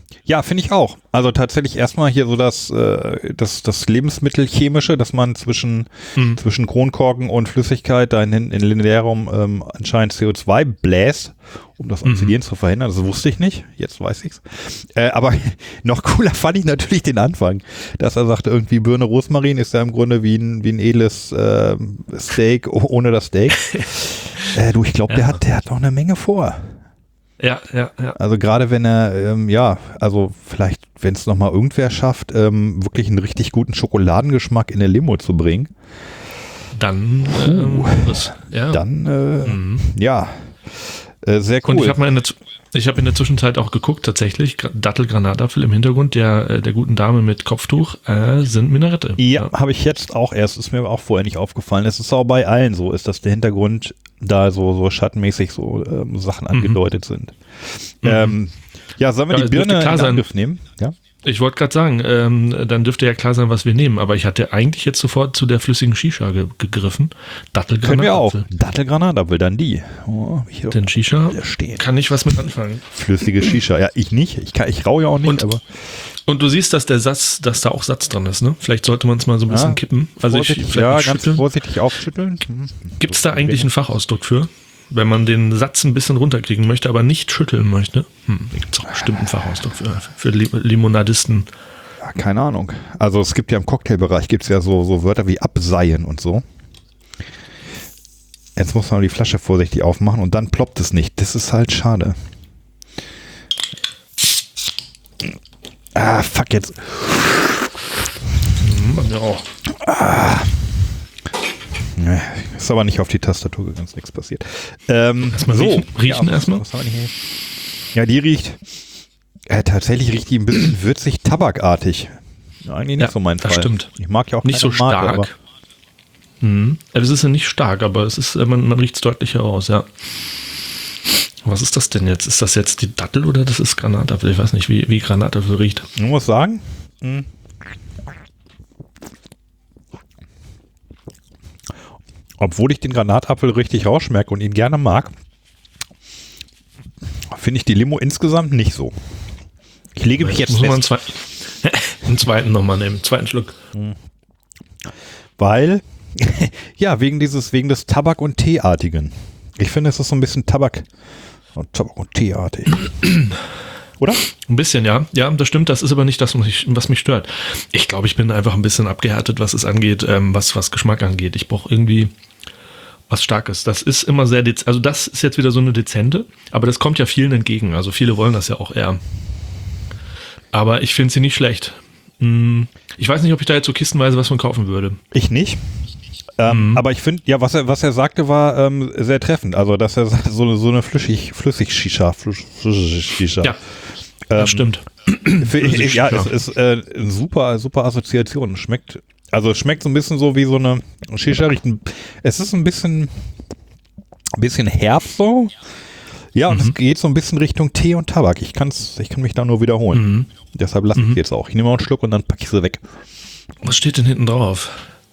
Ja, finde ich auch. Also tatsächlich erstmal hier so das, äh, das, das Lebensmittelchemische, dass man zwischen, mhm. zwischen Kronkorken und Flüssigkeit da in, in Linearum ähm, anscheinend C O zwei bläst, um das Oxidieren mhm. zu verhindern. Das wusste ich nicht, jetzt weiß ich's. Äh, aber noch cooler fand ich natürlich den Anfang, dass er sagte, irgendwie Birne Rosmarin ist ja im Grunde wie ein, wie ein edles äh, Steak ohne das Steak. äh, du, ich glaube, ja. der hat, der hat noch eine Menge vor. Ja, ja, ja. Also gerade wenn er, ähm, ja, also vielleicht, wenn es nochmal irgendwer schafft, ähm, wirklich einen richtig guten Schokoladengeschmack in eine Limo zu bringen. Dann, ähm, das, ja. Dann, äh, mhm. ja, äh, sehr cool. Und ich habe mal in der, ich habe in der Zwischenzeit auch geguckt, tatsächlich, Dattel-Granatapfel im Hintergrund der, der guten Dame mit Kopftuch äh, sind Minarette. Ja, ja. habe ich jetzt auch erst, ist mir auch vorher nicht aufgefallen. Es ist auch bei allen so, ist, dass der Hintergrund da so, so schattenmäßig so ähm, Sachen angedeutet mhm. sind. Mhm. Ähm, ja, sollen wir ja, die Birne in Angriff nehmen? Ja. Ich wollte gerade sagen, ähm, dann dürfte ja klar sein, was wir nehmen, aber ich hatte eigentlich jetzt sofort zu der flüssigen Shisha ge- gegriffen. Dattelgranatapfel. Können wir auch. Dattelgranatapfel, dann die. Oh, Den Shisha kann ich was mit anfangen. Flüssige Shisha, ja, ich nicht. Ich, kann, ich rauche ja auch nicht, und, aber... Und du siehst, dass der Satz, dass da auch Satz dran ist, ne? Vielleicht sollte man es mal so ein bisschen ja, kippen. Also ich, ja, ganz vorsichtig aufschütteln. Mhm. Gibt es da eigentlich einen Fachausdruck für? Wenn man den Satz ein bisschen runterkriegen möchte, aber nicht schütteln möchte. Hm, da gibt es auch bestimmt einen Fachausdruck für, für Limonadisten. Ja, keine Ahnung. Also es gibt ja im Cocktailbereich gibt es ja so, so Wörter wie abseien und so. Jetzt muss man die Flasche vorsichtig aufmachen und dann ploppt es nicht. Das ist halt schade. Ah, fuck jetzt. Hm, ja auch. Ah. Ist aber nicht auf die Tastatur gegangen, ist nichts passiert. Ähm, erstmal so. riechen, riechen ja, erstmal. Was haben wir hier? Ja, die riecht äh, tatsächlich riecht die ein bisschen würzig, tabakartig. Ja, eigentlich nicht ja, so mein Fall. Das stimmt. Ich mag ja auch nicht so Marke, stark. Aber mhm. Es ist ja nicht stark, aber es ist, man, man riecht es deutlicher aus, ja. Was ist das denn jetzt? Ist das jetzt die Dattel oder das ist Granatapfel? Ich weiß nicht, wie, wie Granatapfel riecht. Ich muss sagen, mh. obwohl ich den Granatapfel richtig rausschmecke und ihn gerne mag, finde ich die Limo insgesamt nicht so. Ich lege mich jetzt, jetzt fest. Einen, zwei, einen zweiten nochmal nehmen, zweiten Schluck. Weil, ja, wegen dieses, wegen des Tabak- und Teeartigen. Ich finde, es ist so ein bisschen Tabak, Tabak- und Teeartig. Oder? Ein bisschen, ja. Ja, das stimmt. Das ist aber nicht das, was mich, was mich stört. Ich glaube, ich bin einfach ein bisschen abgehärtet, was es angeht, ähm, was, was Geschmack angeht. Ich brauche irgendwie was Starkes. Das ist immer sehr, dez- also das ist jetzt wieder so eine dezente, aber das kommt ja vielen entgegen. Also viele wollen das ja auch eher. Aber ich finde sie nicht schlecht. Ich weiß nicht, ob ich da jetzt so kistenweise was von kaufen würde. Ich nicht. Ähm, mhm. Aber ich finde, ja, was er, was er sagte, war ähm, sehr treffend. Also, dass er sagte, so, so eine flüssig, flüssig Shisha. Flüssig Shisha. Ja, das ähm, stimmt. Für, ich, ja, es ist äh, eine super, super Assoziation. Schmeckt, also es schmeckt so ein bisschen so wie so eine Shisha. Es ist ein bisschen, ein bisschen herb so. Ja, und mhm. es geht so ein bisschen Richtung Tee und Tabak. Ich, kann's, ich kann mich da nur wiederholen. Mhm. Deshalb lasse ich mhm. jetzt auch. Ich nehme mal einen Schluck und dann packe ich sie weg. Was steht denn hinten drauf?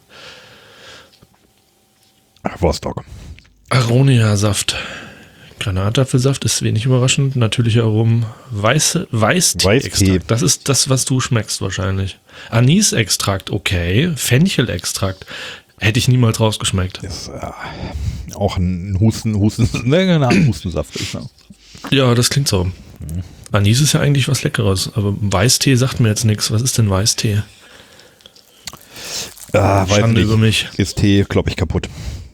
Vostok. Aronia-Saft. Granatapfelsaft ist wenig überraschend. Natürliche Aromen. Weiße, Weißtee-Extrakt. Das ist das, was du schmeckst wahrscheinlich. Anis-Extrakt, okay. Fenchel-Extrakt. Hätte ich niemals rausgeschmeckt. Das ist äh, auch ein Husten, Husten, ne, ein Hustensaft. Ist, ne? Ja, das klingt so. Mhm. Anis ist ja eigentlich was Leckeres, aber Weißtee sagt mir jetzt nichts. Was ist denn Weißtee? Ah, weiß Schande nicht. über mich. Ist Tee, glaube ich, kaputt.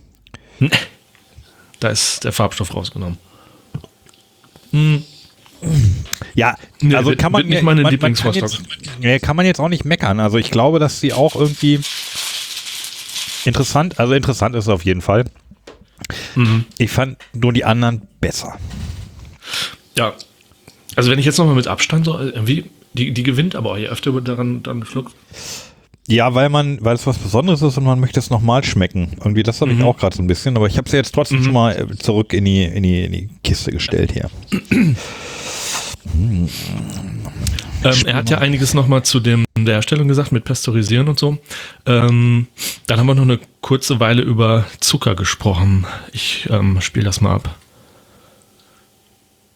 Da ist der Farbstoff rausgenommen. Hm. Ja, nee, also wird, kann man wird nicht meine man, Lieblingsrostock. Man kann, jetzt, nee, kann man jetzt auch nicht meckern. Also ich glaube, dass sie auch irgendwie interessant, also interessant ist auf jeden Fall. Mhm. Ich fand nur die anderen besser. Ja, also wenn ich jetzt nochmal mit Abstand so irgendwie, die, die gewinnt aber auch je öfter daran dann schluckt. Ja, weil man, weil es was Besonderes ist und man möchte es nochmal schmecken. Irgendwie, das habe ich mhm. auch gerade so ein bisschen, aber ich habe sie jetzt trotzdem mhm. schon mal zurück in die, in die, in die Kiste gestellt hier. ähm, er hat ja einiges nochmal zu dem, der Herstellung gesagt, mit Pasteurisieren und so. Ähm, dann haben wir noch eine kurze Weile über Zucker gesprochen. Ich ähm, spiele das mal ab.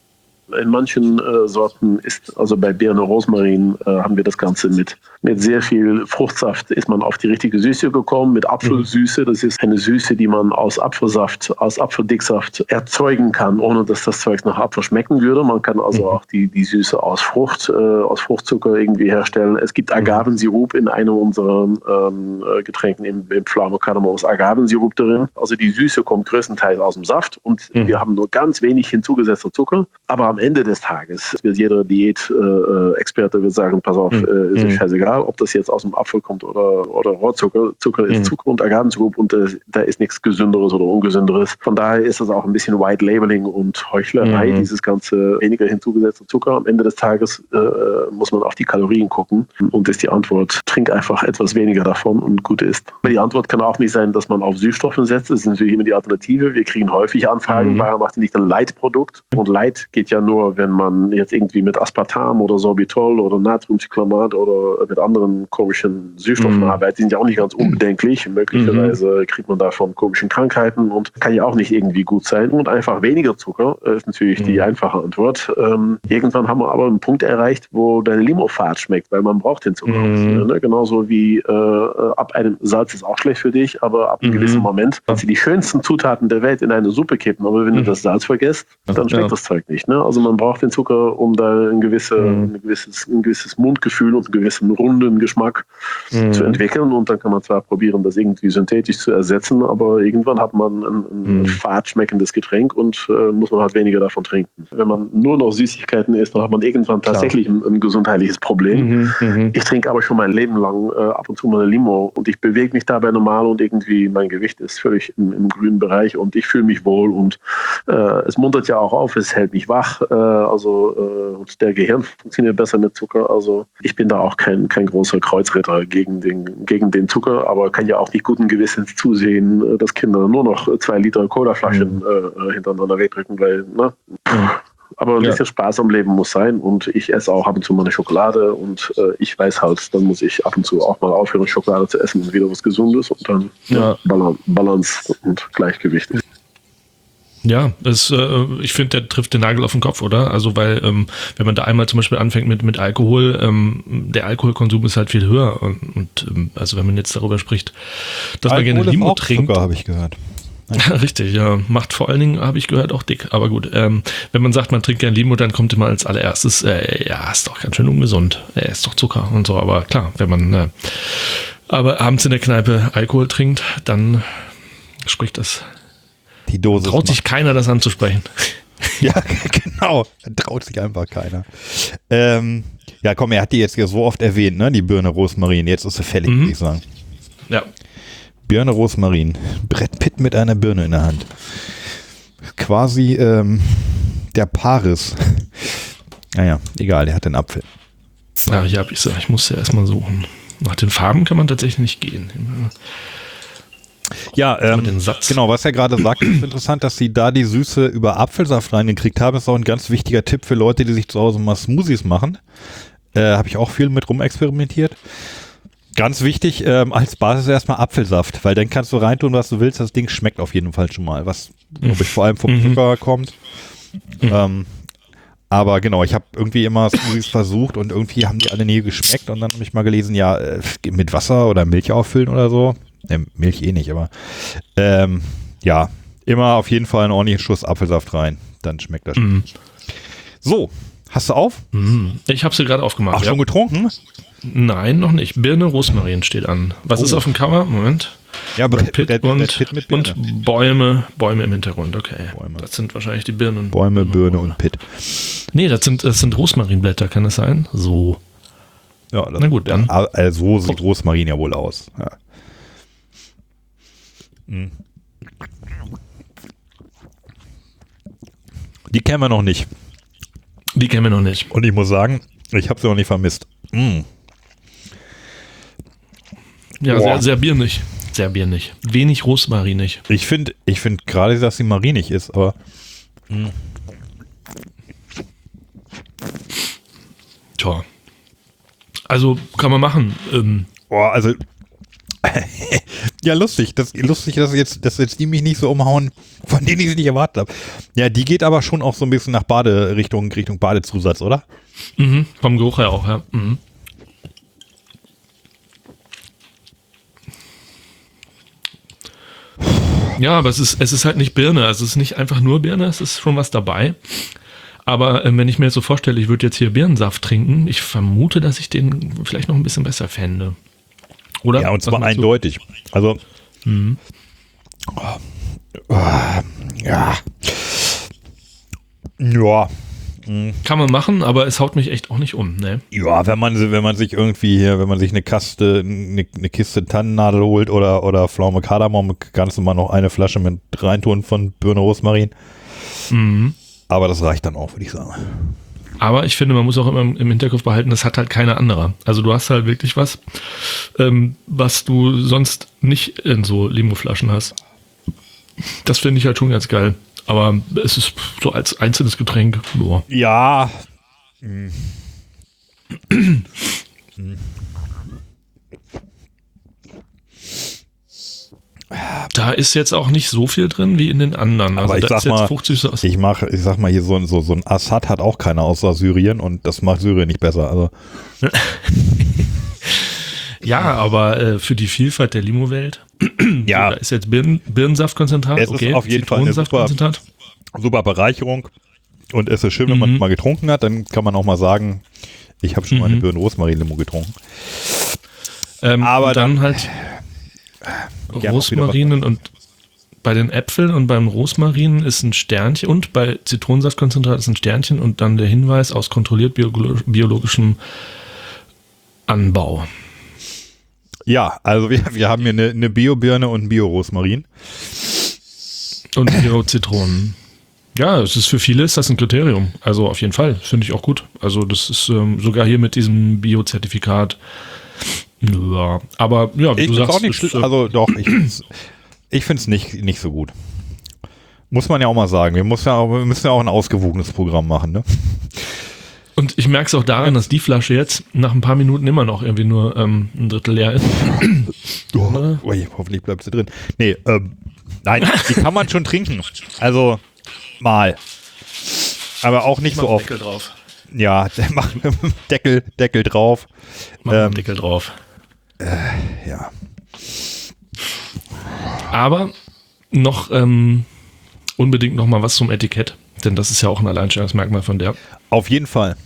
In manchen äh, Sorten ist, also bei Birne Rosmarin äh, haben wir das Ganze mit, mit sehr viel Fruchtsaft, ist man auf die richtige Süße gekommen, mit Apfelsüße. Das ist eine Süße, die man aus Apfelsaft, aus Apfeldicksaft erzeugen kann, ohne dass das Zeug nach Apfel schmecken würde. Man kann also mhm. auch die, die Süße aus Frucht, äh, aus Fruchtzucker irgendwie herstellen. Es gibt Agavensirup in einem unserer ähm, Getränken, im, im Pflaume Kardamom ist Agavensirup drin. Also die Süße kommt größtenteils aus dem Saft und mhm. wir haben nur ganz wenig hinzugesetzter Zucker. Aber am Ende des Tages wird jeder Diät-Experte äh, sagen, pass auf, mhm. äh, ist mhm. scheißegal, ob das jetzt aus dem Apfel kommt oder, oder Rohrzucker. Zucker ist mhm. Zucker und Agavensirup und äh, da ist nichts Gesünderes oder Ungesünderes. Von daher ist das auch ein bisschen White Labeling und Heuchlerei, mhm. dieses ganze weniger hinzugesetzte Zucker. Am Ende des Tages äh, muss man auf die Kalorien gucken und ist die Antwort, trink einfach etwas weniger davon und gut ist. Aber die Antwort kann auch nicht sein, dass man auf Süßstoffe setzt. Das ist natürlich immer die Alternative. Wir kriegen häufig Anfragen, mhm. Bayer macht nicht ein Light-Produkt. Und Light geht ja nur, wenn man jetzt irgendwie mit Aspartam oder Sorbitol oder Natriumcyclamat oder mit anderen komischen Süßstoffen mhm. arbeitet. Die sind ja auch nicht ganz unbedenklich. Möglicherweise mhm. kriegt man davon komischen Krankheiten und kann ja auch nicht irgendwie gut sein. Und einfach weniger Zucker ist natürlich mhm. die einfache Antwort. Ähm, irgendwann haben wir aber einen Punkt erreicht, wo deine Limo fad schmeckt, weil man braucht den Zucker. Mhm. Ne? Genauso wie äh, ab einem Salz ist auch schlecht für dich, aber ab einem mhm. gewissen Moment kannst du die schönsten Zutaten der Welt in eine Suppe kippen. Aber wenn mhm. du das Salz vergisst, dann schmeckt ja. das Zeug nicht. Ne? Also man braucht den Zucker, um da ein, gewisse, mhm. ein, gewisses, ein gewisses Mundgefühl und einen gewissen runden Geschmack mhm. zu entwickeln. Und dann kann man zwar probieren, das irgendwie synthetisch zu ersetzen, aber irgendwann hat man ein, ein mhm. fad schmeckendes Getränk und äh, muss man halt weniger davon trinken. Wenn man nur noch Süßigkeiten isst, dann hat man irgendwann tatsächlich ein, ein gesundheitliches Problem. Mhm. Ich trinke aber schon mein Leben lang äh, ab und zu mal eine Limo und ich bewege mich dabei normal und irgendwie mein Gewicht ist völlig im, im grünen Bereich und ich fühle mich wohl und äh, es muntert ja auch auf, es hält mich wach, äh, also äh, und der Gehirn funktioniert besser mit Zucker, also ich bin da auch kein, kein großer Kreuzritter gegen den, gegen den Zucker, aber kann ja auch nicht guten Gewissens zusehen, dass Kinder nur noch zwei Liter Colaflaschen mhm. äh, hintereinander wegdrücken, weil, ne? Mhm. Aber ein ja. bisschen Spaß am Leben muss sein und ich esse auch ab und zu mal eine Schokolade und äh, ich weiß halt, dann muss ich ab und zu auch mal aufhören, Schokolade zu essen und wieder was Gesundes und dann ja. Ja, Balance und Gleichgewicht. Ja, das, äh, ich finde, der trifft den Nagel auf den Kopf, oder? Also weil, ähm, wenn man da einmal zum Beispiel anfängt mit, mit Alkohol, ähm, der Alkoholkonsum ist halt viel höher und, und ähm, also wenn man jetzt darüber spricht, dass Alkohol man gerne Limo trinkt. Zucker, habe ich gehört. Richtig, ja. Macht vor allen Dingen, habe ich gehört, auch dick. Aber gut, ähm, wenn man sagt, man trinkt gern Limo, dann kommt immer als allererstes, äh, ja, ist doch ganz schön ungesund. Er ist doch Zucker und so. Aber klar, wenn man äh, aber abends in der Kneipe Alkohol trinkt, dann spricht das. Die Dose. Traut sich keiner, das anzusprechen. Ja, genau. Traut sich einfach keiner. Ähm, ja, komm, er hat die jetzt ja so oft erwähnt, ne? Die Birne Rosmarin. Jetzt ist sie fällig, mhm. würde ich sagen. Ja. Birne Rosmarin. Brett Pitt mit einer Birne in der Hand. Quasi ähm, der Paris. Naja, egal, der hat den Apfel. Ja, ich, hab, ich, sag, ich muss ja erstmal suchen. Nach den Farben kann man tatsächlich nicht gehen. Ja, ähm, genau, was er gerade sagt, ist interessant, dass sie da die Süße über Apfelsaft reingekriegt haben. Das ist auch ein ganz wichtiger Tipp für Leute, die sich zu Hause mal Smoothies machen. Äh, habe ich auch viel mit rumexperimentiert. Ganz wichtig, ähm, als Basis erstmal Apfelsaft, weil dann kannst du reintun, was du willst. Das Ding schmeckt auf jeden Fall schon mal, was glaube ich vor allem vom Zucker kommt. Mhm. Ähm, aber genau, ich habe irgendwie immer Smoothies versucht und irgendwie haben die alle nie geschmeckt und dann habe ich mal gelesen, ja, äh, mit Wasser oder Milch auffüllen oder so. Äh, Milch eh nicht, aber ähm, ja, immer auf jeden Fall einen ordentlichen Schuss Apfelsaft rein, dann schmeckt das. Mhm. So, hast du auf? Mhm. Ich habe sie gerade aufgemacht. Ach, ja. schon getrunken? Nein, noch nicht. Birne Rosmarin steht an. Was oh. ist auf dem Cover? Moment. Ja, Brett Pitt, Pitt und, Brett Pitt mit Birne. Und Bäume, Bäume im Hintergrund. Okay. Bäume. Das sind wahrscheinlich die Birnen. Bäume, Birne und Pitt. Nee, das sind, das sind Rosmarinblätter, kann das sein? So. Ja, das na gut, dann. Also so sieht Rosmarin ja wohl aus. Ja. Hm. Die kennen wir noch nicht. Die kennen wir noch nicht. Und ich muss sagen, ich habe sie noch nicht vermisst. Mm. Ja, sehr, sehr birnig. Sehr birnig. Wenig rosmarinig. Ich finde ich find gerade, dass sie marinig ist, aber mm. Tja. Also kann man machen. Ähm. Boah, also Ja, lustig. Das lustig, dass jetzt, dass jetzt die mich nicht so umhauen, von denen ich es nicht erwartet habe. Ja, die geht aber schon auch so ein bisschen nach Bade Richtung, Richtung Badezusatz, oder? Mhm, vom Geruch her auch, ja. Mhm. Ja, aber es ist, es ist halt nicht Birne. Also es ist nicht einfach nur Birne, es ist schon was dabei. Aber äh, wenn ich mir jetzt so vorstelle, ich würde jetzt hier Birnensaft trinken, ich vermute, dass ich den vielleicht noch ein bisschen besser fände. Oder? Ja, und zwar eindeutig. Also, mhm. oh, ja. Ja. Kann man machen, aber es haut mich echt auch nicht um, ne? Ja, wenn man, wenn man sich irgendwie hier, wenn man sich eine Kaste, eine, eine Kiste Tannennadel holt oder, oder Pflaume Kardamom, kannst du mal noch eine Flasche mit reintun von Birne Rosmarin. Mhm. Aber das reicht dann auch, würde ich sagen. Aber ich finde, man muss auch immer im Hinterkopf behalten, das hat halt keiner anderer. Also du hast halt wirklich was, ähm, was du sonst nicht in so Limo-Flaschen hast. Das finde ich halt schon ganz geil. Aber es ist so als einzelnes Getränk. Boah. Ja. Hm. Hm. Da ist jetzt auch nicht so viel drin wie in den anderen. Also aber ich da sag ist mal, fruchtig so ich mache, ich sag mal hier so, so, so ein Assad hat auch keiner außer Syrien und das macht Syrien nicht besser. Also. Ja, aber äh, für die Vielfalt der Limo-Welt. Ja. Da ist jetzt Birnen, Birnensaftkonzentrat. Es okay. ist auf jeden Fall eine super, super Bereicherung. Und es ist schön, wenn man Mhm. es mal getrunken hat, dann kann man auch mal sagen, ich habe schon mal eine Mhm. Birnen-Rosmarin-Limo getrunken. Ähm, Aber und dann dann- halt Ja, Rosmarinen und bei den Äpfeln und beim Rosmarin ist ein Sternchen und bei Zitronensaftkonzentrat ist ein Sternchen und dann der Hinweis aus kontrolliert biolo- biologischem Anbau. Ja, also wir, wir haben hier eine, eine Bio-Birne und ein Bio-Rosmarin. Und Bio-Zitronen. Ja, es ist für viele ist das ein Kriterium. Also auf jeden Fall, finde ich auch gut. Also das ist ähm, sogar hier mit diesem Bio-Zertifikat. Ja, aber ja, wie Ich du find's sagst, auch nicht, ist, schli- äh, also doch, ich find's, ich find's nicht, nicht so gut. Muss man ja auch mal sagen. Wir, muss ja auch, wir müssen ja auch ein ausgewogenes Programm machen, ne? und ich merke es auch daran, dass die Flasche jetzt nach ein paar Minuten immer noch irgendwie nur ähm, ein Drittel leer ist. Oh, ui, hoffentlich bleibt sie drin. Nee, ähm, nein, die kann man schon trinken. Also mal. Aber auch nicht so oft. Deckel drauf. Ja, mach Deckel, Deckel drauf. Mach Ähm, einen Deckel drauf. Ja. Aber noch ähm, unbedingt noch mal was zum Etikett, denn das ist ja auch ein Alleinstellungsmerkmal von der. Auf jeden Fall.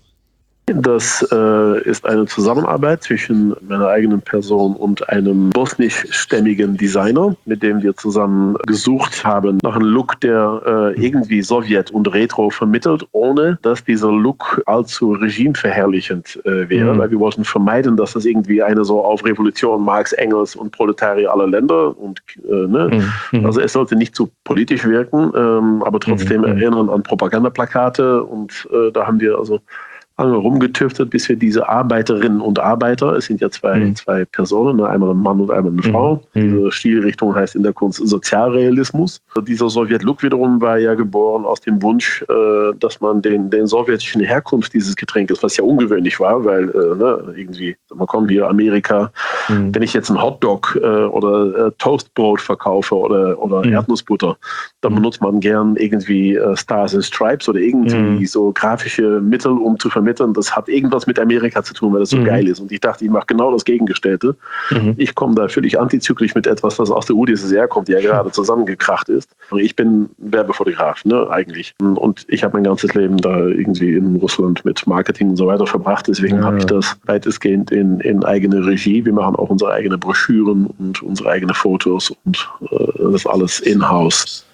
Das äh, ist eine Zusammenarbeit zwischen meiner eigenen Person und einem bosnischstämmigen Designer, mit dem wir zusammen gesucht haben nach einem Look, der äh, irgendwie Sowjet und Retro vermittelt, ohne dass dieser Look allzu regimeverherrlichend äh, wäre, Mhm. weil wir wollten vermeiden, dass das irgendwie eine so auf Revolution Marx, Engels und Proletarier aller Länder und äh, ne? Mhm. Also es sollte nicht zu politisch wirken, ähm, aber trotzdem Mhm. erinnern an Propagandaplakate und äh, da haben wir also lange rumgetüftet, bis wir diese Arbeiterinnen und Arbeiter, es sind ja zwei, Mhm. zwei Personen, ne, einmal ein Mann und einmal eine Mhm. Frau. Mhm. Diese Stilrichtung heißt in der Kunst Sozialrealismus. Dieser Sowjet-Look wiederum war ja geboren aus dem Wunsch, äh, dass man den, den sowjetischen Herkunft dieses Getränkes, was ja ungewöhnlich war, weil äh, ne, irgendwie, man kommt hier Amerika, Mhm. wenn ich jetzt einen Hotdog äh, oder äh, Toastbrot verkaufe oder, oder Mhm. Erdnussbutter, dann benutzt man gern irgendwie äh, Stars and Stripes oder irgendwie Mhm. so grafische Mittel, um zu vermitteln, das hat irgendwas mit Amerika zu tun, weil das so Mhm. geil ist. Und ich dachte, ich mache genau das Gegengestellte. Mhm. Ich komme da völlig antizyklisch mit etwas, das aus der U d S S R kommt, die ja gerade zusammengekracht ist. Ich bin Werbefotograf, ne, eigentlich. Und ich habe mein ganzes Leben da irgendwie in Russland mit Marketing und so weiter verbracht. Deswegen Ja. habe ich das weitestgehend in, in eigene Regie. Wir machen auch unsere eigenen Broschüren und unsere eigenen Fotos und äh, das alles in-house.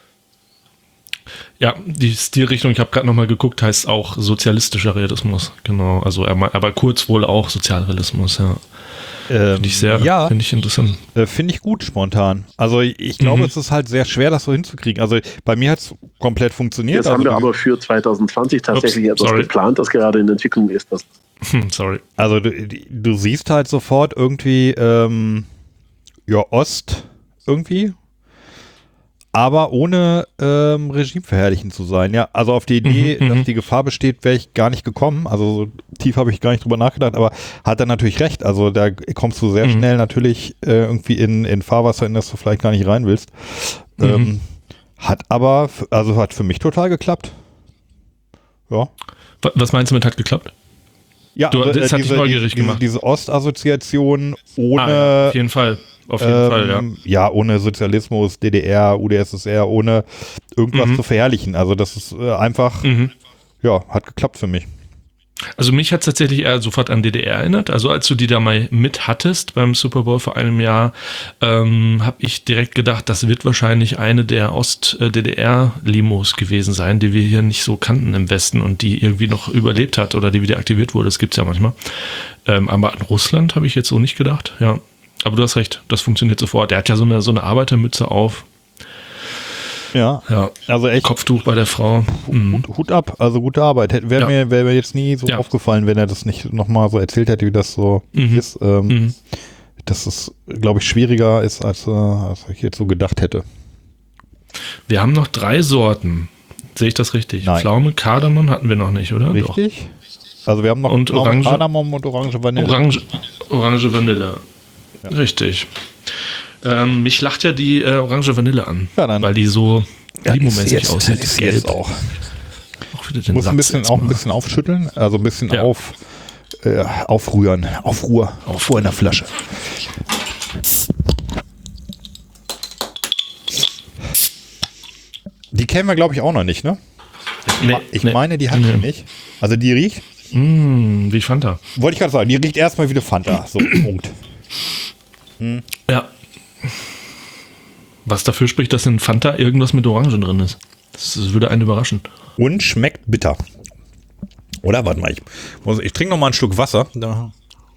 Ja, die Stilrichtung, ich habe gerade nochmal geguckt, heißt auch sozialistischer Realismus. Genau, also er meint- aber kurz wohl auch Sozialrealismus, ja. Ähm, Finde ich sehr, ja, finde ich interessant. äh, finde ich gut spontan. Also ich, ich glaube, Mhm. es ist halt sehr schwer, das so hinzukriegen. Also bei mir hat es komplett funktioniert. Jetzt also haben wir die- aber für zwanzig zwanzig tatsächlich Ups, etwas sorry. geplant, das gerade in Entwicklung ist. Das Hm, sorry. Also du, du siehst halt sofort irgendwie, ähm, ja, Ost irgendwie. aber ohne ähm, regimeverherrlichend zu sein. Ja, also auf die Idee, Mhm, dass mhm. die Gefahr besteht, wäre ich gar nicht gekommen. Also so tief habe ich gar nicht drüber nachgedacht, aber hat er natürlich recht. Also da kommst du sehr Mhm. schnell natürlich äh, irgendwie in, in Fahrwasser, in das du vielleicht gar nicht rein willst. Mhm. Ähm, hat aber, f- also hat für mich total geklappt. Ja. Wa- Was meinst du mit hat geklappt? Ja, Du- das hat dich neugierig diese, gemacht. Diese Ostassoziation ohne, Ah, ja, auf jeden Fall. Auf jeden ähm, Fall, ja. ja, ohne Sozialismus, D D R, U d S S R, ohne irgendwas Mhm. zu verherrlichen. Also das ist äh, einfach, Mhm. ja, hat geklappt für mich. Also mich hat es tatsächlich eher sofort an D D R erinnert. Also als du die da mal mit hattest beim Super Bowl vor einem Jahr, ähm, habe ich direkt gedacht, das wird wahrscheinlich eine der Ost-D D R-Limos gewesen sein, die wir hier nicht so kannten im Westen und die irgendwie noch überlebt hat oder die wieder aktiviert wurde. Das gibt's ja manchmal. Ähm, aber an Russland habe ich jetzt so nicht gedacht. Ja, aber du hast recht, das funktioniert sofort. Der hat ja so eine, so eine Arbeitermütze auf. Ja, Ja, also echt Kopftuch bei der Frau. Mhm. Hut, Hut ab, also gute Arbeit. Wäre Ja. mir, wär mir jetzt nie so Ja. aufgefallen, wenn er das nicht nochmal so erzählt hätte, wie das so Mhm. ist. Ähm, Mhm. Dass es, glaube ich, schwieriger ist, als, äh, als ich jetzt so gedacht hätte. Wir haben noch drei Sorten. Sehe ich das richtig? Nein. Pflaume, Kardamom hatten wir noch nicht, oder? Richtig? Also wir haben noch Und Pflaume, Orange- Kardamom und Orange Vanille. Orange, Orange Vanille. Richtig. Ähm, mich lacht ja die äh, Orange Vanille an, Ja, dann- weil die so Ja, die ist limomäßig jetzt- aussieht. ist jetzt auch. Auch wieder den Muss ein Satz bisschen, jetzt auch ein mal. bisschen aufschütteln, also ein bisschen Ja. auf, äh, aufrühren. Aufruhr. Aufruhr in der Flasche. Die kennen wir, glaube ich, auch noch nicht, ne? Nee, Ich nee. meine, die hatten wir Nee. nicht. Also die riecht, Mm, wie Fanta. wollte ich gerade sagen, die riecht erstmal wie eine Fanta. So, Punkt. Ja. Was dafür spricht, dass in Fanta irgendwas mit Orangen drin ist. Das, das würde einen überraschen. Und schmeckt bitter. Oder? Warte mal, ich, muss- ich trinke noch mal einen Schluck Wasser. Da.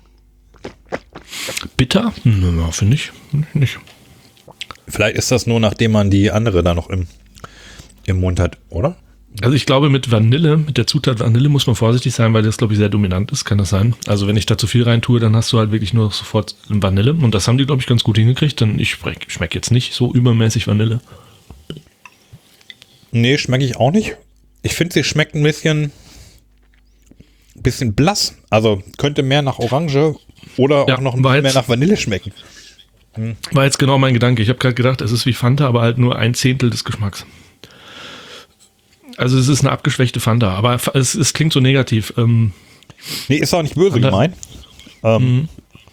Bitter? Hm, ja, finde ich nicht. Vielleicht ist das nur, nachdem man die andere da noch im, im Mund hat, oder? Also ich glaube, mit Vanille, mit der Zutat Vanille muss man vorsichtig sein, weil das, glaube ich, sehr dominant ist, kann das sein. Also wenn ich da zu viel rein tue, dann hast du halt wirklich nur sofort Vanille. Und das haben die, glaube ich, ganz gut hingekriegt, denn ich schmecke jetzt nicht so übermäßig Vanille. Nee, schmecke ich auch nicht. Ich finde, sie schmeckt ein bisschen, bisschen blass. Also könnte mehr nach Orange oder Ja, auch noch ein war bisschen mehr jetzt- nach Vanille schmecken. War jetzt genau mein Gedanke. Ich habe gerade gedacht, es ist wie Fanta, aber halt nur ein Zehntel des Geschmacks. Also es ist eine abgeschwächte Fanta, aber es, es klingt so negativ. Ähm, Nee, ist auch nicht böse Fanta- gemeint. Ähm, Mhm.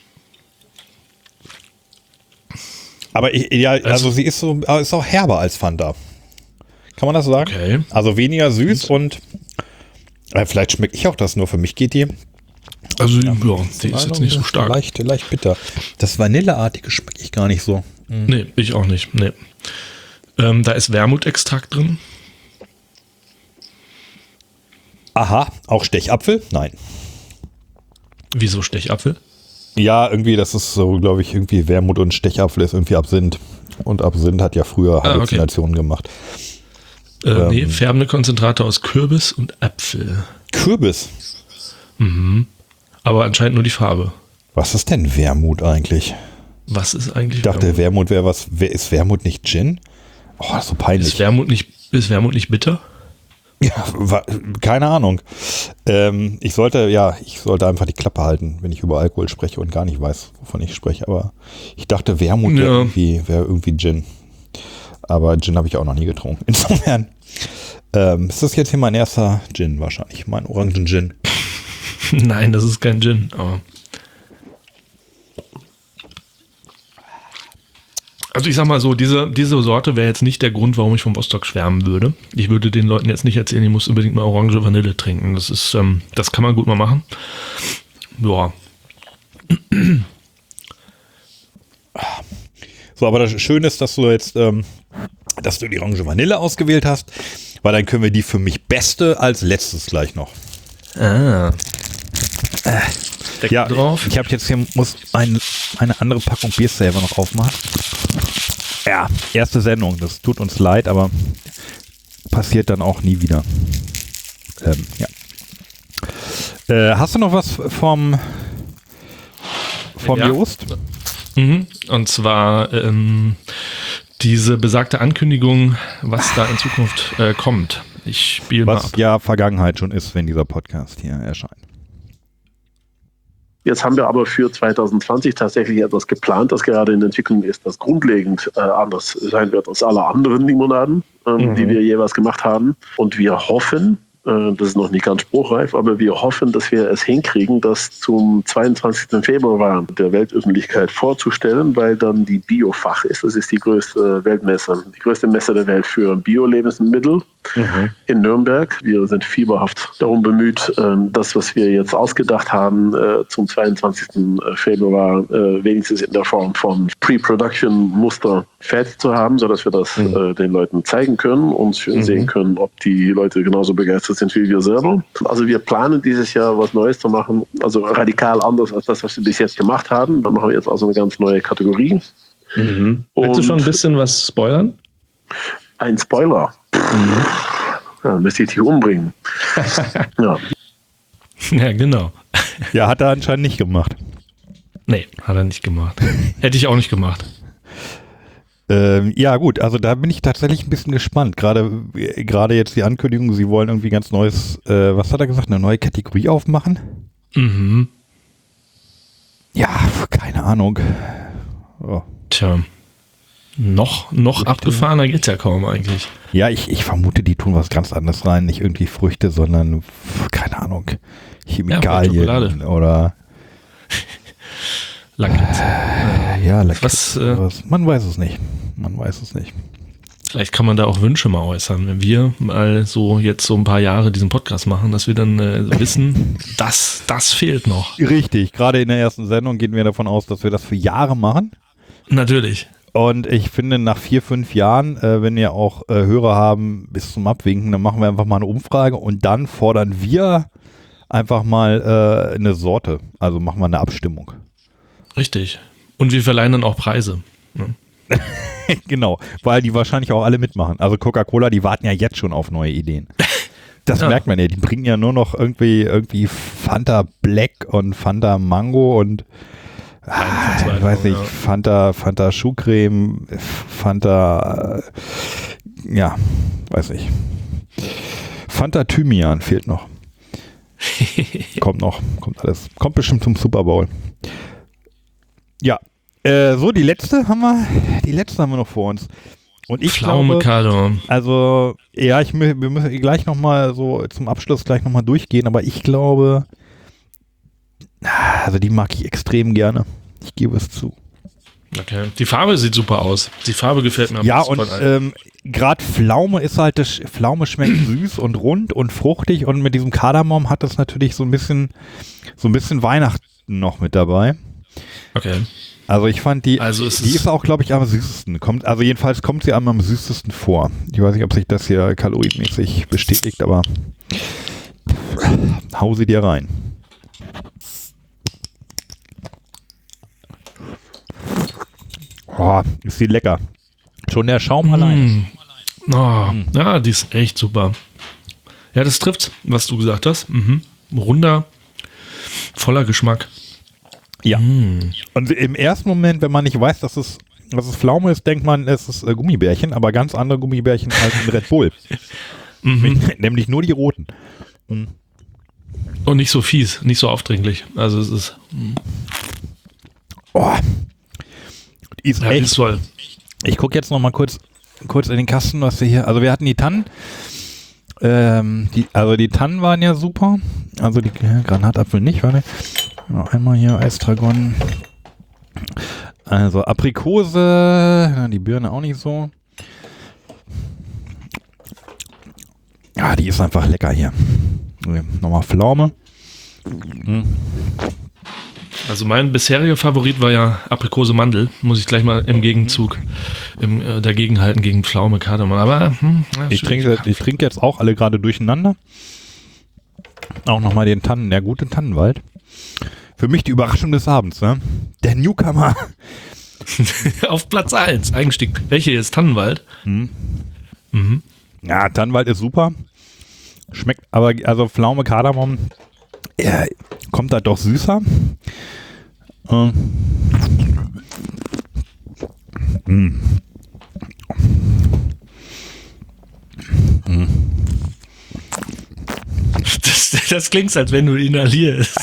Aber ich, ja, also, Also- sie ist so, ist auch herber als Fanta. Kann man das sagen? Okay. Also weniger süß und äh, vielleicht schmecke ich auch das nur. Für mich geht die. Also ja, die ist jetzt nicht so stark. Leicht, leicht bitter. Das Vanilleartige schmecke ich gar nicht so. Nee, ich auch nicht. Nee. Ähm, da ist Wermutextrakt drin. Aha, auch Stechapfel? Nein. Wieso Stechapfel? Ja, irgendwie, das ist so, glaube ich, irgendwie Wermut und Stechapfel ist irgendwie Absinth. Und Absinth hat ja früher Ah, okay. Halluzinationen gemacht. Äh, Ähm. nee, färbende Konzentrate aus Kürbis und Äpfel. Kürbis. Aber anscheinend nur die Farbe. Was ist denn Wermut eigentlich? Was ist eigentlich Ich dachte, Wermut? Wermut wäre was. Wer ist Wermut nicht Gin? Oh, das ist so peinlich. Ist Wermut nicht, ist Wermut nicht bitter? Ja, wa- keine Ahnung. Ähm, ich sollte, ja, ich sollte einfach die Klappe halten, wenn ich über Alkohol spreche und gar nicht weiß, wovon ich spreche. Aber ich dachte, Wermut wäre Ja. irgendwie, wär irgendwie Gin. Aber Gin habe ich auch noch nie getrunken. Insofern ähm, ist das jetzt hier mein erster Gin wahrscheinlich. Mein Orangen-Gin. Nein, das ist kein Gin. Aber also ich sag mal so, diese, diese Sorte wäre jetzt nicht der Grund, warum ich vom Vostok schwärmen würde. Ich würde den Leuten jetzt nicht erzählen, ich muss unbedingt mal Orange Vanille trinken. Das ist, ähm, das kann man gut mal machen. Ja. So, aber das Schöne ist, dass du jetzt, ähm, dass du die Orange Vanille ausgewählt hast, weil dann können wir die für mich beste als letztes gleich noch. Ah. Deckel Ja, drauf. ich habe jetzt hier, muss ein, eine andere Packung Bier selber noch aufmachen. Ja, erste Sendung, das tut uns leid, aber passiert dann auch nie wieder. Ähm, ja. Äh, hast du noch was vom, vom Ja. Jost? Mhm. Und zwar ähm, diese besagte Ankündigung, was da in Zukunft äh, kommt. Ich spiele mal ab. Was ja Vergangenheit schon ist, wenn dieser Podcast hier erscheint. Jetzt haben wir aber für zwanzig zwanzig tatsächlich etwas geplant, das gerade in Entwicklung ist, das grundlegend äh, anders sein wird als alle anderen Limonaden, ähm, mhm. die wir jeweils gemacht haben. Und wir hoffen, äh, das ist noch nicht ganz spruchreif, aber wir hoffen, dass wir es hinkriegen, das zum zweiundzwanzigsten Februar der Weltöffentlichkeit vorzustellen, weil dann die Biofach ist. Das ist die größte Weltmesse, die größte Messe der Welt für Bio-Lebensmittel. Mhm. In Nürnberg. Wir sind fieberhaft darum bemüht, das, was wir jetzt ausgedacht haben, zum zweiundzwanzigsten Februar wenigstens in der Form von Pre-Production-Muster fertig zu haben, sodass wir das mhm. den Leuten zeigen können und mhm. sehen können, ob die Leute genauso begeistert sind wie wir selber. Also wir planen dieses Jahr was Neues zu machen, also radikal anders als das, was wir bis jetzt gemacht haben. Dann machen wir jetzt also eine ganz neue Kategorie. Mhm. Willst du schon ein bisschen was spoilern? Ein Spoiler. Mhm. Ja, müsste ich dich umbringen. ja. ja, genau. Ja, hat er anscheinend nicht gemacht. Nee, hat er nicht gemacht. Hätte ich auch nicht gemacht. Ähm, ja, gut, also da bin ich tatsächlich ein bisschen gespannt. Gerade gerade jetzt die Ankündigung, sie wollen irgendwie ganz neues, äh, was hat er gesagt, eine neue Kategorie aufmachen? Mhm. Ja, keine Ahnung. Oh. Tja. Noch, noch abgefahrener geht's ja kaum eigentlich. Ja, ich, ich vermute, die tun was ganz anderes rein. Nicht irgendwie Früchte, sondern, keine Ahnung, Chemikalien ja, oder Lakritz. Äh, ja, Lakritz. Was, äh, man weiß es nicht. Man weiß es nicht. Vielleicht kann man da auch Wünsche mal äußern, wenn wir mal so jetzt so ein paar Jahre diesen Podcast machen, dass wir dann äh, wissen, das, das fehlt noch. Richtig, gerade in der ersten Sendung gehen wir davon aus, dass wir das für Jahre machen. Natürlich. Und ich finde, nach vier, fünf Jahren, äh, wenn wir auch äh, Hörer haben bis zum Abwinken, dann machen wir einfach mal eine Umfrage und dann fordern wir einfach mal äh, eine Sorte. Also machen wir eine Abstimmung. Richtig. Und wir verleihen dann auch Preise. Ne? Genau, weil die wahrscheinlich auch alle mitmachen. Also Coca-Cola, die warten ja jetzt schon auf neue Ideen. Das ja. merkt man ja. Die bringen ja nur noch irgendwie, irgendwie Fanta Black und Fanta Mango und Ah, ich weiß nicht, ja. Fanta, Fanta Schuhcreme, Fanta, äh, ja, weiß nicht. Fanta Thymian fehlt noch. kommt noch, kommt alles. Kommt bestimmt zum Super Bowl. Ja, äh, so die letzte haben wir, die letzte haben wir noch vor uns. Und ich Pflaume glaube, also, ja, ich, wir müssen gleich nochmal so zum Abschluss gleich nochmal durchgehen, aber ich glaube, also die mag ich extrem gerne. Ich gebe es zu. Okay. Die Farbe sieht super aus. Die Farbe gefällt mir am ja, besten. Ja, und ähm, gerade Pflaume ist halt, das Pflaume schmeckt süß und rund und fruchtig und mit diesem Kardamom hat das natürlich so ein bisschen, so ein bisschen Weihnachten noch mit dabei. Okay. Also ich fand die, also ist die ist auch, glaube ich, am süßesten. Kommt, also jedenfalls kommt sie am, am süßesten vor. Ich weiß nicht, ob sich das hier kalorienmäßig bestätigt, aber hau sie dir rein. Oh, ist die lecker. Schon der Schaum mm. allein. Oh, mm. Ja, die ist echt super. Ja, das trifft, was du gesagt hast. Mhm. Runder, voller Geschmack. Ja. Mm. Und im ersten Moment, wenn man nicht weiß, dass es, dass es Pflaume ist, denkt man, es ist äh, Gummibärchen, aber ganz andere Gummibärchen als in Red Bull. Mhm. Nämlich nur die roten. Mm. Und nicht so fies, nicht so aufdringlich. Also es ist... Mm. Oh. Die ist ja, echt ist toll. Ich gucke jetzt noch mal kurz, kurz in den Kasten, was wir hier, also wir hatten die Tannen, ähm, die, also die Tannen waren ja super, also die ja, Granatapfel nicht, warte, noch einmal hier Estragon, also Aprikose, ja, die Birne auch nicht so, ja, die ist einfach lecker hier, okay, nochmal Pflaume, hm. Also mein bisheriger Favorit war ja Aprikose Mandel, muss ich gleich mal im Gegenzug im, äh, dagegen halten gegen Pflaume Kardamom. Aber hm, ja, ich trinke ich trinke jetzt auch alle gerade durcheinander. Auch nochmal den Tannen, der gute Tannenwald. Für mich die Überraschung des Abends, ne? Der Newcomer. Auf Platz eins eingestiegen. Welche ist Tannenwald? Mhm. Mhm. Ja, Tannenwald ist super. Schmeckt, aber also Pflaume Kardamom ja, kommt da doch süßer. Ähm. Das klingt, als wenn du inhalierst.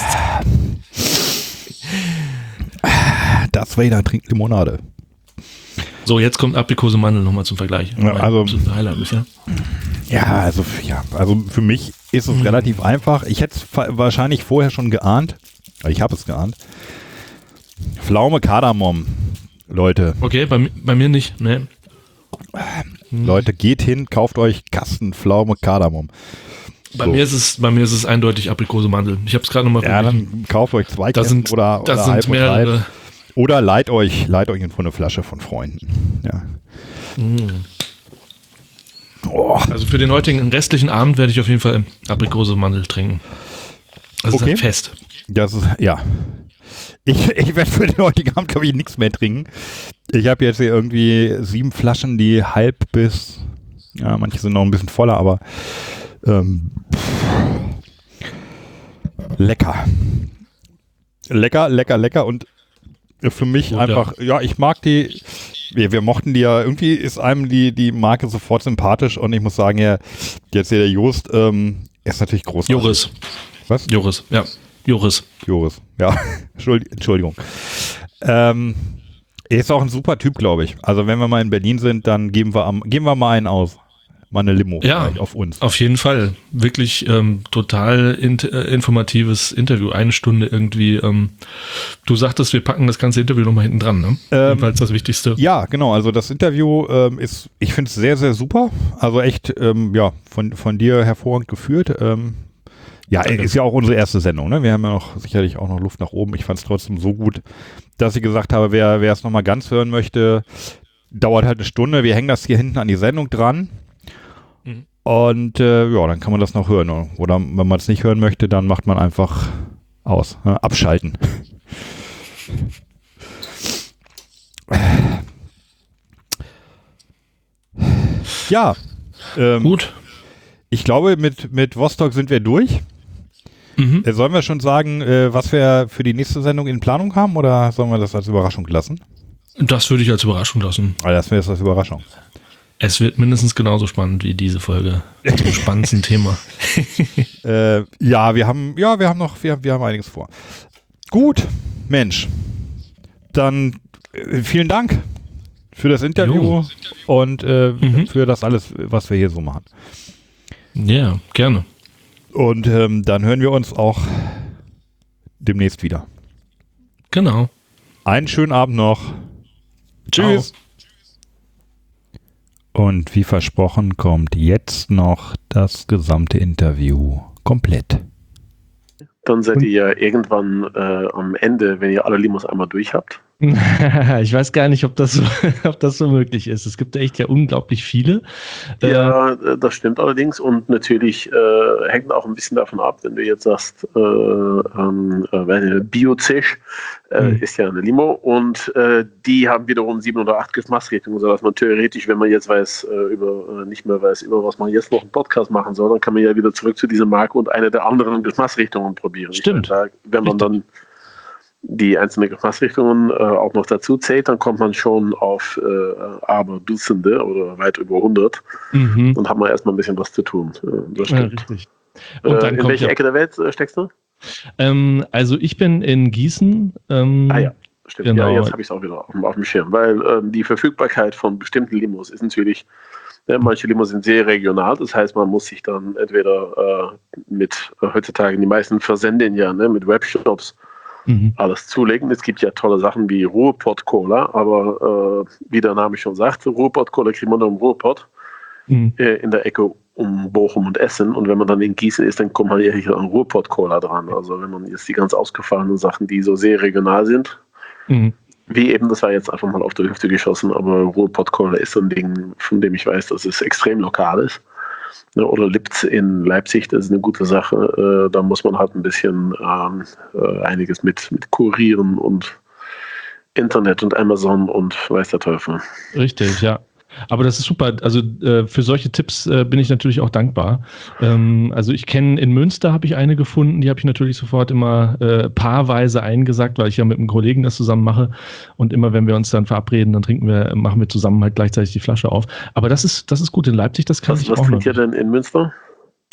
Das Vader trinkt Limonade. So, jetzt kommt Aprikose Mandel nochmal zum Vergleich. Ja, also, Highlight bisher. Ja, also, ja, also für mich ist es mhm. relativ einfach. Ich hätte es wahrscheinlich vorher schon geahnt. Ich habe es geahnt. Pflaume Kardamom, Leute. Okay, bei, bei mir nicht. Nee. Hm. Leute, geht hin, kauft euch Kasten Pflaume Kardamom. Bei, so. mir ist es, bei mir ist es eindeutig Aprikose Mandel. Ich habe es gerade nochmal Ja, dann kauft euch zwei das Kästen sind, oder, das oder sind halb mehrere. und halb. Oder leiht euch, leiht euch irgendwo eine Flasche von Freunden. Ja. Mm. Oh. Also für den heutigen restlichen Abend werde ich auf jeden Fall Aprikose Mandel trinken. Das okay. ist halt fest. Das ist, ja. Ich, ich werde für den heutigen Abend, glaube ich, nichts mehr trinken. Ich habe jetzt hier irgendwie sieben Flaschen, die halb bis, ja, manche sind noch ein bisschen voller, aber ähm, lecker. Lecker, lecker, lecker und für mich Gut, einfach, ja. ja, ich mag die, wir, wir mochten die ja, irgendwie ist einem die, die Marke sofort sympathisch und ich muss sagen, ja, jetzt hier der Jost ähm, ist natürlich großartig. Joris. Was? Joris, ja. Joris. Joris, ja. Entschuldigung. Ähm, er ist auch ein super Typ, glaube ich. Also wenn wir mal in Berlin sind, dann geben wir, am, geben wir mal einen aus. Mal eine Limo ja, auf uns. Auf jeden Fall. Wirklich ähm, total in, äh, informatives Interview. Eine Stunde irgendwie. Ähm, du sagtest, wir packen das ganze Interview nochmal hinten dran, ne? Ähm, Jedenfalls das Wichtigste. Ja, genau. Also das Interview ähm, ist, ich finde es sehr, sehr super. Also echt, ähm, ja, von, von dir hervorragend geführt. Ähm, ja, Danke. Ist ja auch unsere erste Sendung, ne? Wir haben ja noch sicherlich auch noch Luft nach oben. Ich fand es trotzdem so gut, dass ich gesagt habe, wer, wer es nochmal ganz hören möchte, dauert halt eine Stunde. Wir hängen das hier hinten an die Sendung dran. Und äh, ja, dann kann man das noch hören. Oder wenn man es nicht hören möchte, dann macht man einfach aus. Ne? Abschalten. Ja. Ähm, Gut. Ich glaube, mit, mit Vostok sind wir durch. Mhm. Äh, sollen wir schon sagen, äh, was wir für die nächste Sendung in Planung haben? Oder sollen wir das als Überraschung lassen? Das würde ich als Überraschung lassen. Ah, das wäre jetzt als Überraschung. Es wird mindestens genauso spannend wie diese Folge zum spannendsten Thema. äh, ja, wir haben, ja, wir haben noch, wir, wir haben einiges vor. Gut, Mensch. Dann äh, vielen Dank für das Interview jo. und äh, mhm. für das alles, was wir hier so machen. Ja, gerne. Und ähm, dann hören wir uns auch demnächst wieder. Genau. Einen schönen Abend noch. Tschüss. Ciao. Und wie versprochen kommt jetzt noch das gesamte Interview komplett. Dann seid ihr ja irgendwann äh, am Ende, wenn ihr alle Limos einmal durch habt. Ich weiß gar nicht, ob das, so, ob das so möglich ist. Es gibt echt ja unglaublich viele. Ja, äh, das stimmt allerdings. Und natürlich äh, hängt auch ein bisschen davon ab, wenn du jetzt sagst, äh, ähm, äh, Bio-Zisch äh, mhm. ist ja eine Limo und äh, die haben wiederum sieben oder acht Geschmacksrichtungen, sodass man theoretisch, wenn man jetzt weiß, äh, über äh, nicht mehr weiß, über was man jetzt noch einen Podcast machen soll, dann kann man ja wieder zurück zu dieser Marke und eine der anderen Geschmacksrichtungen probieren. Stimmt. Meine, wenn man dann die einzelnen Geschmacksrichtungen äh, auch noch dazu zählt, dann kommt man schon auf äh, aber Dutzende oder weit über hundert. Mhm. Dann hat man erstmal ein bisschen was zu tun. Das ja, richtig. Und dann äh, in welcher Ecke der Welt äh, steckst du? Ähm, also ich bin in Gießen. Ähm, ah ja, stimmt. Genau. Ja, jetzt habe ich es auch wieder auf, auf dem Schirm, weil äh, die Verfügbarkeit von bestimmten Limos ist natürlich, äh, manche Limos sind sehr regional, das heißt, man muss sich dann entweder äh, mit, äh, heutzutage die meisten versenden ja, ne, mit Webshops Mhm. alles zulegen. Es gibt ja tolle Sachen wie Ruhrpott-Cola, aber äh, wie der Name schon sagt, Ruhrpott-Cola kriegt man nur im Ruhrpott mhm. äh, in der Ecke um Bochum und Essen und wenn man dann in Gießen ist, dann kommt man ja hier an Ruhrpott-Cola dran. Also wenn man jetzt die ganz ausgefallenen Sachen, die so sehr regional sind, mhm. wie eben, das war jetzt einfach mal auf der Hüfte geschossen, aber Ruhrpott-Cola ist so ein Ding, von dem ich weiß, dass es extrem lokal ist. Oder Lipz in Leipzig, das ist eine gute Sache. Da muss man halt ein bisschen ähm, einiges mit, mit Kurieren und Internet und Amazon und weiß der Teufel. Richtig, ja. Aber das ist super. Also äh, für solche Tipps äh, bin ich natürlich auch dankbar. Ähm, also ich kenne in Münster habe ich eine gefunden, die habe ich natürlich sofort immer äh, paarweise eingesackt, weil ich ja mit einem Kollegen das zusammen mache. Und immer wenn wir uns dann verabreden, dann trinken wir, machen wir zusammen halt gleichzeitig die Flasche auf. Aber das ist, das ist gut in Leipzig, das kann was, ich was auch noch. Was trinkt ihr denn in Münster?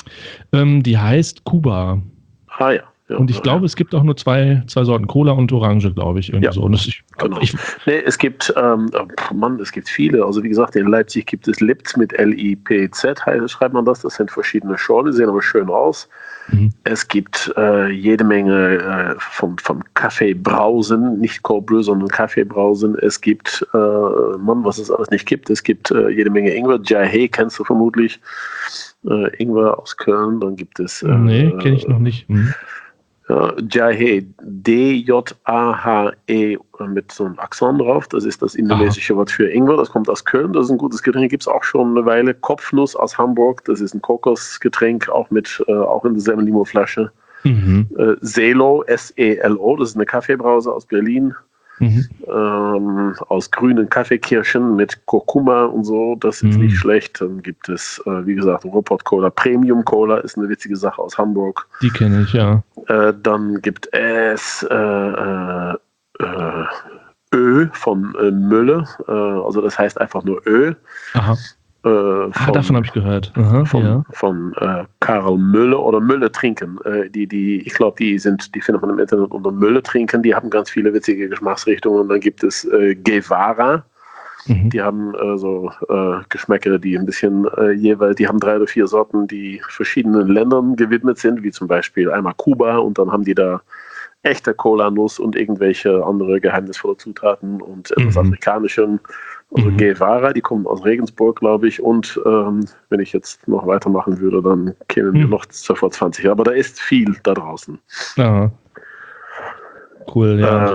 Ähm, die heißt Kuba. Ah ja. Ja, und ich ja, glaube, ja. es gibt auch nur zwei, zwei Sorten, Cola und Orange, glaube ich. Irgendwie Ja, so. Und das, ich, genau. ich, Nee, es gibt, ähm, Mann, es gibt viele. Also wie gesagt, in Leipzig gibt es Lipz mit L I P Z, heißt, schreibt man das. Das sind verschiedene Schorle, sehen aber schön aus. mhm. Es gibt äh, jede Menge äh, vom, vom Kaffeebrausen, nicht Cold Brew, sondern Kaffeebrausen. Es gibt, äh, Mann, was es alles nicht gibt. Es gibt äh, jede Menge Ingwer. Jai kennst du vermutlich. Äh, Ingwer aus Köln. Dann gibt es. Äh, nee, kenne ich noch nicht. Mhm. Ja, Jahe, D J A H E mit so einem Akzent drauf. Das ist das indonesische Wort für Ingwer. Das kommt aus Köln. Das ist ein gutes Getränk. Gibt es auch schon eine Weile. Kopfnuss aus Hamburg. Das ist ein Kokosgetränk, auch mit äh, auch in derselben Limo-Flasche. Mhm. Äh, Selo, S E L O. Das ist eine Kaffeebrause aus Berlin. Mhm. Ähm, aus grünen Kaffeekirschen mit Kurkuma und so. Das ist Mhm. nicht schlecht. Dann gibt es, äh, wie gesagt, Ruhrpott Cola. Premium Cola ist eine witzige Sache aus Hamburg. Die kenne ich, ja. Äh, dann gibt es äh, äh, äh, Ö von äh, Mülle. Äh, also das heißt einfach nur Ö. Aha. Äh, Ah, von, davon habe ich gehört. Aha, von, ja. von äh, Karl Mülle oder Mülle trinken. Äh, die, die, ich glaube, die sind, die findet man im Internet unter Mülle trinken. Die haben ganz viele witzige Geschmacksrichtungen. Und dann gibt es äh, Guevara. Mhm. Die haben äh, so äh, Geschmäcker, die ein bisschen äh, jeweils, die haben drei oder vier Sorten, die verschiedenen Ländern gewidmet sind, wie zum Beispiel einmal Kuba und dann haben die da echte Cola-Nuss und irgendwelche andere geheimnisvolle Zutaten und etwas Mhm. Afrikanischen. Also Mhm. Guevara, die kommen aus Regensburg, glaube ich. Und ähm, wenn ich jetzt noch weitermachen würde, dann kämen wir Mhm. noch sofort zwanzig. Aber da ist viel da draußen. Aha. Cool, ja. Äh,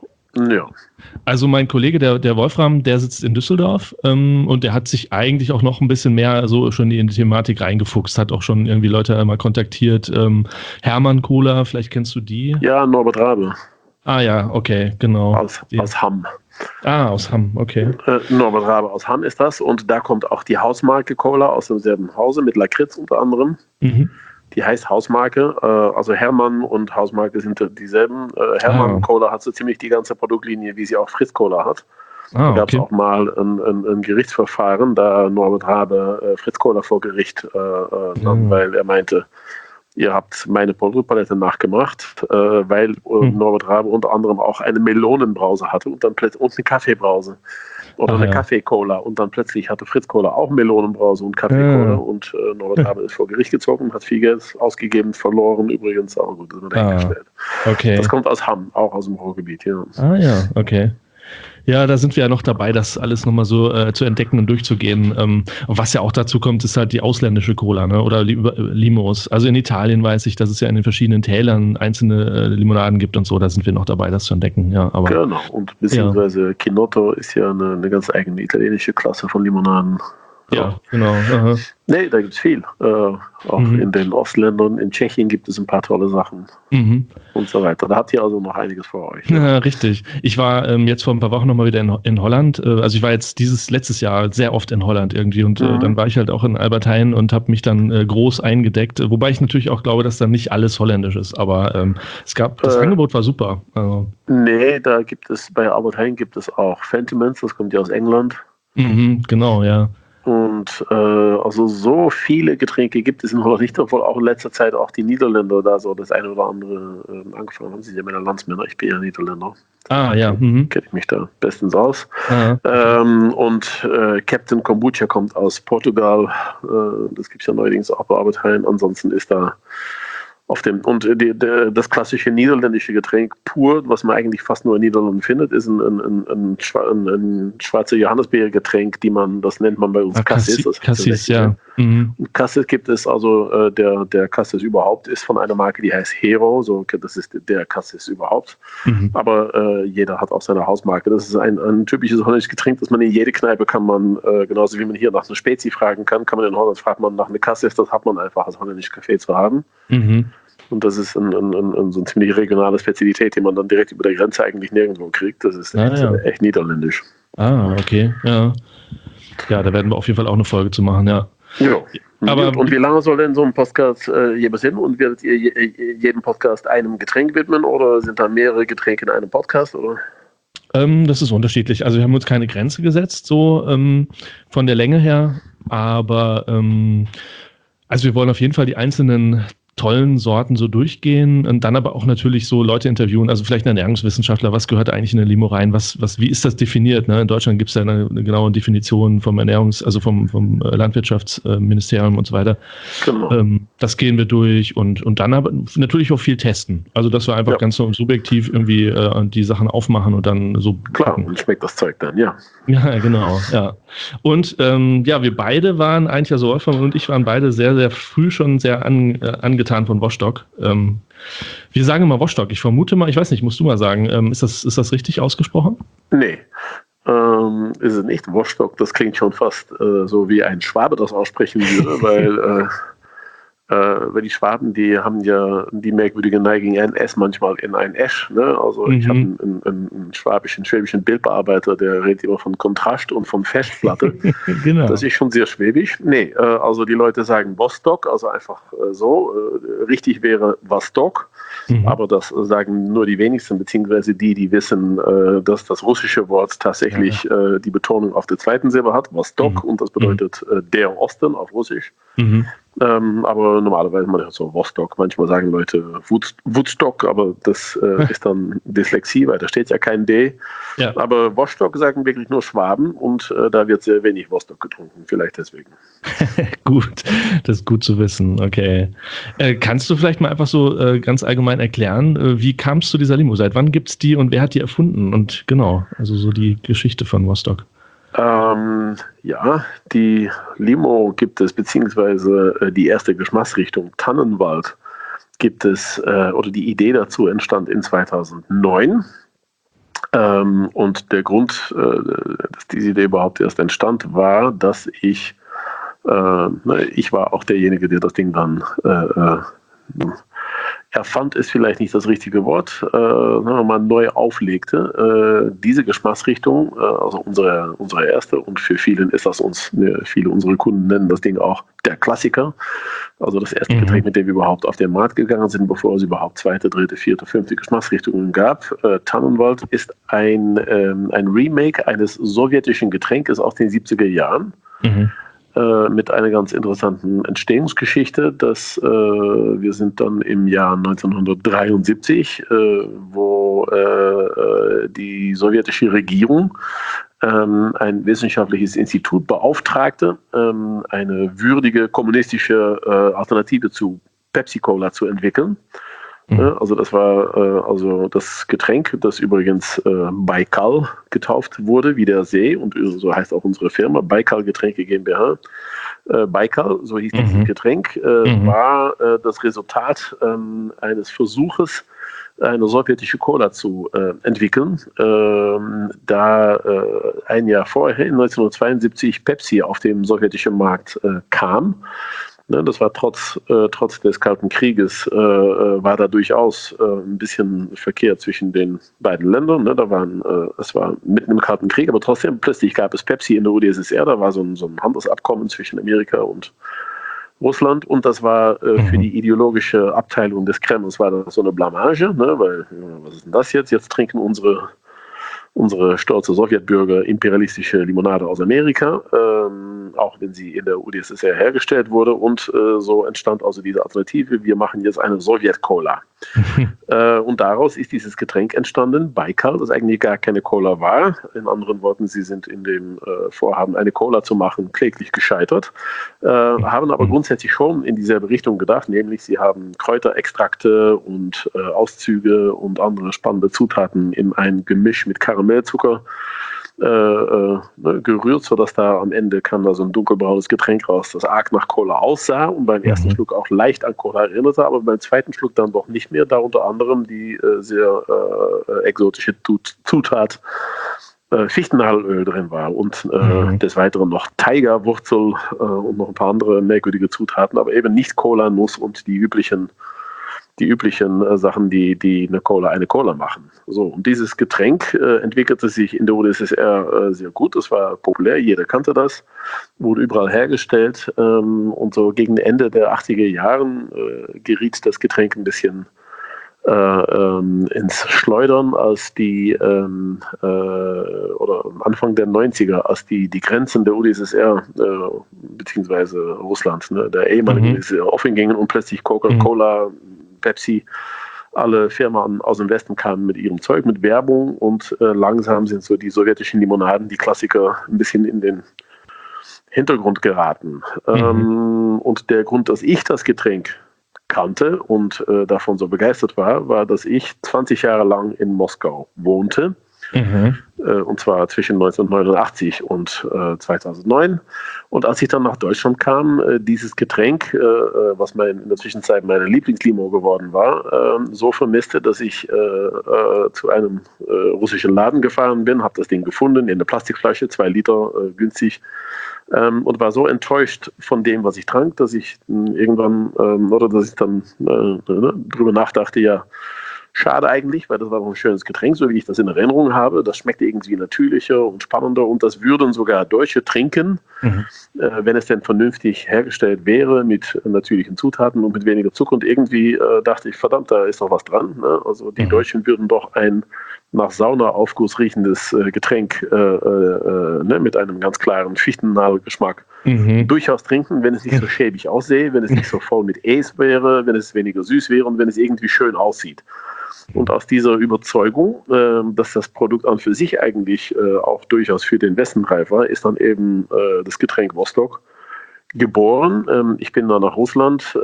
ja. Also mein Kollege, der, der Wolfram, der sitzt in Düsseldorf ähm, und der hat sich eigentlich auch noch ein bisschen mehr so schon in die Thematik reingefuchst, hat auch schon irgendwie Leute mal kontaktiert. Ähm, Hermann Cola, vielleicht kennst du die? Ja, Norbert Rabe Ah ja, okay, genau. aus, Die- aus Hamm. Ah, aus Hamm, okay. Äh, Norbert Rabe aus Hamm ist das. Und da kommt auch die Hausmarke Cola aus demselben Hause mit Lakritz unter anderem. Mhm. Die heißt Hausmarke. Äh, also Hermann und Hausmarke sind dieselben. Äh, Hermann Ah. Cola hat so ziemlich die ganze Produktlinie, wie sie auch Fritz Cola hat. Ah, Da gab es okay. auch mal ein, ein, ein Gerichtsverfahren, da Norbert Rabe äh, Fritz Cola vor Gericht äh, äh, nahm, Mhm. weil er meinte, ihr habt meine Produktpalette nachgemacht, äh, weil äh, Mhm. Norbert Rabe unter anderem auch eine Melonenbrause hatte und dann plötzlich und eine Kaffeebrause. Oder Ach eine ja. Kaffee-Cola und dann plötzlich hatte Fritz Cola auch Melonenbrause und Kaffee-Cola Ja. und äh, Norbert Rabe ist vor Gericht gezogen, hat viel Geld ausgegeben, verloren übrigens, aber gut, das wird Ah. dahingestellt. Okay. Das kommt aus Hamm, auch aus dem Ruhrgebiet, ja. Ah ja, okay. Ja, da sind wir ja noch dabei, das alles nochmal so äh, zu entdecken und durchzugehen. Ähm, und was ja auch dazu kommt, ist halt die ausländische Cola, ne? Oder Li- äh, Limos. Also in Italien weiß ich, dass es ja in den verschiedenen Tälern einzelne äh, Limonaden gibt und so. Da sind wir noch dabei, das zu entdecken. Ja, aber Genau, und beziehungsweise Kinotto ist ja eine, eine ganz eigene italienische Klasse von Limonaden. ja, genau. Aha. Nee, da gibt es viel. Äh, auch Mhm. in den Ostländern, in Tschechien gibt es ein paar tolle Sachen Mhm. und so weiter. Da habt ihr also noch einiges vor euch. Ja, richtig. Ich war ähm, jetzt vor ein paar Wochen nochmal wieder in, in Holland. Äh, also ich war jetzt dieses letztes Jahr sehr oft in Holland irgendwie und äh, Mhm. dann war ich halt auch in Albertijn und habe mich dann äh, groß eingedeckt. äh, Wobei ich natürlich auch glaube, dass dann nicht alles holländisch ist, aber ähm, es gab, das Äh. Angebot war super. Also, Nee, da gibt es, bei Albert Heijn gibt es auch Fentimans, das kommt ja aus England. mhm, genau, ja. Und äh, also so viele Getränke gibt es in Holland nicht, obwohl auch in letzter Zeit auch die Niederländer da so das eine oder andere äh, angefangen haben. Sie sind ja meine Landsmänner, ich bin ja Niederländer. Ah, ja. Mhm. Kenne ich mich da bestens aus. Ah, Ähm, und äh, Captain Kombucha kommt aus Portugal. Äh, das gibt es ja neuerdings auch bei Albert Heijn. Ansonsten ist da auf dem, und die, die, das klassische niederländische Getränk pur, was man eigentlich fast nur in Niederlanden findet, ist ein, ein, ein, ein, schwa- ein, ein schwarzer Johannisbeergetränk, die man, das nennt man bei uns ah, Cassis. Cassis, Das Cassis, ja. Mhm. Und Cassis gibt es also, äh, der, der Cassis überhaupt ist von einer Marke, die heißt Hero, so, okay, das ist der Cassis überhaupt. Mhm. Aber äh, jeder hat auch seine Hausmarke. Das ist ein, ein typisches holländisches Getränk, das man in jede Kneipe kann man, äh, genauso wie man hier nach einer Spezi fragen kann, kann man in Holland fragt man nach einer Cassis, das hat man einfach als holländisches Café zu haben. Mhm. Und das ist ein, ein, ein, ein, so eine ziemlich regionale Spezialität, die man dann direkt über der Grenze eigentlich nirgendwo kriegt. Das ist Ah, echt, ja. echt niederländisch. Ah, okay, ja. Ja, da werden wir auf jeden Fall auch eine Folge zu machen, ja. Ja. Aber- Gut, und wie lange soll denn so ein Podcast äh, jeweils hin? Und werdet ihr je, jedem Podcast einem Getränk widmen oder sind da mehrere Getränke in einem Podcast? Oder? Ähm, das ist unterschiedlich. Also wir haben uns keine Grenze gesetzt, so ähm, von der Länge her, aber ähm, Also wir wollen auf jeden Fall die einzelnen tollen Sorten so durchgehen und dann aber auch natürlich so Leute interviewen, also vielleicht einen Ernährungswissenschaftler, was gehört eigentlich in eine Limo rein, was, was, wie ist das definiert? Ne? In Deutschland gibt es ja eine, eine genaue Definition vom Ernährungs-, also vom, vom Landwirtschaftsministerium und so weiter. Genau. Ähm, das gehen wir durch und, und dann aber natürlich auch viel testen. Also dass wir einfach ja. ganz so subjektiv irgendwie äh, die Sachen aufmachen und dann so Klar, und schmeckt das Zeug dann, ja. Ja, genau, ja. Und ähm, ja, wir beide waren eigentlich, also Wolfram und ich waren beide sehr, sehr früh schon sehr an, äh, angetan von Wostock. Ähm, wir sagen immer Wostock. Ich vermute mal, ich weiß nicht, musst du mal sagen, ähm, ist das, ist das richtig ausgesprochen? Nee, ähm, ist es nicht. Wostock, das klingt schon fast äh, so wie ein Schwabe das aussprechen würde, weil äh, Äh, weil die Schwaben, die haben ja die merkwürdige Neigung, ein S manchmal in ein Esch. Ne? Also mhm. ich habe einen, einen, einen schwabischen, schwäbischen Bildbearbeiter, der redet immer von Kontrast und von Festplatte. Genau. Das ist schon sehr schwäbisch. Nee, äh, also die Leute sagen Wostock, also einfach äh, so. Äh, richtig wäre Vostok, mhm. aber das sagen nur die wenigsten, beziehungsweise die, die wissen, äh, dass das russische Wort tatsächlich ja. äh, die Betonung auf der zweiten Silbe hat, Vostok, mhm. und das bedeutet äh, der Osten auf Russisch. Mhm. Ähm, aber normalerweise man hört so Wostock. Manchmal sagen Leute Woodstock, aber das äh, ist dann Dyslexie, weil da steht ja kein D. Ja. Aber Wostock sagen wirklich nur Schwaben und äh, da wird sehr wenig Wostock getrunken, vielleicht deswegen. Gut, das ist gut zu wissen, okay. Äh, kannst du vielleicht mal einfach so äh, ganz allgemein erklären, äh, wie kam es zu dieser Limo? Seit wann gibt es die und wer hat die erfunden? Und genau, also so die Geschichte von Wostock. Ähm, ja, die Limo gibt es, beziehungsweise äh, die erste Geschmacksrichtung Tannenwald gibt es, äh, oder die Idee dazu entstand in zweitausendneun. Ähm, und der Grund, äh, dass diese Idee überhaupt erst entstand, war, dass ich, äh, ich war auch derjenige, der das Ding dann äh, äh, erfand, ist vielleicht nicht das richtige Wort, äh, sagen wir mal neu auflegte. Äh, diese Geschmacksrichtung, äh, also unsere, unsere erste, und für vielen ist das uns, ne, viele unserer Kunden nennen das Ding auch der Klassiker. Also das erste mhm. Getränk, mit dem wir überhaupt auf den Markt gegangen sind, bevor es überhaupt zweite, dritte, vierte, fünfte Geschmacksrichtungen gab. Äh, Tannenwald ist ein, ähm, ein Remake eines sowjetischen Getränkes aus den siebziger Jahren. Mhm. Mit einer ganz interessanten Entstehungsgeschichte, dass äh, wir sind dann im Jahr neunzehnhundertdreiundsiebzig, äh, wo äh, die sowjetische Regierung ähm, ein wissenschaftliches Institut beauftragte, ähm, eine würdige kommunistische äh, Alternative zu Pepsi-Cola zu entwickeln. Mhm. Also das war äh, also das Getränk, das übrigens äh, Baikal getauft wurde, wie der See, und so heißt auch unsere Firma, Baikal Getränke GmbH. Äh, Baikal, so hieß mhm. dieses Getränk, äh, mhm. war äh, das Resultat äh, eines Versuches, eine sowjetische Cola zu äh, entwickeln. Ähm, da äh, ein Jahr vorher, in neunzehnhundertzweiundsiebzig, Pepsi auf dem sowjetischen Markt äh, kam. Ne, das war trotz, äh, trotz des Kalten Krieges, äh, war da durchaus äh, ein bisschen Verkehr zwischen den beiden Ländern. Ne, da waren, äh, es war mitten im Kalten Krieg, aber trotzdem plötzlich gab es Pepsi in der U d S S R. Da war so ein, so ein Handelsabkommen zwischen Amerika und Russland, und das war äh, für die ideologische Abteilung des Kremls war das so eine Blamage, ne, weil, was ist denn das jetzt? Jetzt trinken unsere unsere stolze Sowjetbürger imperialistische Limonade aus Amerika, ähm, auch wenn sie in der U d S S R hergestellt wurde. Und äh, so entstand also diese Alternative, wir machen jetzt eine Sowjet-Cola. äh, und daraus ist dieses Getränk entstanden, Baikal, das eigentlich gar keine Cola war. In anderen Worten, sie sind in dem äh, Vorhaben, eine Cola zu machen, kläglich gescheitert, äh, haben aber grundsätzlich schon in dieselbe Richtung gedacht, nämlich sie haben Kräuterextrakte und äh, Auszüge und andere spannende Zutaten in ein Gemisch mit Karamellzucker äh, äh, ne, gerührt, sodass da am Ende kam da so ein dunkelbraunes Getränk raus, das arg nach Cola aussah und beim ersten mhm. Schluck auch leicht an Cola erinnerte, aber beim zweiten Schluck dann doch nicht mehr, da unter anderem die äh, sehr äh, exotische Tut- Zutat äh, Fichtennadelöl drin war und äh, mhm. des Weiteren noch Tigerwurzel äh, und noch ein paar andere merkwürdige Zutaten, aber eben nicht Cola, Nuss und die üblichen die üblichen äh, Sachen, die, die eine Cola eine Cola machen. So, und dieses Getränk äh, entwickelte sich in der U d S S R äh, sehr gut. Es war populär, jeder kannte das, wurde überall hergestellt. Ähm, und so gegen Ende der achtziger Jahren äh, geriet das Getränk ein bisschen äh, ähm, ins Schleudern, als die ähm, äh, oder am Anfang der neunziger, als die, die Grenzen der U d S S R äh, beziehungsweise Russland, ne, der ehemaligen U d S S R offen gingen und plötzlich Coca-Cola, mhm. Pepsi, alle Firmen aus dem Westen kamen mit ihrem Zeug, mit Werbung und äh, langsam sind so die sowjetischen Limonaden, die Klassiker, ein bisschen in den Hintergrund geraten. Mhm. Ähm, und der Grund, dass ich das Getränk kannte und äh, davon so begeistert war, war, dass ich zwanzig Jahre lang in Moskau wohnte. Mhm. Äh, und zwar zwischen neunzehnhundertneunundachtzig und äh, zweitausendneun. Und als ich dann nach Deutschland kam, äh, dieses Getränk, äh, was mein, in der Zwischenzeit meine Lieblingslimo geworden war, äh, so vermisste, dass ich äh, äh, zu einem äh, russischen Laden gefahren bin, habe das Ding gefunden in der Plastikflasche, zwei Liter, äh, günstig, ähm, und war so enttäuscht von dem, was ich trank, dass ich äh, irgendwann, äh, oder dass ich dann äh, drüber nachdachte, ja, schade eigentlich, weil das war noch ein schönes Getränk, so wie ich das in Erinnerung habe. Das schmeckte irgendwie natürlicher und spannender und das würden sogar Deutsche trinken, mhm. äh, wenn es denn vernünftig hergestellt wäre mit natürlichen Zutaten und mit weniger Zucker. Und irgendwie äh, dachte ich, verdammt, da ist doch was dran. Ne? Also die mhm. Deutschen würden doch ein nach Saunaaufguss riechendes äh, Getränk äh, äh, ne, mit einem ganz klaren Fichtennadelgeschmack mhm. durchaus trinken, wenn es nicht so schäbig aussähe, wenn es nicht so voll mit Ace wäre, wenn es weniger süß wäre und wenn es irgendwie schön aussieht. Und aus dieser Überzeugung, äh, dass das Produkt an für sich eigentlich äh, auch durchaus für den Westen reif war, ist dann eben äh, das Getränk Vostok geboren. Ähm, ich bin dann nach Russland äh,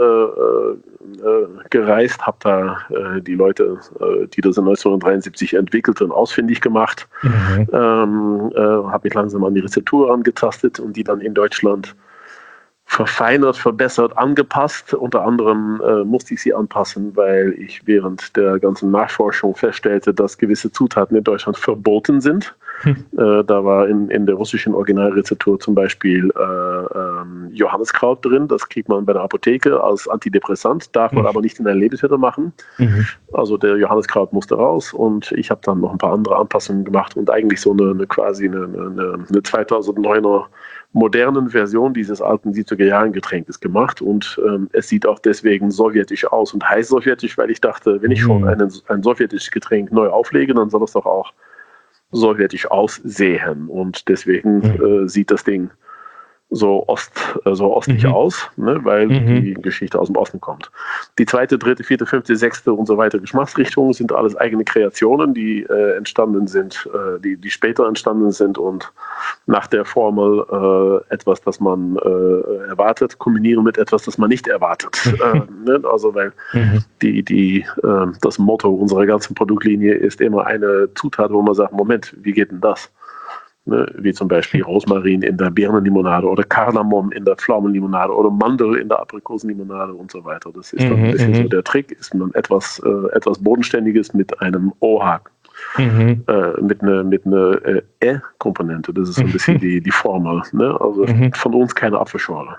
äh, gereist, habe da äh, die Leute, äh, die das in neunzehnhundertdreiundsiebzig entwickelten, ausfindig gemacht, mhm. ähm, äh, habe mich langsam an die Rezeptur angetastet und die dann in Deutschland verfeinert, verbessert, angepasst. Unter anderem äh, musste ich sie anpassen, weil ich während der ganzen Nachforschung feststellte, dass gewisse Zutaten in Deutschland verboten sind. Hm. Äh, da war in, in der russischen Originalrezeptur zum Beispiel äh, ähm, Johanniskraut drin. Das kriegt man bei der Apotheke als Antidepressant, darf man hm. aber nicht in ein Lebensmittel machen. Mhm. Also der Johanniskraut musste raus und ich habe dann noch ein paar andere Anpassungen gemacht und eigentlich so eine, eine quasi eine, eine, eine zweitausenddneuner modernen Version dieses alten siebziger Jahren Getränkes gemacht und ähm, es sieht auch deswegen sowjetisch aus und heißt sowjetisch, weil ich dachte, wenn ich schon einen, ein sowjetisches Getränk neu auflege, dann soll es doch auch sowjetisch aussehen und deswegen mhm. äh, sieht das Ding so, Ost, äh, so ostlich mhm. aus, ne, weil mhm. die Geschichte aus dem Osten kommt. Die zweite, dritte, vierte, fünfte, sechste und so weiter Geschmacksrichtungen sind alles eigene Kreationen, die äh, entstanden sind, äh, die, die später entstanden sind und nach der Formel äh, etwas, das man äh, erwartet, kombinieren mit etwas, das man nicht erwartet. äh, ne? Also weil mhm. die, die, äh, das Motto unserer ganzen Produktlinie ist immer eine Zutat, wo man sagt, Moment, wie geht denn das? Ne, wie zum Beispiel Rosmarin in der Birnenlimonade oder Kardamom in der Pflaumenlimonade oder Mandel in der Aprikosenlimonade und so weiter. Das ist dann ein bisschen mhm. so der Trick, ist man etwas, äh, etwas Bodenständiges mit einem O-Haken, mhm. äh, mit einer mit eine, äh, Ä-Komponente. Das ist so ein bisschen die, die Formel. Ne? Also mhm. von uns keine Apfelschorle.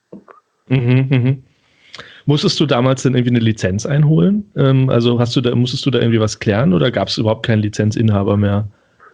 Mhm, mhm. Musstest du damals denn irgendwie eine Lizenz einholen? Ähm, also hast du da, musstest du da irgendwie was klären oder gab es überhaupt keinen Lizenzinhaber mehr?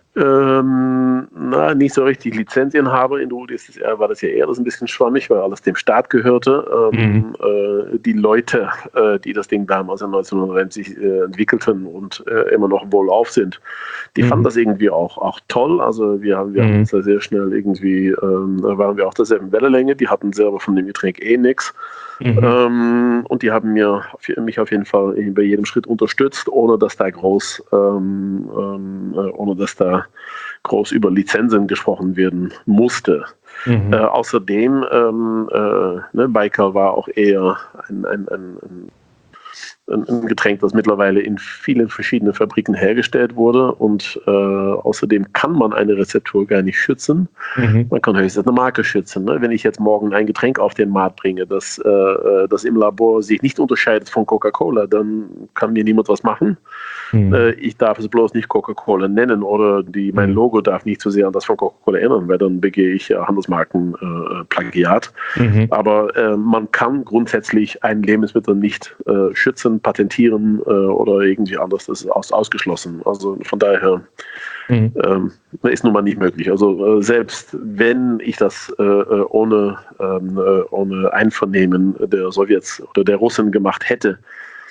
Ähm, na, nicht so richtig Lizenzinhaber. In der U d S S R war das ja eher das ein bisschen schwammig, weil alles dem Staat gehörte. Ähm, mhm. äh, die Leute, äh, die das Ding damals in neunzehnhundertneunzig äh, entwickelten und äh, immer noch wohlauf sind, die mhm. fanden das irgendwie auch, auch toll. Also wir haben, wir mhm. haben uns da sehr schnell irgendwie, ähm, waren wir auf derselben Wellenlänge. Die hatten selber von dem Getränk eh nichts. Mhm. Ähm, und die haben mir, mich auf jeden Fall bei jedem Schritt unterstützt, ohne dass da groß, ähm, ähm, ohne dass da groß über Lizenzen gesprochen werden musste. Mhm. Äh, außerdem, ähm, äh, ne, Baikal war auch eher ein, ein, ein, ein ein Getränk, das mittlerweile in vielen verschiedenen Fabriken hergestellt wurde und äh, außerdem kann man eine Rezeptur gar nicht schützen. Mhm. Man kann höchstens eine Marke schützen. Ne? Wenn ich jetzt morgen ein Getränk auf den Markt bringe, das, äh, das im Labor sich nicht unterscheidet von Coca-Cola, dann kann mir niemand was machen. Mhm. Äh, ich darf es bloß nicht Coca-Cola nennen oder die, mein Logo darf nicht zu sehr an das von Coca-Cola erinnern, weil dann begehe ich ja Handelsmarkenplagiat. Äh, mhm. Aber äh, man kann grundsätzlich ein Lebensmittel nicht äh, schützen, patentieren äh, oder irgendwie anders. Das ist aus, ausgeschlossen. Also von daher mhm. ähm, ist nun mal nicht möglich. Also äh, selbst wenn ich das äh, ohne, ähm, äh, ohne Einvernehmen der Sowjets oder der Russen gemacht hätte,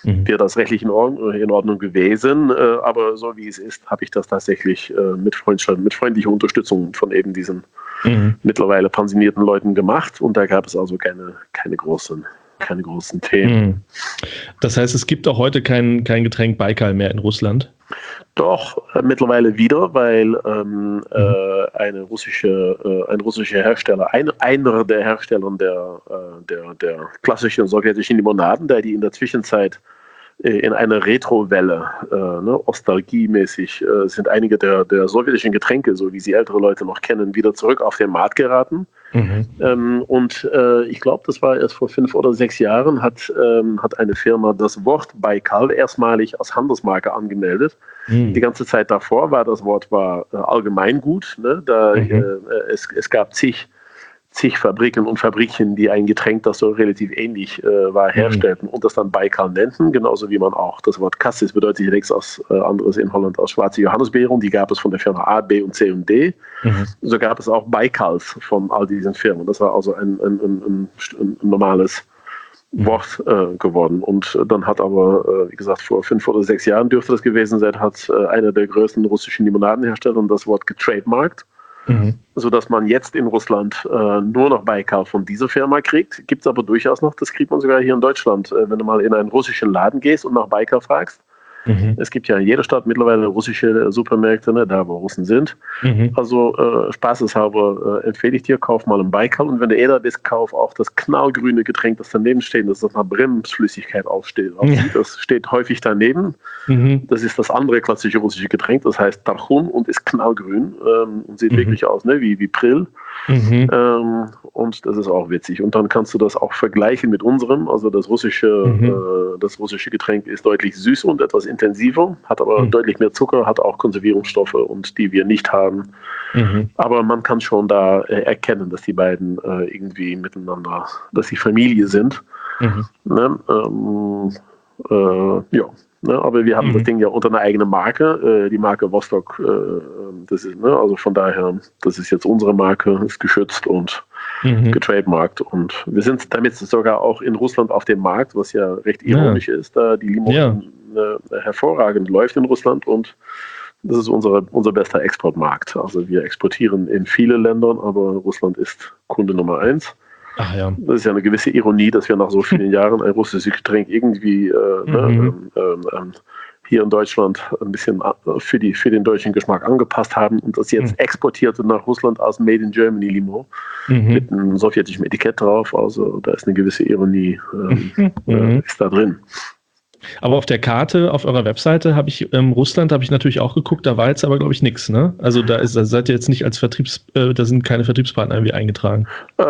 mhm. wäre das rechtlich in Ordnung, in Ordnung gewesen. Äh, aber so wie es ist, habe ich das tatsächlich äh, mit, mit freundlicher Unterstützung von eben diesen mhm. mittlerweile pensionierten Leuten gemacht. Und da gab es also keine, keine großen keine großen Themen. Das heißt, es gibt auch heute kein, kein Getränk Baikal mehr in Russland? Doch, äh, mittlerweile wieder, weil ähm, mhm. äh, eine russische, äh, ein russischer Hersteller, ein, einer der Hersteller der, äh, der, der klassischen sowjetischen Limonaden, der die in der Zwischenzeit äh, in einer Retrowelle, äh, ne, nostalgiemäßig, äh, sind einige der, der sowjetischen Getränke, so wie sie ältere Leute noch kennen, wieder zurück auf den Markt geraten. Mhm. Ähm, und äh, ich glaube, das war erst vor fünf oder sechs Jahren, hat, ähm, hat eine Firma das Wort Baikal erstmalig als Handelsmarke angemeldet. Mhm. Die ganze Zeit davor war das Wort war äh, Allgemeingut. Ne? Da, mhm. äh, es, es gab zig, zig Fabriken und Fabriken, die ein Getränk, das so relativ ähnlich äh, war, herstellten mhm. und das dann Baikal nannten. Genauso wie man auch das Wort Cassis bedeutet ja nichts als, äh, anderes in Holland als schwarze Johannisbeeren. Die gab es von der Firma A, B und C und D. Mhm. So gab es auch Baikals von all diesen Firmen. Das war also ein, ein, ein, ein, ein normales Wort äh, geworden. Und dann hat aber, äh, wie gesagt, vor fünf oder sechs Jahren dürfte das gewesen sein, hat äh, einer der größten russischen Limonadenhersteller das Wort getrademarkt. Mhm. Sodass man jetzt in Russland äh, nur noch Baikal von dieser Firma kriegt. Gibt es aber durchaus noch, das kriegt man sogar hier in Deutschland, äh, wenn du mal in einen russischen Laden gehst und nach Baikal fragst. Mhm. Es gibt ja in jeder Stadt mittlerweile russische Supermärkte, ne, da wo Russen sind. Mhm. Also äh, spaßeshalber äh, empfehle ich dir, kauf mal einen Baikal und wenn du eh da bist, kauf auch das knallgrüne Getränk, das daneben steht, das nach Bremsflüssigkeit aufsteht. Ja. Das steht häufig daneben. Mhm. Das ist das andere klassische russische Getränk, das heißt Tarchun und ist knallgrün ähm, und sieht mhm. wirklich aus, ne, wie, wie Prill. Mhm. Ähm, und das ist auch witzig. Und dann kannst du das auch vergleichen mit unserem. Also das russische, mhm. äh, das russische Getränk ist deutlich süßer und etwas intensiver, hat aber mhm. deutlich mehr Zucker, hat auch Konservierungsstoffe und die wir nicht haben. Mhm. Aber man kann schon da äh, erkennen, dass die beiden äh, irgendwie miteinander, dass sie Familie sind. Mhm. Ne? Ähm, äh, ja. Ne, aber wir haben mhm. das Ding ja unter einer eigenen Marke, äh, die Marke Vostok, äh, das ist, ne, also von daher, das ist jetzt unsere Marke, ist geschützt und mhm. getrademarkt und wir sind damit sogar auch in Russland auf dem Markt, was ja recht ironisch ja. ist, da die Limo ja. äh, hervorragend läuft in Russland und das ist unsere, unser bester Exportmarkt. Also wir exportieren in viele Länder, aber Russland ist Kunde Nummer eins. Ach ja. Das ist ja eine gewisse Ironie, dass wir nach so vielen Jahren ein russisches Getränk irgendwie äh, mhm. ne, ähm, ähm, hier in Deutschland ein bisschen für, die, für den deutschen Geschmack angepasst haben und das jetzt mhm. exportiert nach Russland als Made in Germany Limo mhm. mit einem sowjetischen Etikett drauf. Also da ist eine gewisse Ironie ähm, mhm. äh, ist da drin. Aber auf der Karte, auf eurer Webseite habe ich ähm, Russland, habe ich natürlich auch geguckt, da war jetzt aber, glaube ich, nichts, ne? Also da, ist, da seid ihr jetzt nicht als Vertriebs, äh, da sind keine Vertriebspartner irgendwie eingetragen. Äh,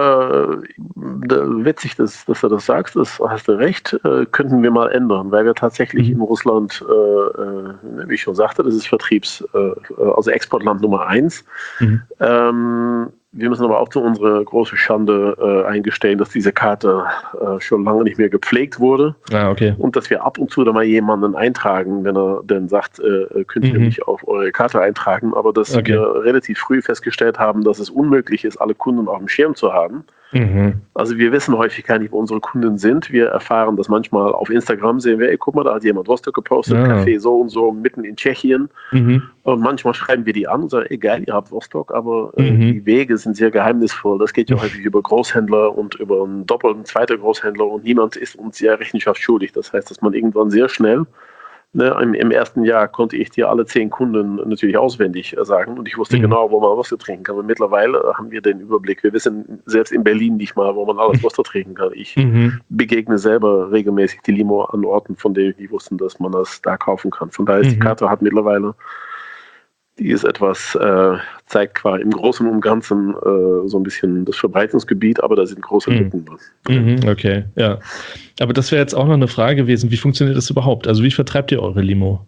witzig, dass, dass du das sagst, das hast du recht, äh, könnten wir mal ändern, weil wir tatsächlich mhm. in Russland, äh, äh, wie ich schon sagte, das ist Vertriebs, äh, also Exportland Nummer eins. Mhm. Ähm, Wir müssen aber auch zu unserer großen Schande äh, eingestehen, dass diese Karte äh, schon lange nicht mehr gepflegt wurde. Ah, okay. Und dass wir ab und zu da mal jemanden eintragen, wenn er dann sagt, äh, könnt ihr mhm. mich auf eure Karte eintragen. Aber dass okay. wir relativ früh festgestellt haben, dass es unmöglich ist, alle Kunden auf dem Schirm zu haben. Mhm. Also wir wissen häufig gar nicht, wo unsere Kunden sind. Wir erfahren das manchmal auf Instagram, sehen wir, ey, guck mal, da hat jemand Vostok gepostet, ja. Café so und so, mitten in Tschechien. Mhm. Und manchmal schreiben wir die an und sagen, ey, geil, ihr habt Vostok, aber äh, mhm. die Wege sind sehr geheimnisvoll. Das geht ja häufig über Großhändler und über einen doppelten, zweiten Großhändler und niemand ist uns ja Rechenschaft schuldig. Das heißt, dass man irgendwann sehr schnell, ne, im, im ersten Jahr konnte ich dir alle zehn Kunden natürlich auswendig sagen und ich wusste mhm. genau, wo man Wasser trinken kann. Und mittlerweile haben wir den Überblick. Wir wissen selbst in Berlin nicht mal, wo man alles Wasser trinken kann. Ich mhm. begegne selber regelmäßig die Limo an Orten, von denen ich wusste, dass man das da kaufen kann. Von daher ist mhm. die Karte hat mittlerweile, die ist etwas, äh, zeigt quasi im Großen und Ganzen äh, so ein bisschen das Verbreitungsgebiet, aber da sind große Lücken drin. Mhm, okay, ja. Aber das wäre jetzt auch noch eine Frage gewesen, wie funktioniert das überhaupt? Also wie vertreibt ihr eure Limo?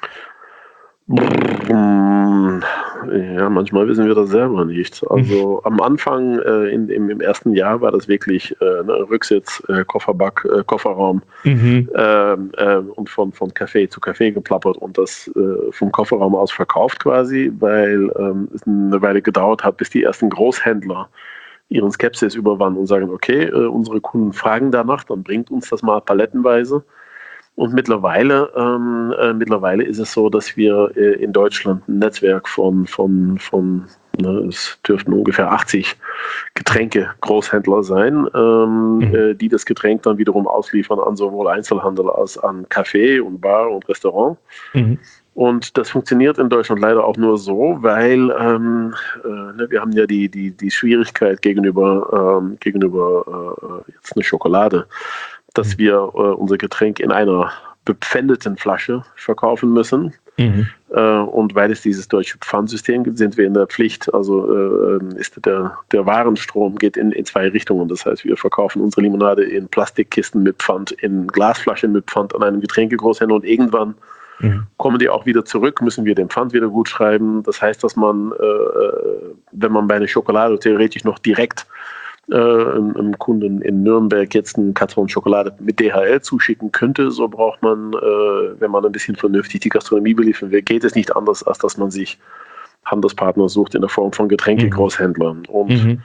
Ja, manchmal wissen wir das selber nicht. Also am Anfang, äh, in, im, im ersten Jahr war das wirklich äh, ne, Rücksitz, äh, Kofferback, äh, Kofferraum mhm. äh, äh, und von, von Café zu Café geplappert und das äh, vom Kofferraum aus verkauft quasi, weil ähm, es eine Weile gedauert hat, bis die ersten Großhändler ihren Skepsis überwanden und sagen, okay, äh, unsere Kunden fragen danach, dann bringt uns das mal palettenweise. Und mittlerweile, ähm, äh, mittlerweile ist es so, dass wir äh, in Deutschland ein Netzwerk von, von, von ne, es dürften ungefähr achtzig Getränke-Großhändler sein, ähm, mhm. äh, die das Getränk dann wiederum ausliefern an sowohl Einzelhandel als an Café und Bar und Restaurant. Mhm. Und das funktioniert in Deutschland leider auch nur so, weil ähm, äh, ne, wir haben ja die, die, die Schwierigkeit gegenüber, ähm, gegenüber äh, jetzt eine Schokolade, dass wir äh, unser Getränk in einer bepfändeten Flasche verkaufen müssen. Mhm. Äh, und weil es dieses deutsche Pfandsystem gibt, sind wir in der Pflicht. Also äh, ist der, der Warenstrom geht in, in zwei Richtungen. Das heißt, wir verkaufen unsere Limonade in Plastikkisten mit Pfand, in Glasflaschen mit Pfand an einem Getränkegroßhändler und irgendwann mhm. kommen die auch wieder zurück, müssen wir den Pfand wieder gut schreiben. Das heißt, dass man, äh, wenn man bei einer Schokolade theoretisch noch direkt äh, einem Kunden in Nürnberg jetzt einen Karton Schokolade mit D H L zuschicken könnte, so braucht man, äh, wenn man ein bisschen vernünftig die Gastronomie beliefern will, geht es nicht anders, als dass man sich Handelspartner sucht in der Form von Getränke-Großhändlern. Und mhm.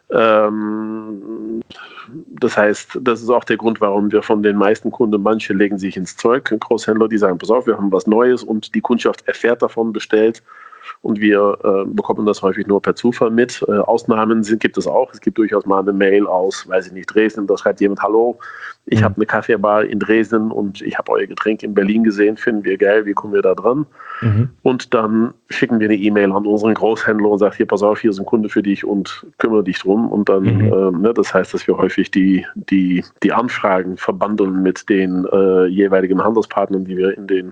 ähm, das heißt, das ist auch der Grund, warum wir von den meisten Kunden, manche legen sich ins Zeug, Großhändler, die sagen, pass auf, wir haben was Neues und die Kundschaft erfährt davon, bestellt. Und wir äh, bekommen das häufig nur per Zufall mit. Äh, Ausnahmen sind, gibt es auch. Es gibt durchaus mal eine Mail aus, weiß ich nicht, Dresden. Da schreibt jemand, hallo, ich mhm. habe eine Kaffeebar in Dresden und ich habe euer Getränk in Berlin gesehen. Finden wir geil, wie kommen wir da dran? Mhm. Und dann schicken wir eine E-Mail an unseren Großhändler und sagen, hier, pass auf, hier ist ein Kunde für dich und kümmere dich drum. Und dann, mhm. äh, ne, das heißt, dass wir häufig die, die, die Anfragen verbandeln mit den äh, jeweiligen Handelspartnern, die wir in den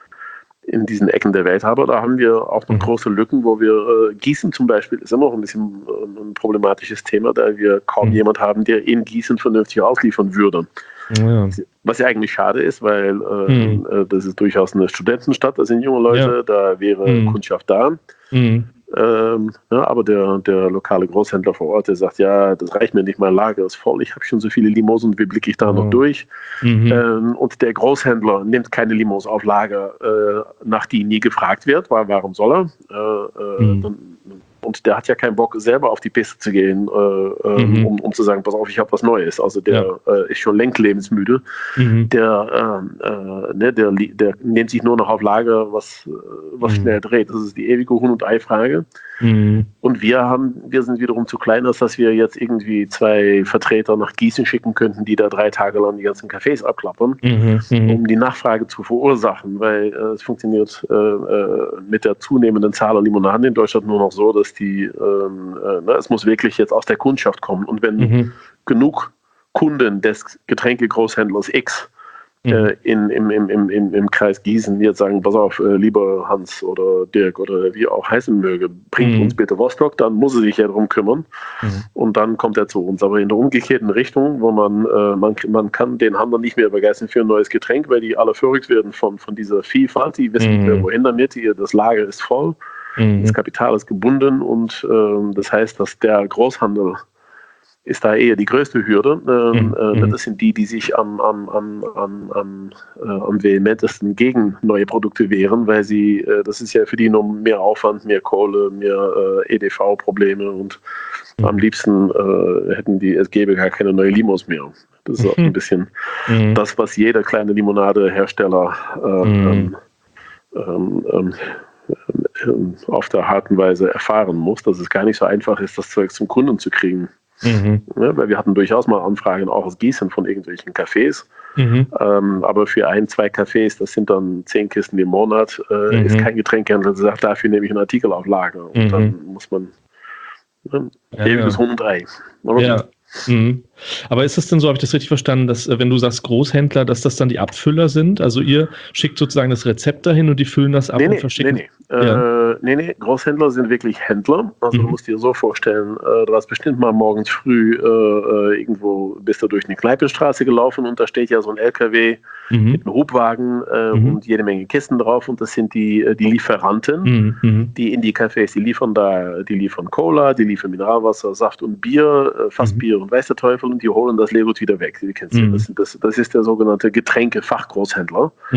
in diesen Ecken der Welt habe. Da haben wir auch noch mhm. große Lücken, wo wir äh, Gießen zum Beispiel ist immer noch ein bisschen äh, ein problematisches Thema, da wir kaum mhm. jemand haben, der in Gießen vernünftig ausliefern würde. Ja. Was ja eigentlich schade ist, weil äh, mhm. äh, das ist durchaus eine Studentenstadt, da sind junge Leute, ja. da wäre mhm. Kundschaft da. Mhm. Ähm, ja, aber der, der lokale Großhändler vor Ort, der sagt, ja, das reicht mir nicht, mein Lager ist voll, ich habe schon so viele Limos und wie blicke ich da oh. noch durch? Mhm. Ähm, und der Großhändler nimmt keine Limos auf Lager, äh, nach die nie gefragt wird, weil warum soll er? Äh, mhm. dann, und der hat ja keinen Bock, selber auf die Piste zu gehen, äh, mhm. um, um zu sagen, pass auf, ich habe was Neues. Also der ja. äh, ist schon längst lebensmüde. Mhm. Der, äh, äh, ne, der, der nimmt sich nur noch auf Lager, was, was mhm. schnell dreht. Das ist die ewige Huhn- und Ei-Frage. Mhm. Und wir haben, wir sind wiederum zu klein, als dass wir jetzt irgendwie zwei Vertreter nach Gießen schicken könnten, die da drei Tage lang die ganzen Cafés abklappern, mhm. um die Nachfrage zu verursachen, weil äh, es funktioniert äh, äh, mit der zunehmenden Zahl an Limonaden in Deutschland nur noch so, dass die, ähm, äh, ne, es muss wirklich jetzt aus der Kundschaft kommen. Und wenn mhm. genug Kunden des Getränkegroßhändlers X Äh, in, im, im, im, im, im Kreis Gießen jetzt sagen, pass auf, äh, lieber Hans oder Dirk oder wie auch heißen möge, bringt mhm. uns bitte Vostok, dann muss er sich ja darum kümmern mhm. und dann kommt er zu uns. Aber in der umgekehrten Richtung, wo man, äh, man, man kann den Handel nicht mehr begeistern für ein neues Getränk, weil die alle verrückt werden von, von dieser Vielfalt, die wissen mhm. nicht mehr, wohin damit, die, das Lager ist voll, mhm. das Kapital ist gebunden und äh, das heißt, dass der Großhandel ist da eher die größte Hürde. Ähm, mhm. äh, das sind die, die sich am, am, am, am, am, äh, am vehementesten gegen neue Produkte wehren, weil sie, äh, das ist ja für die nur mehr Aufwand, mehr Kohle, mehr äh, E D V-Probleme und mhm. am liebsten äh, hätten die, es gäbe gar keine neue Limos mehr. Das ist auch ein bisschen mhm. das, was jeder kleine Limonadehersteller äh, mhm. ähm, ähm, ähm, auf der harten Weise erfahren muss, dass es gar nicht so einfach ist, das Zeug zum Kunden zu kriegen. Mhm. Ja, weil wir hatten durchaus mal Anfragen auch aus Gießen von irgendwelchen Cafés, mhm. ähm, aber für ein, zwei Cafés, das sind dann zehn Kisten im Monat, äh, mhm. ist kein Getränkehändler, der sagt, dafür nehme ich einen Artikel auf Lager und mhm. dann muss man ne, ja, ewiges ja. Huhn und Ei. Aber ja. Mhm. Aber ist es denn so, habe ich das richtig verstanden, dass wenn du sagst Großhändler, dass das dann die Abfüller sind? Also ihr schickt sozusagen das Rezept dahin und die füllen das ab nee, und nee, verschicken? Nee, nee. Ja. Äh, nee, nee, Großhändler sind wirklich Händler. Also mhm. du musst dir so vorstellen, äh, du hast bestimmt mal morgens früh äh, irgendwo, bist du durch eine Kneipenstraße gelaufen und da steht ja so ein L K W mhm. mit einem Hubwagen äh, mhm. und jede Menge Kisten drauf und das sind die, die Lieferanten, mhm. die in die Cafés, die liefern da, die liefern Cola, die liefern Mineralwasser, Saft und Bier, äh, Fassbier mhm. und weiß der Teufel und die holen das Leergut wieder weg. Die kennst du. Mhm. Das, das, das ist der sogenannte Getränke-Fachgroßhändler. Mhm.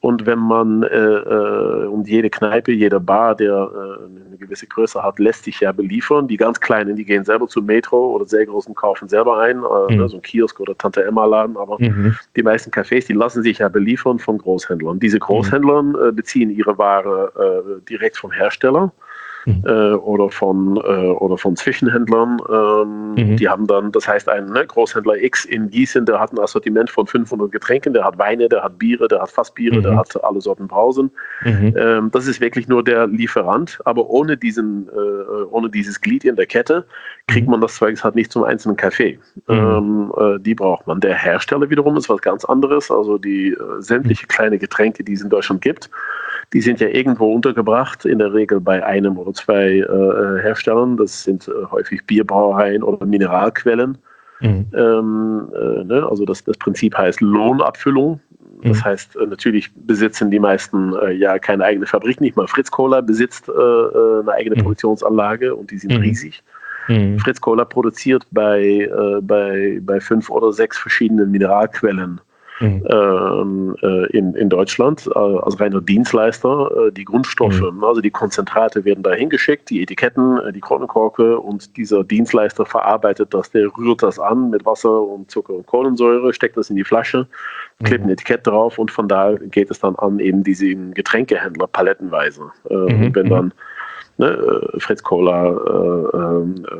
Und wenn man, äh, äh, und jede Kneipe, jede Bar, der äh, eine gewisse Größe hat, lässt sich ja beliefern. Die ganz Kleinen, die gehen selber zum Metro oder sehr großen kaufen selber ein, äh, mhm. so ein Kiosk oder Tante-Emma-Laden. Aber mhm. die meisten Cafés, die lassen sich ja beliefern von Großhändlern. Diese Großhändlern äh, beziehen ihre Ware äh, direkt vom Hersteller. Mhm. Äh, oder von äh, oder von Zwischenhändlern. Ähm, mhm. Die haben dann, das heißt, ein ne, Großhändler X in Gießen, der hat ein Assortiment von fünfhundert Getränken, der hat Weine, der hat Biere, der hat Fassbiere, mhm. der hat alle Sorten Brausen. Mhm. Ähm, das ist wirklich nur der Lieferant, aber ohne diesen, äh, ohne dieses Glied in der Kette kriegt man das Zeug halt nicht zum einzelnen Kaffee. Mhm. Ähm, äh, die braucht man. Der Hersteller wiederum ist was ganz anderes, also die äh, sämtliche kleine Getränke, die es in Deutschland gibt, die sind ja irgendwo untergebracht, in der Regel bei einem oder zwei äh, Herstellern. Das sind äh, häufig Bierbrauereien oder Mineralquellen. Mhm. Ähm, äh, ne? Also das, das Prinzip heißt Lohnabfüllung. Das mhm. heißt, äh, natürlich besitzen die meisten äh, ja keine eigene Fabrik. Nicht mal Fritz Cola besitzt äh, eine eigene mhm. Produktionsanlage und die sind mhm. riesig. Mhm. Fritz Cola produziert bei, äh, bei, bei fünf oder sechs verschiedenen Mineralquellen Mhm. Ähm, äh, in, in Deutschland äh, als reiner Dienstleister äh, die Grundstoffe, mhm. also die Konzentrate werden da hingeschickt, die Etiketten, äh, die Kronenkorke und dieser Dienstleister verarbeitet das, der rührt das an mit Wasser und Zucker und Kohlensäure, steckt das in die Flasche, klebt mhm. ein Etikett drauf und von da geht es dann an eben diese Getränkehändler palettenweise. Äh, mhm. Und wenn dann ne, Fritz Cola äh, äh,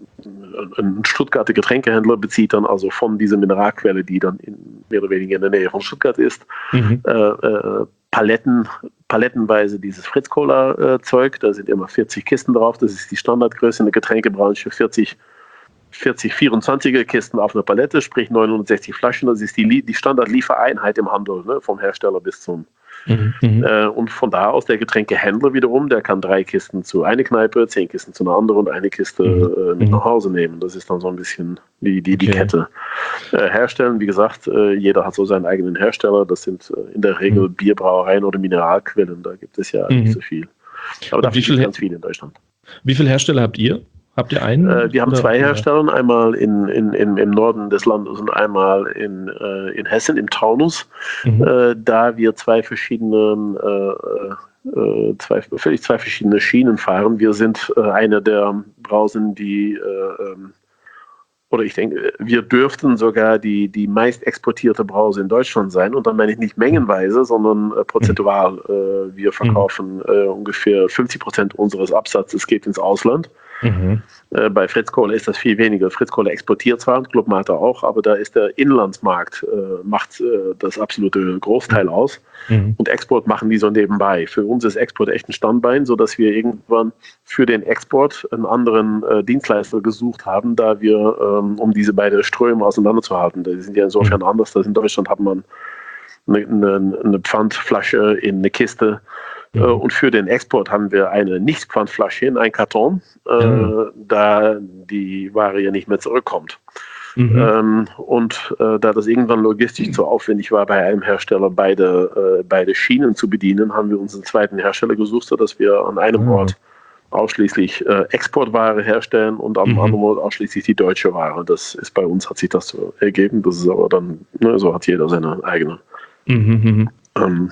ein Stuttgarter Getränkehändler bezieht dann also von dieser Mineralquelle, die dann in, mehr oder weniger in der Nähe von Stuttgart ist, mhm. äh, äh, Paletten, palettenweise dieses Fritz Cola äh, Zeug, da sind immer vierzig Kisten drauf, das ist die Standardgröße in der Getränkebranche, vierzig, vierzig vierundzwanziger Kisten auf einer Palette, sprich neunhundertsechzig Flaschen, das ist die, die Standardliefereinheit im Handel, ne, vom Hersteller bis zum Mhm. Äh, und von da aus der Getränkehändler wiederum, der kann drei Kisten zu einer Kneipe, zehn Kisten zu einer anderen und eine Kiste mhm. äh, mit nach Hause nehmen. Das ist dann so ein bisschen die, die, die okay. Kette. Äh, herstellen, wie gesagt, äh, jeder hat so seinen eigenen Hersteller. Das sind äh, in der Regel mhm. Bierbrauereien oder Mineralquellen. Da gibt es ja mhm. nicht so viel. Aber da gibt es ganz viel in Deutschland. Wie viele Hersteller habt ihr? Habt ihr einen? Äh, wir haben oder? zwei Hersteller, einmal in, in, in, im Norden des Landes und einmal in, äh, in Hessen, im Taunus. Mhm. Äh, da wir zwei verschiedene, äh, äh, zwei, völlig zwei verschiedene Schienen fahren. Wir sind äh, eine der Brausen, die, äh, ähm, oder ich denke, wir dürften sogar die, die meist exportierte Brause in Deutschland sein. Und dann meine ich nicht mengenweise, sondern äh, prozentual. Äh, wir verkaufen äh, ungefähr fünfzig Prozent unseres Absatzes geht ins Ausland. Mhm. Äh, bei Fritz Cola ist das viel weniger. Fritz Cola exportiert zwar, Club Mate auch, aber da ist der Inlandsmarkt, äh, macht äh, das absolute Großteil aus. Mhm. Und Export machen die so nebenbei. Für uns ist Export echt ein Standbein, sodass wir irgendwann für den Export einen anderen äh, Dienstleister gesucht haben, da wir, ähm, um diese beiden Ströme auseinanderzuhalten. Die sind ja insofern mhm. anders, dass in Deutschland hat man eine, eine, eine Pfandflasche in eine Kiste. Mhm. Und für den Export haben wir eine Nicht-Pfandflasche in einen Karton, äh, mhm. da die Ware ja nicht mehr zurückkommt. Mhm. Ähm, und äh, da das irgendwann logistisch mhm. zu aufwendig war, bei einem Hersteller beide, äh, beide Schienen zu bedienen, haben wir uns einen zweiten Hersteller gesucht, sodass wir an einem mhm. Ort ausschließlich äh, Exportware herstellen und am mhm. anderen Ort ausschließlich die deutsche Ware. Das ist bei uns, hat sich das so ergeben. Das ist aber dann, ne, so hat jeder seine eigene mhm. ähm,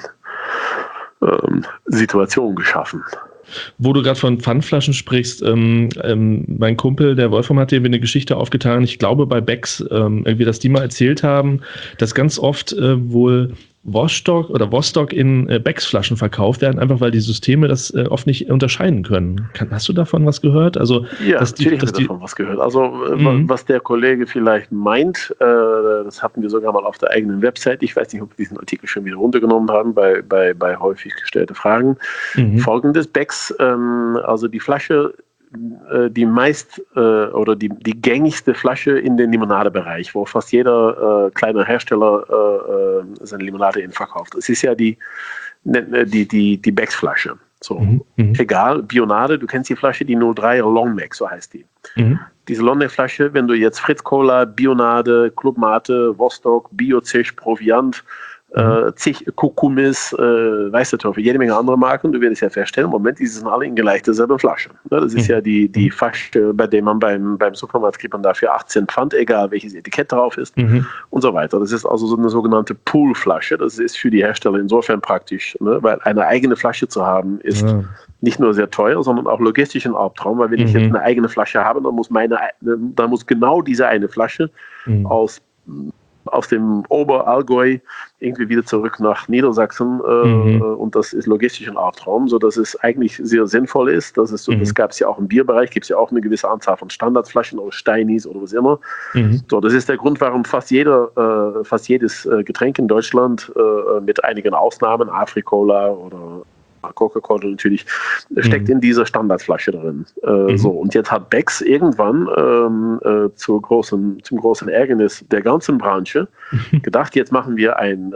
Ähm, Situation geschaffen. Wo du gerade von Pfandflaschen sprichst, ähm, ähm, mein Kumpel, der Wolfram, hat dir eine Geschichte aufgetan, ich glaube bei Becks, ähm, irgendwie, dass die mal erzählt haben, dass ganz oft äh, wohl Vostok oder Vostok in äh, Becks-Flaschen verkauft werden, einfach weil die Systeme das äh, oft nicht unterscheiden können. Kann, hast du davon was gehört? Also, ja, dass die, natürlich dass habe ich davon was gehört. Also äh, mhm. was der Kollege vielleicht meint, äh, das hatten wir sogar mal auf der eigenen Website. Ich weiß nicht, ob wir diesen Artikel schon wieder runtergenommen haben bei, bei, bei häufig gestellten Fragen. Mhm. Folgendes, Becks, ähm, also die Flasche, die meist äh, oder die, die gängigste Flasche in den Limonadebereich, wo fast jeder äh, kleine Hersteller äh, seine Limonade in verkauft. Es ist ja die, die, die, die Becks-Flasche. So. Mhm. Egal, Bionade, du kennst die Flasche, die null drei Long Neck, so heißt die. Mhm. Diese Long Neck Flasche, wenn du jetzt Fritz Cola, Bionade, Club Mate, Vostok, Biozisch, Proviant, äh, zig Kukumis, äh, weißt du, für jede Menge andere Marken. Du wirst ja feststellen, im Moment, die sind alle in gleich derselben Flasche. Ne? Das ist mhm. ja die, die Flasche, bei der man beim, beim Supermarkt kriegt man dafür achtzehn Pfand, egal welches Etikett drauf ist mhm. und so weiter. Das ist also so eine sogenannte Poolflasche. Das ist für die Hersteller insofern praktisch, ne? Weil eine eigene Flasche zu haben ist ja. nicht nur sehr teuer, sondern auch logistisch ein Albtraum, weil wenn mhm. ich jetzt eine eigene Flasche habe, dann muss meine, dann muss genau diese eine Flasche mhm. aus aus dem Oberallgäu irgendwie wieder zurück nach Niedersachsen äh, mhm. und das ist logistisch ein Albtraum, sodass es eigentlich sehr sinnvoll ist. Dass es so, mhm. das gab es ja auch im Bierbereich, gibt es ja auch eine gewisse Anzahl von Standardflaschen oder Steinis oder was immer. Mhm. So, das ist der Grund, warum fast jeder, äh, fast jedes äh, Getränk in Deutschland äh, mit einigen Ausnahmen, Afri-Cola oder Coca-Cola natürlich, steckt mhm. in dieser Standardflasche drin. Äh, mhm. so, und jetzt hat Becks irgendwann ähm, äh, zur großen, zum großen Ärgernis der ganzen Branche gedacht, jetzt machen wir ein,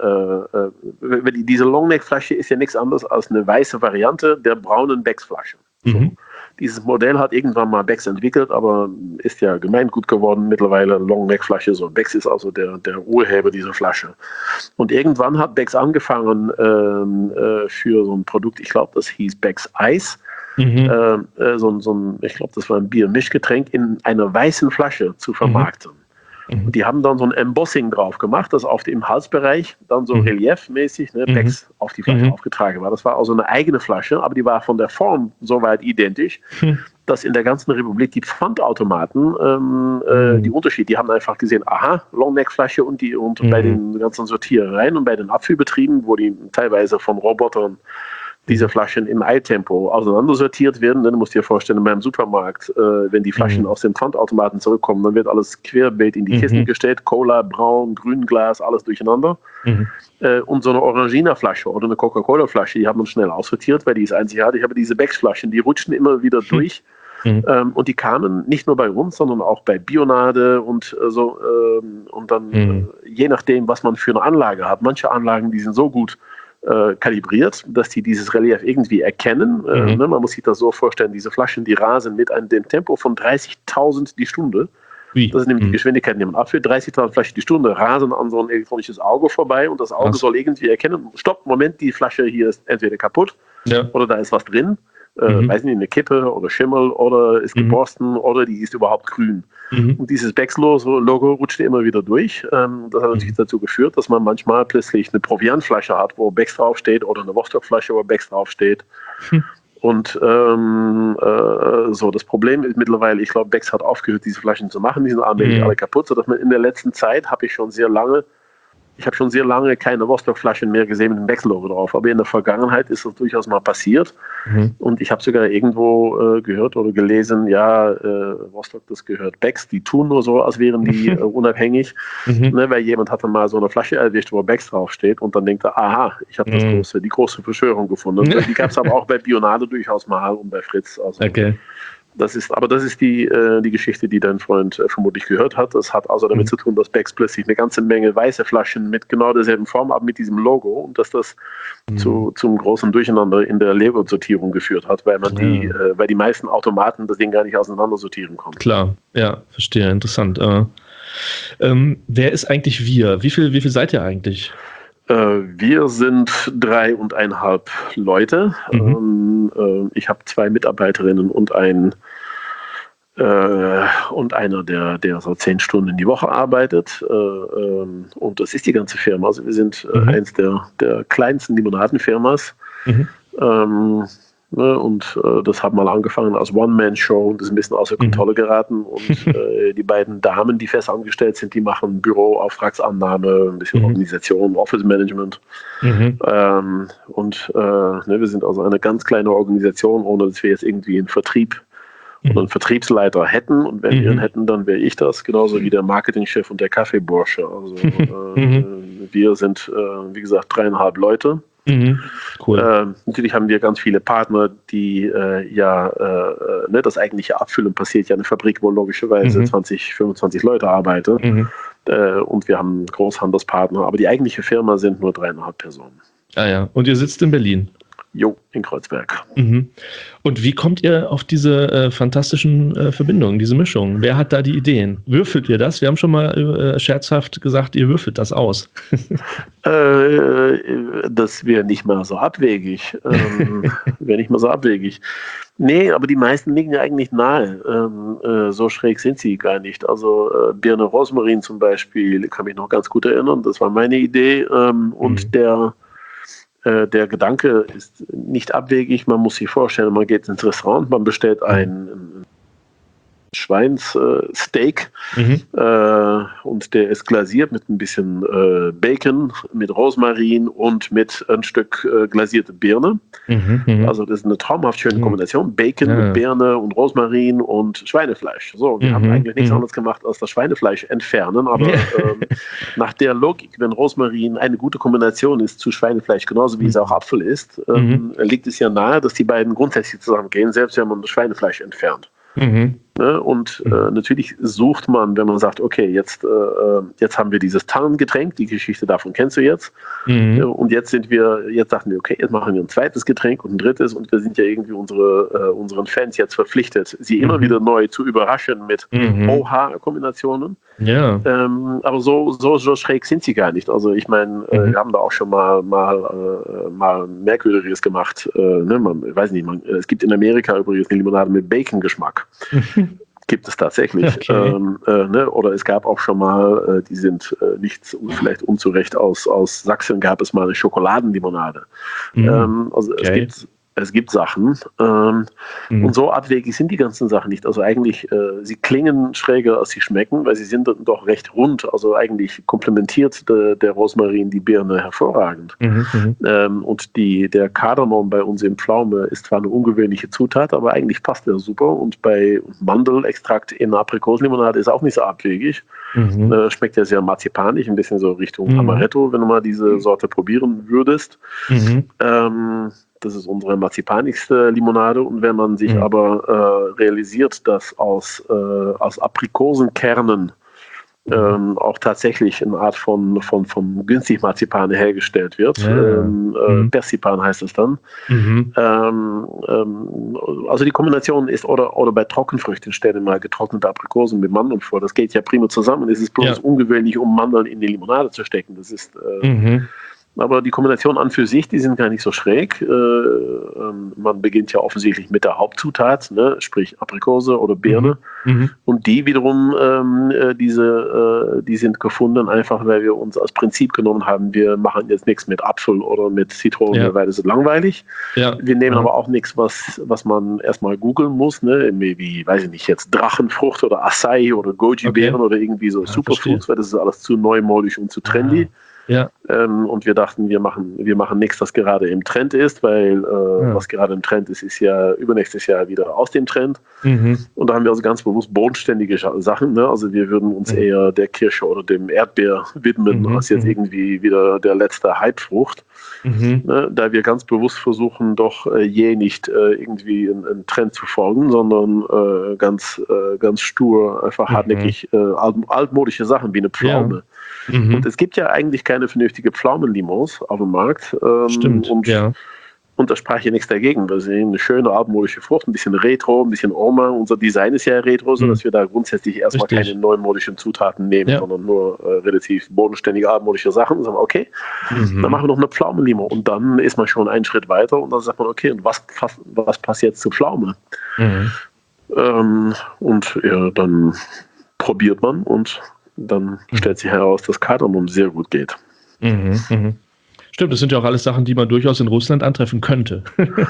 äh, äh, diese Longneck-Flasche ist ja nichts anderes als eine weiße Variante der braunen Becks-Flasche. So. Mhm. Dieses Modell hat irgendwann mal Becks entwickelt, aber ist ja gemeingut geworden mittlerweile, Longneck-Flasche. So. Becks ist also der, der Urheber dieser Flasche. Und irgendwann hat Becks angefangen ähm, äh, für so ein Produkt, ich glaube, das hieß Becks Eis, mhm. äh, so, so ein, ich glaube, das war ein Bier-Mischgetränk, in einer weißen Flasche zu vermarkten. Mhm. Und die haben dann so ein Embossing drauf gemacht, das auf dem Halsbereich dann so mhm. reliefmäßig ne, Becks mhm. auf die Flasche mhm. aufgetragen war. Das war also eine eigene Flasche, aber die war von der Form soweit identisch, mhm. dass in der ganzen Republik die Pfandautomaten ähm, äh, mhm. die Unterschied, die haben einfach gesehen, aha, Longneck-Flasche und die und mhm. bei den ganzen Sortierereien und bei den Abfüllbetrieben, wo die teilweise von Robotern diese Flaschen im Eiltempo auseinandersortiert werden. Dann musst du dir vorstellen, beim Supermarkt, äh, wenn die Flaschen mhm. aus den Pfandautomaten zurückkommen, dann wird alles querbeet in die mhm. Kisten gestellt. Cola, Braun, Grünglas, alles durcheinander. Mhm. Äh, und so eine Orangina-Flasche oder eine Coca-Cola-Flasche, die haben wir schnell aussortiert, weil die ist einzigartig. Aber diese Becks-Flaschen, die rutschen immer wieder durch. Mhm. Ähm, und die kamen nicht nur bei uns, sondern auch bei Bionade und äh, so. Ähm, und dann, mhm. äh, je nachdem, was man für eine Anlage hat. Manche Anlagen, die sind so gut Äh, kalibriert, dass die dieses Relief irgendwie erkennen. Mhm. Äh, ne, man muss sich das so vorstellen, diese Flaschen, die rasen mit einem dem Tempo von dreißigtausend die Stunde. Wie? Das ist nämlich mhm. die Geschwindigkeit, die man abführt. dreißigtausend Flaschen die Stunde rasen an so ein elektronisches Auge vorbei und das Auge was? soll irgendwie erkennen, stopp, Moment, die Flasche hier ist entweder kaputt ja. oder da ist was drin. Äh, mhm. Weiß nicht, eine Kippe oder Schimmel oder ist geborsten mhm. oder die ist überhaupt grün. Mhm. Und dieses Becks-Logo rutschte immer wieder durch. Ähm, das hat natürlich mhm. dazu geführt, dass man manchmal plötzlich eine Proviantflasche hat, wo Becks draufsteht oder eine Vostok-Flasche, wo Becks draufsteht. Mhm. Und ähm, äh, so, das Problem ist mittlerweile, ich glaube, Becks hat aufgehört, diese Flaschen zu machen. Die sind allmählich mhm. alle kaputt, sodass man in der letzten Zeit, habe ich schon sehr lange Ich habe schon sehr lange keine Vostok-Flaschen mehr gesehen mit dem Becks-Logo drauf. Aber in der Vergangenheit ist das durchaus mal passiert. Mhm. Und ich habe sogar irgendwo äh, gehört oder gelesen, ja, äh, Vostok, das gehört Becks. Die tun nur so, als wären die äh, unabhängig. Mhm. Ne, weil jemand hatte mal so eine Flasche erwischt, wo Becks draufsteht. Und dann denkt er, aha, ich habe das mhm. große, die große Verschwörung gefunden. Die gab es aber auch bei Bionade durchaus mal und bei Fritz. Also, okay. Das ist, aber das ist die, äh, die Geschichte, die dein Freund äh, vermutlich gehört hat. Das hat also damit mhm. zu tun, dass Becks plötzlich eine ganze Menge weiße Flaschen mit genau derselben Form, aber mit diesem Logo und dass das mhm. zu, zum großen Durcheinander in der Leersortierung geführt hat, weil man ja. die, äh, weil die meisten Automaten das Ding gar nicht auseinander sortieren konnten. Klar, ja, verstehe, interessant. Äh, ähm, wer ist eigentlich wir? Wie viel, wie viel seid ihr eigentlich? Wir sind dreieinhalb Leute. Mhm. Ähm, ich habe zwei Mitarbeiterinnen und ein äh, und einer, der, der so zehn Stunden die Woche arbeitet. Äh, ähm, und das ist die ganze Firma. Also wir sind äh, mhm. eins der, der kleinsten Limonadenfirmas. Mhm. Ähm, Ne, und äh, das hat mal angefangen als One-Man-Show und ist ein bisschen außer Kontrolle geraten. Und äh, die beiden Damen, die fest angestellt sind, die machen Büro-Auftragsannahme, ein bisschen mhm. Organisation, Office-Management. Mhm. Ähm, und äh, ne, wir sind also eine ganz kleine Organisation, ohne dass wir jetzt irgendwie einen Vertrieb mhm. oder einen Vertriebsleiter hätten. Und wenn mhm. wir ihn hätten, dann wäre ich das, genauso wie der Marketingchef und der Kaffeebursche. Also äh, mhm. wir sind, äh, wie gesagt, dreieinhalb Leute. Mhm. Cool. Äh, natürlich haben wir ganz viele Partner, die äh, ja, äh, ne, das eigentliche Abfüllen passiert ja in einer Fabrik, wo logischerweise mhm. zwanzig, fünfundzwanzig Leute arbeiten. Mhm. Äh, und wir haben Großhandelspartner, aber die eigentliche Firma sind nur dreieinhalb Personen. Ah ja, und ihr sitzt in Berlin? Jo, in Kreuzberg. Mhm. Und wie kommt ihr auf diese äh, fantastischen äh, Verbindungen, diese Mischung? Wer hat da die Ideen? Würfelt ihr das? Wir haben schon mal äh, scherzhaft gesagt, ihr würfelt das aus. äh, das wäre nicht mal so abwegig. Ähm, wäre nicht mal so abwegig. Nee, aber die meisten liegen ja eigentlich nahe. Ähm, äh, so schräg sind sie gar nicht. Also äh, Birne Rosmarin zum Beispiel, kann mich noch ganz gut erinnern, das war meine Idee. Ähm, und Mhm. der Der Gedanke ist nicht abwegig. Man muss sich vorstellen, man geht ins Restaurant, man bestellt ein, ein Schweinssteak Mhm. äh, und der ist glasiert mit ein bisschen äh, Bacon, mit Rosmarin und mit ein Stück äh, glasierte Birne. Mhm. Mhm. Also das ist eine traumhaft schöne Mhm. Kombination. Bacon Ja. mit Birne und Rosmarin und Schweinefleisch. So, wir Mhm. haben eigentlich nichts Mhm. anderes gemacht, als das Schweinefleisch entfernen. Aber Ja. ähm, nach der Logik, wenn Rosmarin eine gute Kombination ist zu Schweinefleisch, genauso wie Mhm. es auch Apfel ist, ähm, liegt es ja nahe, dass die beiden grundsätzlich zusammengehen, selbst wenn man das Schweinefleisch entfernt. Mhm. Ne? Und Mhm. äh, natürlich sucht man, wenn man sagt, okay, jetzt, äh, jetzt haben wir dieses Tannengetränk, die Geschichte davon kennst du jetzt. Mhm. Ja, und jetzt sind wir, jetzt dachten wir, okay, jetzt machen wir ein zweites Getränk und ein drittes und wir sind ja irgendwie unsere, äh, unseren Fans jetzt verpflichtet, sie immer Mhm. wieder neu zu überraschen mit Mhm. Oha-Kombinationen. Ja. Ähm, aber so, so, so schräg sind sie gar nicht. Also ich meine, äh, Mhm. wir haben da auch schon mal, mal, äh, mal Merkwürdiges gemacht. Äh, ne? Man, ich weiß nicht, man, es gibt in Amerika übrigens eine Limonade mit Bacon-Geschmack. Gibt es tatsächlich. Okay. Ähm, äh, ne? Oder es gab auch schon mal, äh, die sind äh, nicht vielleicht unzurecht aus, aus Sachsen, gab es mal eine Schokoladenlimonade. Mhm. Ähm, also es Okay. gibt es gibt Sachen ähm, Mhm. und so abwegig sind die ganzen Sachen nicht. Also eigentlich, äh, sie klingen schräger, als sie schmecken, weil sie sind dann doch recht rund. Also eigentlich komplementiert de, der Rosmarin die Birne hervorragend. Mhm. Mhm. Ähm, und die, der Kardamom bei uns im Pflaume ist zwar eine ungewöhnliche Zutat, aber eigentlich passt der super. Und bei Mandelextrakt in Aprikosenlimonade ist auch nicht so abwegig. Mhm. Äh, schmeckt ja sehr marzipanig, ein bisschen so Richtung Mhm. Amaretto, wenn du mal diese Sorte probieren würdest. Mhm. Ähm, das ist unsere marzipanigste Limonade. Und wenn man sich Mhm. aber äh, realisiert, dass aus, äh, aus Aprikosenkernen ähm, auch tatsächlich eine Art von, von, von günstig Marzipan hergestellt wird. Ja, ja. Ähm, äh, Mhm. Persipan heißt es dann. Mhm. Ähm, ähm, also die Kombination ist, oder, oder bei Trockenfrüchten stellen wir mal getrocknete Aprikosen mit Mandeln vor. Das geht ja prima zusammen. Es ist bloß Ja. ungewöhnlich, um Mandeln in die Limonade zu stecken. Das ist äh, Mhm. aber die Kombination an für sich, die sind gar nicht so schräg. Äh, ähm, man beginnt ja offensichtlich mit der Hauptzutat, ne? Sprich Aprikose oder Birne. Mhm. Und die wiederum, ähm, äh, diese, äh, die sind gefunden, einfach weil wir uns als Prinzip genommen haben, wir machen jetzt nichts mit Apfel oder mit Zitrone, Ja. weil das ist langweilig. Ja. Wir nehmen Ja. aber auch nichts, was, was man erstmal googeln muss, ne? Wie, weiß ich nicht, jetzt Drachenfrucht oder Acai oder Goji-Beeren Okay. oder irgendwie so Ah, Superfoods, verstehe. weil das ist alles zu neumodisch und zu trendy. Ja. Ähm, und wir dachten, wir machen, wir machen nichts, was gerade im Trend ist, weil äh, Ja. was gerade im Trend ist, ist ja übernächstes Jahr wieder aus dem Trend. Mhm. Und da haben wir also ganz bewusst bodenständige Scha- Sachen. Ne? Also wir würden uns Mhm. eher der Kirsche oder dem Erdbeer widmen, Mhm. als jetzt Mhm. irgendwie wieder der letzte Hypefrucht. Mhm. Ne? Da wir ganz bewusst versuchen, doch äh, je nicht äh, irgendwie einen Trend zu folgen, sondern äh, ganz, äh, ganz stur, einfach Mhm. hartnäckig äh, alt, altmodische Sachen wie eine Pflaume. Mhm. Und es gibt ja eigentlich keine vernünftige Pflaumenlimos auf dem Markt. Ähm, Stimmt. Und, Ja. und da sprach ja nichts dagegen. Wir sehen eine schöne altmodische Frucht, ein bisschen Retro, ein bisschen Oma. Unser Design ist ja Retro, sodass Mhm. wir da grundsätzlich erstmal Richtig. keine neumodischen Zutaten nehmen, Ja. sondern nur äh, relativ bodenständige altmodische Sachen. Und sagen, okay, Mhm. dann machen wir noch eine Pflaumenlimo. Und dann ist man schon einen Schritt weiter und dann sagt man, okay, und was, was, was passt jetzt zur Pflaume? Mhm. Ähm, und ja, dann probiert man und dann stellt sich heraus, dass Kardamom sehr gut geht. Mhm. Mhm. Stimmt, das sind ja auch alles Sachen, die man durchaus in Russland antreffen könnte.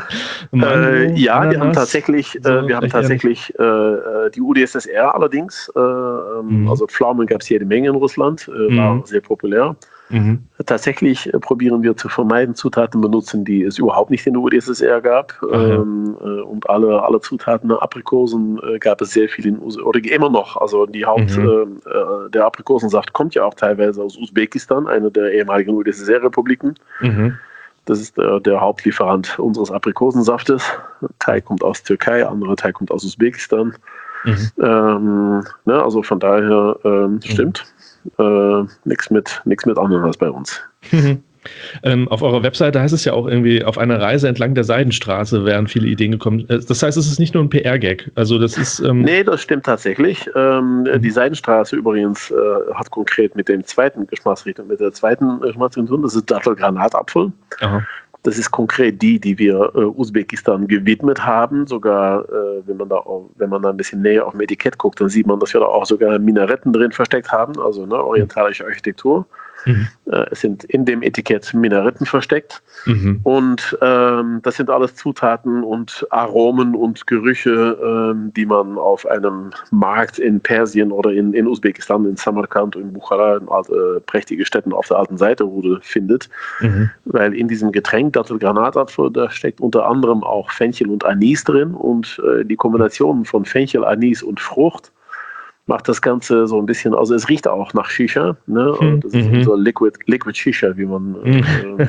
Mango, Äh, ja, wir haben Ananas, tatsächlich, so äh, wir haben vielleicht eher nicht. tatsächlich äh, die U d S S R allerdings. Äh, ähm, Mhm. Also Pflaumen gab es jede Menge in Russland, äh, war Mhm. auch sehr populär. Mhm. Tatsächlich äh, probieren wir zu vermeiden, Zutaten benutzen, die es überhaupt nicht in der U d S S R gab. Ach ja. Ähm, äh, und alle, alle Zutaten, Aprikosen äh, gab es sehr viel in Us oder immer noch. Also die Haupt, Mhm. ähm, äh, der Aprikosensaft kommt ja auch teilweise aus Usbekistan, einer der ehemaligen U d S S R-Republiken. Mhm. Das ist der, der Hauptlieferant unseres Aprikosensaftes. Ein Teil kommt aus Türkei, andere Teil kommt aus Usbekistan. Mhm. Ähm, ne, also von daher ähm, stimmt. Äh, nichts mit, nix mit Ananas bei uns. Mhm. Ähm, auf eurer Webseite heißt es ja auch irgendwie, auf einer Reise entlang der Seidenstraße wären viele Ideen gekommen. Das heißt, es ist nicht nur ein P R-Gag. Also das ist. Ähm nee, das stimmt tatsächlich. Ähm, mhm. Die Seidenstraße übrigens äh, hat konkret mit dem zweiten Geschmacksrichtung, mit der zweiten Geschmacksrichtung zu tun. Das ist Dattelgranatapfel. Aha. Das ist konkret die, die wir äh, Usbekistan gewidmet haben. Sogar, äh, wenn man da auch, wenn man da ein bisschen näher auf dem Etikett guckt, dann sieht man, dass wir da auch sogar Minaretten drin versteckt haben, also ne, orientalische Architektur. Mhm. Äh, es sind in dem Etikett Minaretten versteckt. Mhm. Und ähm, das sind alles Zutaten und Aromen und Gerüche, ähm, die man auf einem Markt in Persien oder in, in Usbekistan, in Samarkand und in Bukhara, in alte, prächtige Städten auf der alten Seiterrude findet. Mhm. Weil in diesem Getränk Dattelgranatapfel, da steckt unter anderem auch Fenchel und Anis drin. Und äh, die Kombination von Fenchel, Anis und Frucht macht das Ganze so ein bisschen, also es riecht auch nach Shisha, ne? Und das ist mhm. so Liquid, Liquid Shisha, wie man äh,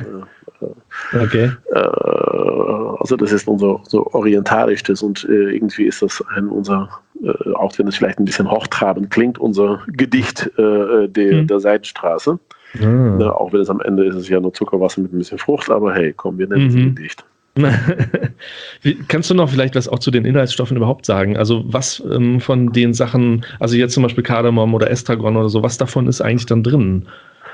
äh, okay. äh, also das ist unser so orientalisches und äh, irgendwie ist das ein unser, äh, auch wenn es vielleicht ein bisschen hochtrabend klingt, unser Gedicht äh, der, mhm. der Seidenstraße. Mhm. Ne? Auch wenn es am Ende ist es ja nur Zuckerwasser mit ein bisschen Frucht, aber hey, komm, wir nennen es ein Gedicht. Wie, kannst du noch vielleicht was auch zu den Inhaltsstoffen überhaupt sagen? Also was ähm, von den Sachen, also jetzt zum Beispiel Kardamom oder Estragon oder so, was davon ist eigentlich dann drin?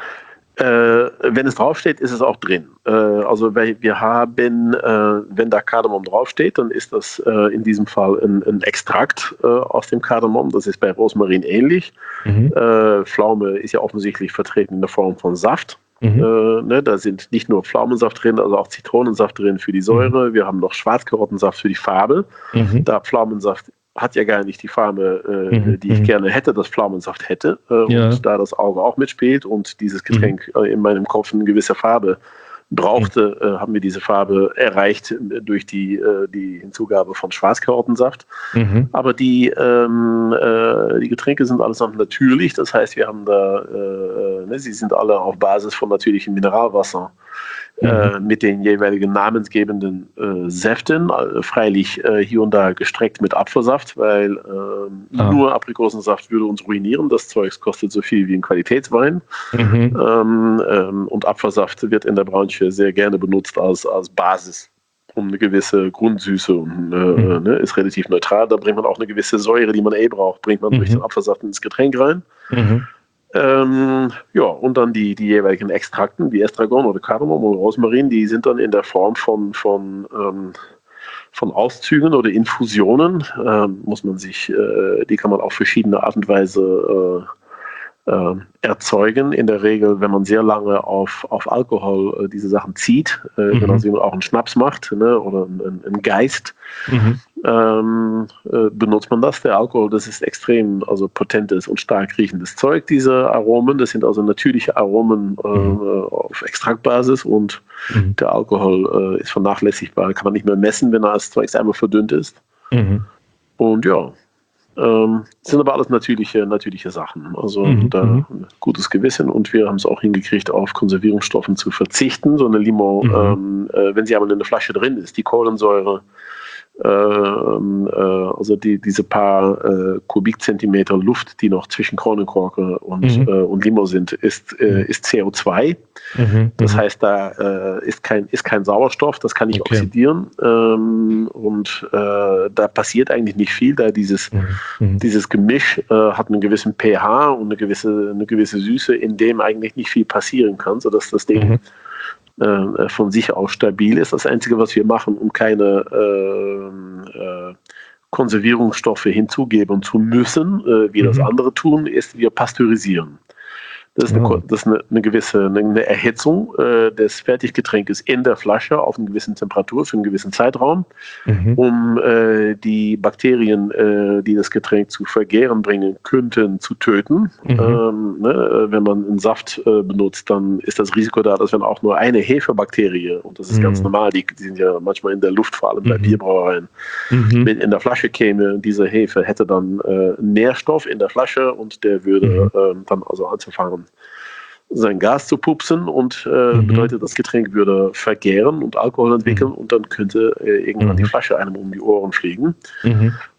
Äh, wenn es draufsteht, ist es auch drin. Äh, also wir haben, äh, wenn da Kardamom draufsteht, dann ist das äh, in diesem Fall ein, ein Extrakt äh, aus dem Kardamom. Das ist bei Rosmarin ähnlich. Mhm. Äh, Pflaume ist ja offensichtlich vertreten in der Form von Saft. Mhm. Äh, ne, da sind nicht nur Pflaumensaft drin, also auch Zitronensaft drin für die Säure. Mhm. Wir haben noch Schwarzkarottensaft für die Farbe. Mhm. Da Pflaumensaft hat ja gar nicht die Farbe, äh, mhm. die ich gerne hätte, dass Pflaumensaft hätte. Äh, ja. Und da das Auge auch mitspielt und dieses Getränk mhm. äh, in meinem Kopf eine gewisse Farbe brauchte, mhm. äh, haben wir diese Farbe erreicht äh, durch die, äh, die Hinzugabe von Schwarzkarottensaft. Mhm. Aber die, ähm, äh, die Getränke sind allesamt natürlich. Das heißt, wir haben da, äh, ne, sie sind alle auf Basis von natürlichem Mineralwasser. Mhm. Äh, mit den jeweiligen namensgebenden äh, Säften, äh, freilich äh, hier und da gestreckt mit Apfelsaft, weil äh, ah. nur Aprikosensaft würde uns ruinieren. Das Zeug kostet so viel wie ein Qualitätswein. Mhm. Ähm, ähm, und Apfelsaft wird in der Branche sehr gerne benutzt als, als Basis, um eine gewisse Grundsüße und äh, mhm. ne, ist relativ neutral. Da bringt man auch eine gewisse Säure, die man eh braucht, bringt man mhm. durch den Apfelsaft ins Getränk rein. Mhm. Ähm, ja, und dann die, die jeweiligen Extrakten, wie Estragon oder Kardamom oder Rosmarin, die sind dann in der Form von, von, ähm, von Auszügen oder Infusionen. Ähm, muss man sich, äh, die kann man auf verschiedene Art und Weise äh, äh, erzeugen. In der Regel, wenn man sehr lange auf, auf Alkohol äh, diese Sachen zieht, äh, mhm. genauso wie man auch einen Schnaps macht, ne, oder einen, einen Geist, mhm. ähm, äh, benutzt man das. Der Alkohol, das ist extrem also potentes und stark riechendes Zeug, diese Aromen. Das sind also natürliche Aromen äh, mhm. auf Extraktbasis und mhm. der Alkohol äh, ist vernachlässigbar, kann man nicht mehr messen, wenn er als Zeug einmal verdünnt ist. Mhm. Und ja, Ähm, sind aber alles natürliche, natürliche Sachen. Also mhm, da mhm. ein gutes Gewissen und wir haben es auch hingekriegt, auf Konservierungsstoffen zu verzichten. So eine Limo, mhm. ähm, äh, wenn sie einmal in der Flasche drin ist, die Kohlensäure, ähm, äh, also die, diese paar äh, Kubikzentimeter Luft, die noch zwischen Kronenkorke und, mhm. äh, und Limo sind, ist, äh, ist C O zwei. Mhm. Das heißt, da äh, ist, kein, ist kein Sauerstoff, das kann nicht okay. oxidieren ähm, und äh, da passiert eigentlich nicht viel, da dieses, mhm. dieses Gemisch äh, hat einen gewissen pH und eine gewisse, eine gewisse Süße, in dem eigentlich nicht viel passieren kann, sodass das Ding mhm. äh, von sich aus stabil ist. Das Einzige, was wir machen, um keine äh, äh, Konservierungsstoffe hinzugeben zu müssen, äh, wie mhm. das andere tun, ist, wir pasteurisieren. Das ist eine, oh. das ist eine, eine gewisse eine Erhitzung äh, des Fertiggetränkes in der Flasche auf einer gewissen Temperatur für einen gewissen Zeitraum, mhm. um äh, die Bakterien, äh, die das Getränk zu vergären bringen könnten, zu töten. Mhm. Ähm, ne, wenn man einen Saft äh, benutzt, dann ist das Risiko da, dass wenn auch nur eine Hefebakterie, und das ist mhm. ganz normal, die, die sind ja manchmal in der Luft, vor allem bei mhm. Bierbrauereien, mhm. wenn in der Flasche käme, diese Hefe hätte dann äh, Nährstoff in der Flasche und der würde mhm. äh, dann also anzufangen, sein Gas zu pupsen und äh, mhm. bedeutet, das Getränk würde vergären und Alkohol entwickeln mhm. und dann könnte äh, irgendwann mhm. die Flasche einem um die Ohren fliegen. Mhm.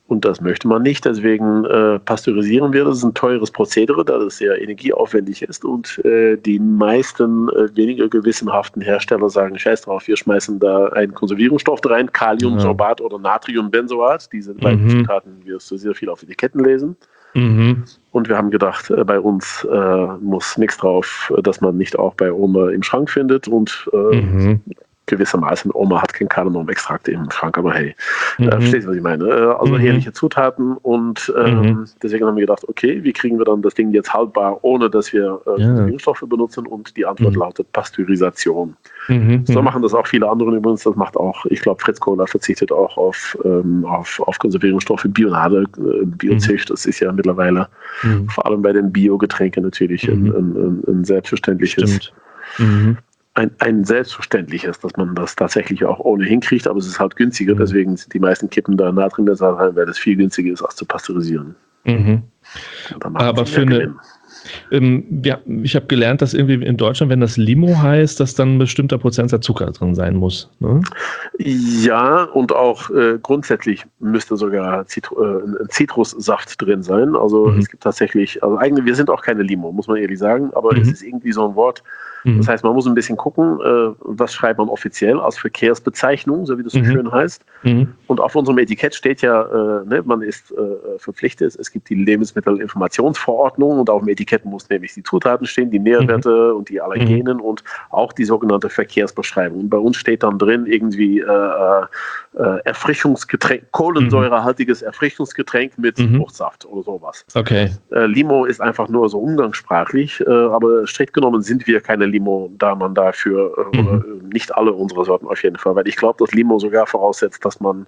Und das möchte man nicht, deswegen äh, pasteurisieren wir. Das ist ein teures Prozedere, da das sehr energieaufwendig ist. Und äh, die meisten äh, weniger gewissenhaften Hersteller sagen, scheiß drauf, wir schmeißen da einen Konservierungsstoff rein, Kaliumsorbat ja. oder Natriumbenzoat. Diese beiden mhm. Zutaten wirst du sehr viel auf Etiketten lesen. Mhm. Und wir haben gedacht, äh, bei uns äh, muss nichts drauf, dass man nicht auch bei Oma im Schrank findet. Und äh, mhm. gewissermaßen, Oma hat kein Kardamom-Extrakt im Schrank, aber hey, mhm. äh, verstehst du, was ich meine? Äh, also mhm. herrliche Zutaten und ähm, mhm. deswegen haben wir gedacht, okay, wie kriegen wir dann das Ding jetzt haltbar, ohne dass wir äh, ja. Wirkstoffe benutzen, und die Antwort mhm. lautet Pasteurisation. Mhm. So machen das auch viele andere übrigens, das macht auch, ich glaube, Fritz Kohler verzichtet auch auf, ähm, auf, auf Konservierungsstoffe, Bionade, äh, Biozicht, mhm. das ist ja mittlerweile mhm. vor allem bei den Biogetränken natürlich mhm. ein, ein, ein selbstverständliches mhm. Ein, ein selbstverständliches, dass man das tatsächlich auch ohnehin kriegt, aber es ist halt günstiger, deswegen sind die meisten Kippen da Natriumbenzoat rein, weil das viel günstiger ist, als zu pasteurisieren. Mhm. Aber für eine, ähm, ja, ich habe gelernt, dass irgendwie in Deutschland, wenn das Limo heißt, dass dann ein bestimmter Prozentsatz Zucker drin sein muss. Ne? Ja, und auch äh, grundsätzlich müsste sogar Zitru- äh, ein Zitrussaft drin sein. Also mhm. es gibt tatsächlich, also eigentlich, wir sind auch keine Limo, muss man ehrlich sagen, aber mhm. es ist irgendwie so ein Wort. Das heißt, man muss ein bisschen gucken, äh, was schreibt man offiziell als Verkehrsbezeichnung, so wie das so mhm. schön heißt. Mhm. Und auf unserem Etikett steht ja, äh, ne, man ist äh, verpflichtet, es gibt die Lebensmittelinformationsverordnung und auf dem Etikett muss nämlich die Zutaten stehen, die Nährwerte mhm. und die Allergenen mhm. und auch die sogenannte Verkehrsbeschreibung. Und bei uns steht dann drin irgendwie äh, äh, Erfrischungsgetränk, kohlensäurehaltiges Erfrischungsgetränk mit mhm. Fruchtsaft oder sowas. Okay. Äh, Limo ist einfach nur so umgangssprachlich, äh, aber strikt genommen sind wir keine Limo, da man dafür, äh, mhm. oder nicht alle unsere Sorten auf jeden Fall, weil ich glaube, dass Limo sogar voraussetzt, dass man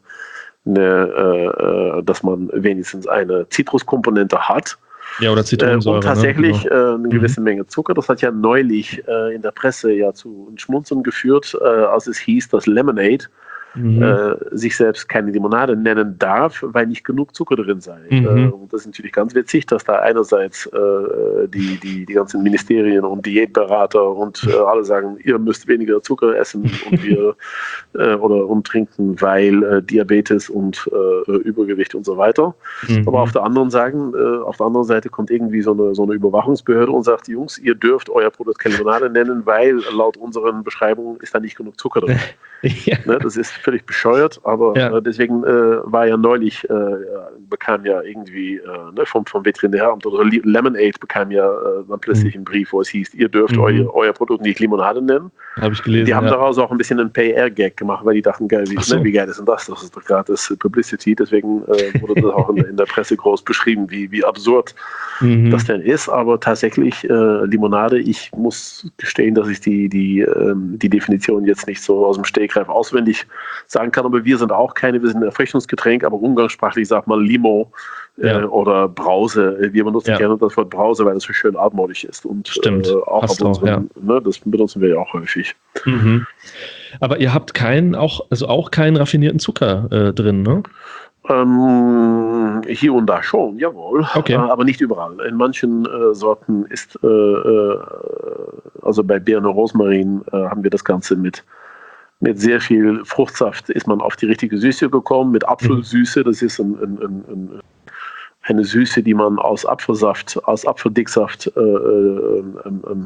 eine, äh, dass man wenigstens eine Zitruskomponente hat. Ja, oder Zitronensäure. Äh, und tatsächlich ne? Genau. äh, eine gewisse mhm. Menge Zucker. Das hat ja neulich äh, in der Presse ja zu Schmunzeln geführt, äh, als es hieß, dass Lemonade Mhm. Äh, sich selbst keine Limonade nennen darf, weil nicht genug Zucker drin sei. Mhm. Äh, und das ist natürlich ganz witzig, dass da einerseits äh, die, die, die ganzen Ministerien und Diätberater und äh, alle sagen, ihr müsst weniger Zucker essen und wir äh, oder und trinken, weil äh, Diabetes und äh, Übergewicht und so weiter. Mhm. Aber auf der anderen sagen, äh, auf der anderen Seite kommt irgendwie so eine, so eine Überwachungsbehörde und sagt, Jungs, ihr dürft euer Produkt keine Limonade nennen, weil laut unseren Beschreibungen ist da nicht genug Zucker drin. Ja. Ne, das ist völlig bescheuert, aber ja. äh, deswegen äh, war ja neulich, äh, bekam ja irgendwie äh, ne, vom, vom Veterinäramt oder Lemonade bekam ja äh, dann plötzlich mhm. einen Brief, wo es hieß, ihr dürft mhm. euer, euer Produkt nicht Limonade nennen. Habe ich gelesen. Die haben ja. daraus auch ein bisschen einen P R-Gag gemacht, weil die dachten, geil, wie, so. ne, wie geil ist denn das? Das ist doch gratis Publicity, deswegen äh, wurde das auch in, in der Presse groß beschrieben, wie, wie absurd mhm. das denn ist, aber tatsächlich äh, Limonade, ich muss gestehen, dass ich die, die, ähm, die Definition jetzt nicht so aus dem Stegreif auswendig sagen kann, aber wir sind auch keine, wir sind ein Erfrischungsgetränk, aber umgangssprachlich sagt man Limo ja. äh, oder Brause. Wir benutzen ja. gerne das Wort Brause, weil es so schön altmodisch ist. Und Stimmt. Äh, auch auf unseren, ja. ne, das benutzen wir ja auch häufig. Mhm. Aber ihr habt keinen, auch, also auch keinen raffinierten Zucker äh, drin, ne? Ähm, hier und da schon, jawohl, okay. äh, aber nicht überall. In manchen äh, Sorten ist, äh, äh, also bei Beeren und Rosmarin äh, haben wir das Ganze mit Mit sehr viel Fruchtsaft ist man auf die richtige Süße gekommen. Mit Apfelsüße, das ist ein, ein, ein, eine Süße, die man aus Apfelsaft, aus Apfeldicksaft äh, äh, äh,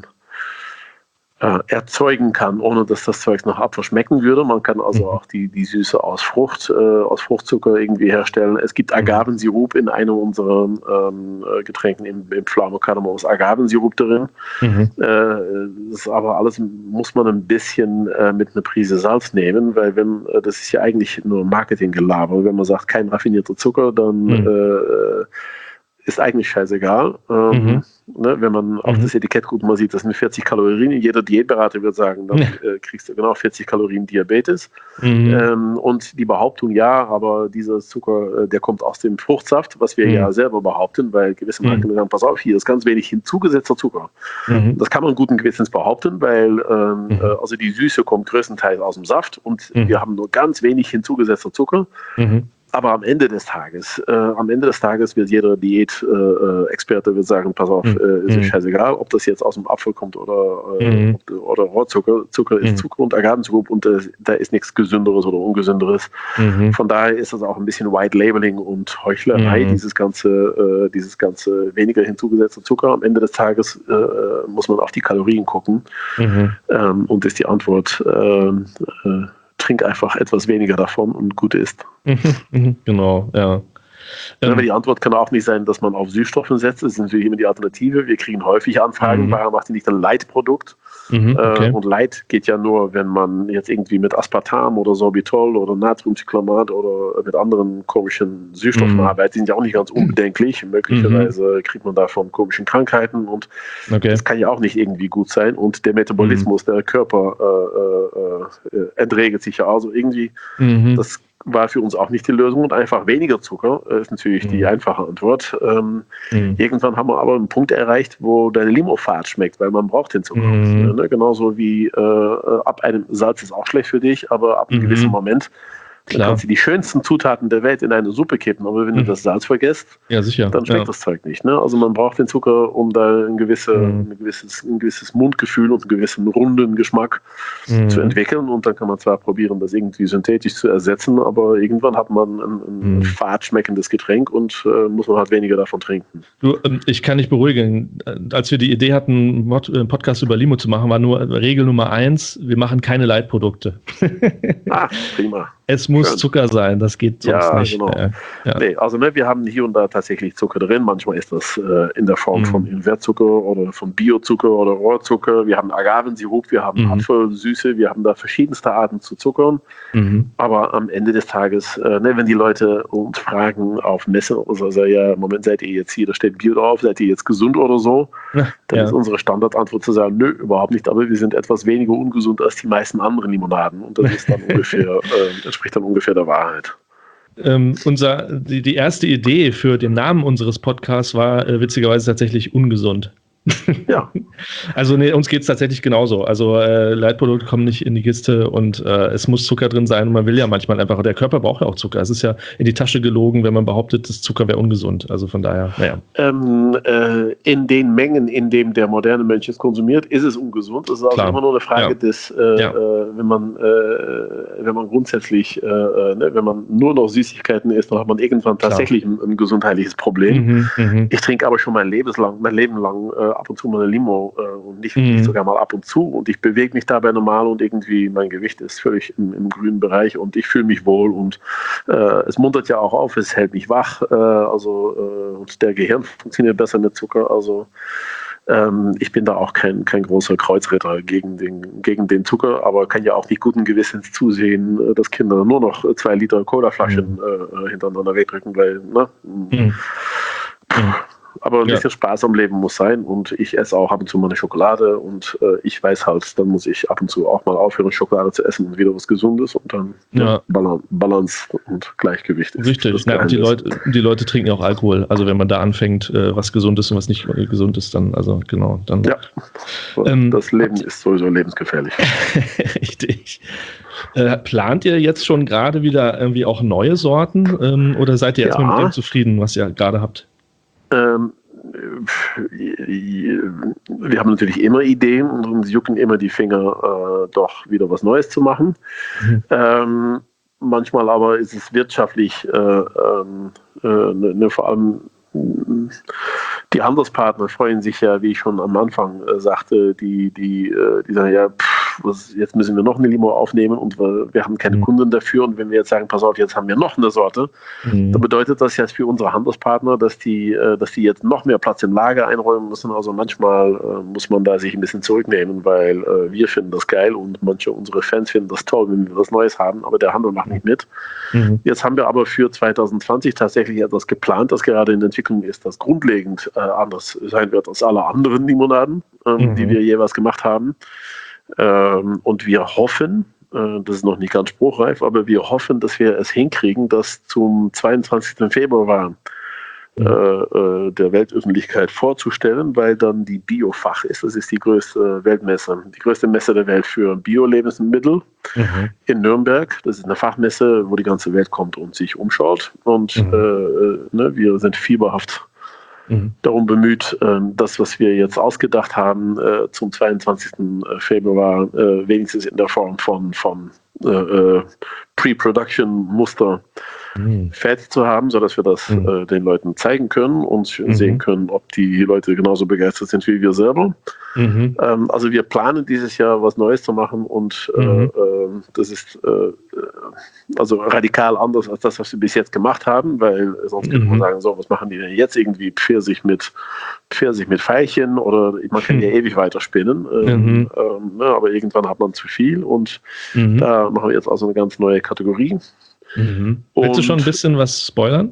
äh, erzeugen kann, ohne dass das Zeug nach Apfel schmecken würde. Man kann also mhm. auch die, die Süße aus Frucht, äh, aus Fruchtzucker irgendwie herstellen. Es gibt Agavensirup in einem unserer ähm, Getränken, im, im Pflaume Kardamom ist Agavensirup drin. Mhm. Äh, das ist aber alles muss man ein bisschen äh, mit einer Prise Salz nehmen, weil wenn äh, das ist ja eigentlich nur Marketinggelaber. Wenn man sagt, kein raffinierter Zucker, dann mhm. äh, ist eigentlich scheißegal. Ähm, mhm. ne, wenn man auf mhm. das Etikett guckt, man sieht, das sind vierzig Kalorien. Jeder Diätberater wird sagen, dann äh, kriegst du genau vierzig Kalorien Diabetes. Mhm. Ähm, und die Behauptung, ja, aber dieser Zucker, äh, der kommt aus dem Fruchtsaft, was wir mhm. ja selber behaupten, weil gewisse Marken mhm. sagen, pass auf, hier ist ganz wenig hinzugesetzter Zucker. Mhm. Das kann man guten Gewissens behaupten, weil ähm, mhm. äh, also die Süße kommt größtenteils aus dem Saft und mhm. wir haben nur ganz wenig hinzugesetzter Zucker. Mhm. Aber am Ende des Tages, äh, am Ende des Tages wird jeder Diät-Experte äh, sagen, pass auf, Mhm. äh, ist Mhm. scheißegal, ob das jetzt aus dem Apfel kommt oder, äh, Mhm. ob, oder Rohrzucker. Zucker ist Mhm. Zucker und Agavenzucker und äh, da ist nichts Gesünderes oder Ungesünderes. Mhm. Von daher ist das auch ein bisschen White Labeling und Heuchlerei, Mhm. dieses ganze, äh, dieses ganze weniger hinzugesetzte Zucker. Am Ende des Tages äh, muss man auf die Kalorien gucken. Mhm. Ähm, und ist die Antwort, äh, äh, trink einfach etwas weniger davon und gut ist. Mhm. Mhm. Genau, ja. Ja, Ähm, aber die Antwort kann auch nicht sein, dass man auf Süßstoffe setzt. Das ist natürlich immer die Alternative. Wir kriegen häufig Anfragen, Mhm. warum macht ihr nicht ein Light-Produkt? mhm. Okay. Äh, und Light geht ja nur, wenn man jetzt irgendwie mit Aspartam oder Sorbitol oder Natriumcyclamat oder mit anderen komischen Süßstoffen Mhm. arbeitet. Die sind ja auch nicht ganz unbedenklich. Möglicherweise kriegt man davon komischen Krankheiten und Okay. das kann ja auch nicht irgendwie gut sein. Und der Metabolismus, der Körper äh, äh, entregelt sich ja. Also irgendwie, Mhm. das war für uns auch nicht die Lösung. Und einfach weniger Zucker äh, ist natürlich die Mhm. einfache Antwort. Ähm, Mhm. Irgendwann haben wir aber einen Punkt erreicht, wo deine Limo fad schmeckt, weil man braucht den Zucker. Mhm. Ja, ne? Genauso wie äh, ab einem Salz ist auch schlecht für dich, aber ab einem Mhm. gewissen Moment dann Klar. kannst du die schönsten Zutaten der Welt in eine Suppe kippen, aber wenn Mhm. du das Salz vergisst, Ja, sicher. dann schmeckt Ja. das Zeug nicht. Ne? Also man braucht den Zucker, um da ein, gewisse, Mhm. ein, gewisses, ein gewisses Mundgefühl und einen gewissen runden Geschmack Mhm. zu entwickeln. Und dann kann man zwar probieren, das irgendwie synthetisch zu ersetzen, aber irgendwann hat man ein, ein Mhm. fad schmeckendes Getränk und äh, muss man halt weniger davon trinken. Du, ähm, ich kann dich beruhigen. Äh, Als wir die Idee hatten, einen Mod- einen Podcast über Limo zu machen, war nur Regel Nummer eins, wir machen keine Leitprodukte. Ah, prima. Es muss Schön. Zucker sein, das geht sonst Ja, nicht. genau. Äh, ja. Nee, also ne, wir haben hier und da tatsächlich Zucker drin. Manchmal ist das äh, in der Form Mhm. von Invertzucker oder von Biozucker oder Rohrzucker. Wir haben Agavensirup, wir haben Mhm. Apfelsüße, wir haben da verschiedenste Arten zu zuckern. Mhm. Aber am Ende des Tages, äh, ne, wenn die Leute uns fragen auf Messe, also sagen, ja, Moment, seid ihr jetzt hier, da steht Bio drauf, seid ihr jetzt gesund oder so? Ja. Dann Ja. ist unsere Standardantwort zu sagen, nö, überhaupt nicht, aber wir sind etwas weniger ungesund als die meisten anderen Limonaden. Und das ist dann ungefähr, äh, entspricht dann ungefähr der Wahrheit. Ähm, unser, die, die erste Idee für den Namen unseres Podcasts war äh, witzigerweise tatsächlich ungesund. Ja. Also nee, uns geht es tatsächlich genauso. Also äh, Leitprodukte kommen nicht in die Kiste und äh, es muss Zucker drin sein und man will ja manchmal einfach, der Körper braucht ja auch Zucker. Es ist ja in die Tasche gelogen, wenn man behauptet, das Zucker wäre ungesund. Also von daher, naja. Ähm, äh, in den Mengen, in denen der moderne Mensch es konsumiert, ist es ungesund. Es ist also Klar. immer nur eine Frage Ja. des, äh, Ja. äh, wenn man, äh, wenn man grundsätzlich, äh, äh, ne, wenn man nur noch Süßigkeiten isst, dann hat man irgendwann Klar. tatsächlich ein, ein gesundheitliches Problem. Mhm, mhm. Ich trinke aber schon mein Leben lang, mein Leben lang äh, ab und zu mal eine Limo äh, und nicht, Mhm. nicht sogar mal ab und zu. Und ich bewege mich dabei normal und irgendwie mein Gewicht ist völlig im, im grünen Bereich und ich fühle mich wohl und äh, es muntert ja auch auf, es hält mich wach. Äh, also äh, und der Gehirn funktioniert besser mit Zucker. Also ähm, ich bin da auch kein, kein großer Kreuzritter gegen den, gegen den Zucker, aber kann ja auch nicht guten Gewissens zusehen, äh, dass Kinder nur noch zwei Liter Colaflaschen äh, hintereinander wegdrücken, weil, ne? Mhm. Mhm. Aber ein Ja. bisschen Spaß am Leben muss sein und ich esse auch ab und zu mal eine Schokolade und äh, ich weiß halt, dann muss ich ab und zu auch mal aufhören, Schokolade zu essen und wieder was Gesundes und dann Ja. ja. Balan Balance und Gleichgewicht. ist Richtig. das Ja, und die Geheimnis. Leute, die Leute trinken ja auch Alkohol. Also wenn man da anfängt, äh, was gesund ist und was nicht äh, gesund ist, dann, also genau, dann. Ja, Ähm, das Leben habt- ist sowieso lebensgefährlich. Richtig. Äh, plant ihr jetzt schon gerade wieder irgendwie auch neue Sorten ähm, oder seid ihr erstmal Ja. mit dem zufrieden, was ihr gerade habt? Ähm, wir haben natürlich immer Ideen und uns jucken immer die Finger, äh, doch wieder was Neues zu machen. Mhm. Ähm, manchmal aber ist es wirtschaftlich, äh, ähm, äh, ne, ne, vor allem mh, die Handelspartner freuen sich ja, wie ich schon am Anfang äh, sagte, die, die, äh, die sagen ja, pff, was, jetzt müssen wir noch eine Limo aufnehmen und wir, wir haben keine Mhm. Kunden dafür und wenn wir jetzt sagen, pass auf, jetzt haben wir noch eine Sorte, Mhm. dann bedeutet das jetzt für unsere Handelspartner, dass die, äh, dass die jetzt noch mehr Platz im Lager einräumen müssen. Also manchmal äh, muss man da sich ein bisschen zurücknehmen, weil äh, wir finden das geil und manche unserer Fans finden das toll, wenn wir was Neues haben, aber der Handel macht nicht mit. Mhm. Jetzt haben wir aber für zwanzig zwanzig tatsächlich etwas geplant, das gerade in Entwicklung ist, das grundlegend äh, anders sein wird als alle anderen Limonaden, ähm, Mhm. die wir jeweils gemacht haben. Ähm, und wir hoffen, äh, das ist noch nicht ganz spruchreif, aber wir hoffen, dass wir es hinkriegen, dass zum zweiundzwanzigsten Februar äh, äh, der Weltöffentlichkeit vorzustellen, weil dann die Biofach ist. Das ist die größte Weltmesse, die größte Messe der Welt für Bio-Lebensmittel mhm. in Nürnberg. Das ist eine Fachmesse, wo die ganze Welt kommt und sich umschaut. Und mhm. äh, ne, wir sind fieberhaft Mhm. darum bemüht, äh, das, was wir jetzt ausgedacht haben, äh, zum zweiundzwanzigsten Februar äh, wenigstens in der Form von, von äh, äh, Pre-Production-Muster mhm. fertig zu haben, sodass wir das mhm. äh, den Leuten zeigen können und mhm. sehen können, ob die Leute genauso begeistert sind wie wir selber. Mhm. Ähm, also wir planen dieses Jahr was Neues zu machen und äh, mhm. äh, das ist äh, also radikal anders als das, was wir bis jetzt gemacht haben, weil sonst könnte man sagen, so, was machen die denn jetzt irgendwie Pfirsich mit Pfirsich mit Veilchen oder man kann ja ewig weiterspinnen, ähm, mhm. ähm, ne, aber irgendwann hat man zu viel und mhm. da machen wir jetzt also eine ganz neue Kategorie. Mhm. Willst du schon ein bisschen was spoilern?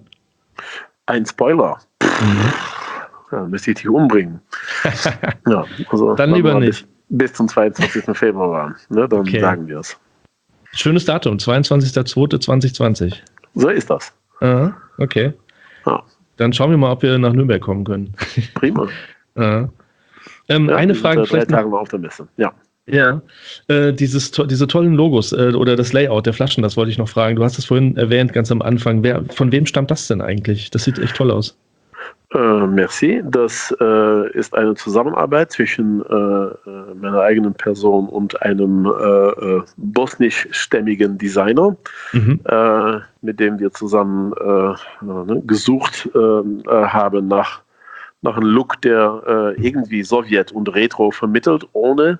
Ein Spoiler? Mhm. Ja, müsste ich dich umbringen. ja, also dann lieber nicht. Bis, bis zum zweiundzwanzigsten Februar, ne, dann okay. sagen wir es. Schönes Datum, zweiundzwanzigster zweiter zweitausendzwanzig. So ist das. Aha, okay. Ja. Dann schauen wir mal, ob wir nach Nürnberg kommen können. Prima. ähm, ja, eine Frage. Drei vielleicht Tage mal auf der Messe. Ja. Ja, äh, dieses, to- diese tollen Logos äh, oder das Layout der Flaschen, das wollte ich noch fragen. Du hast es vorhin erwähnt, ganz am Anfang. Wer, von wem stammt das denn eigentlich? Das sieht echt toll aus. Äh, merci. Das äh, ist eine Zusammenarbeit zwischen äh, meiner eigenen Person und einem äh, bosnischstämmigen Designer, mhm. äh, mit dem wir zusammen äh, ne, gesucht äh, haben nach, nach einem Look, der äh, irgendwie Sowjet und Retro vermittelt, ohne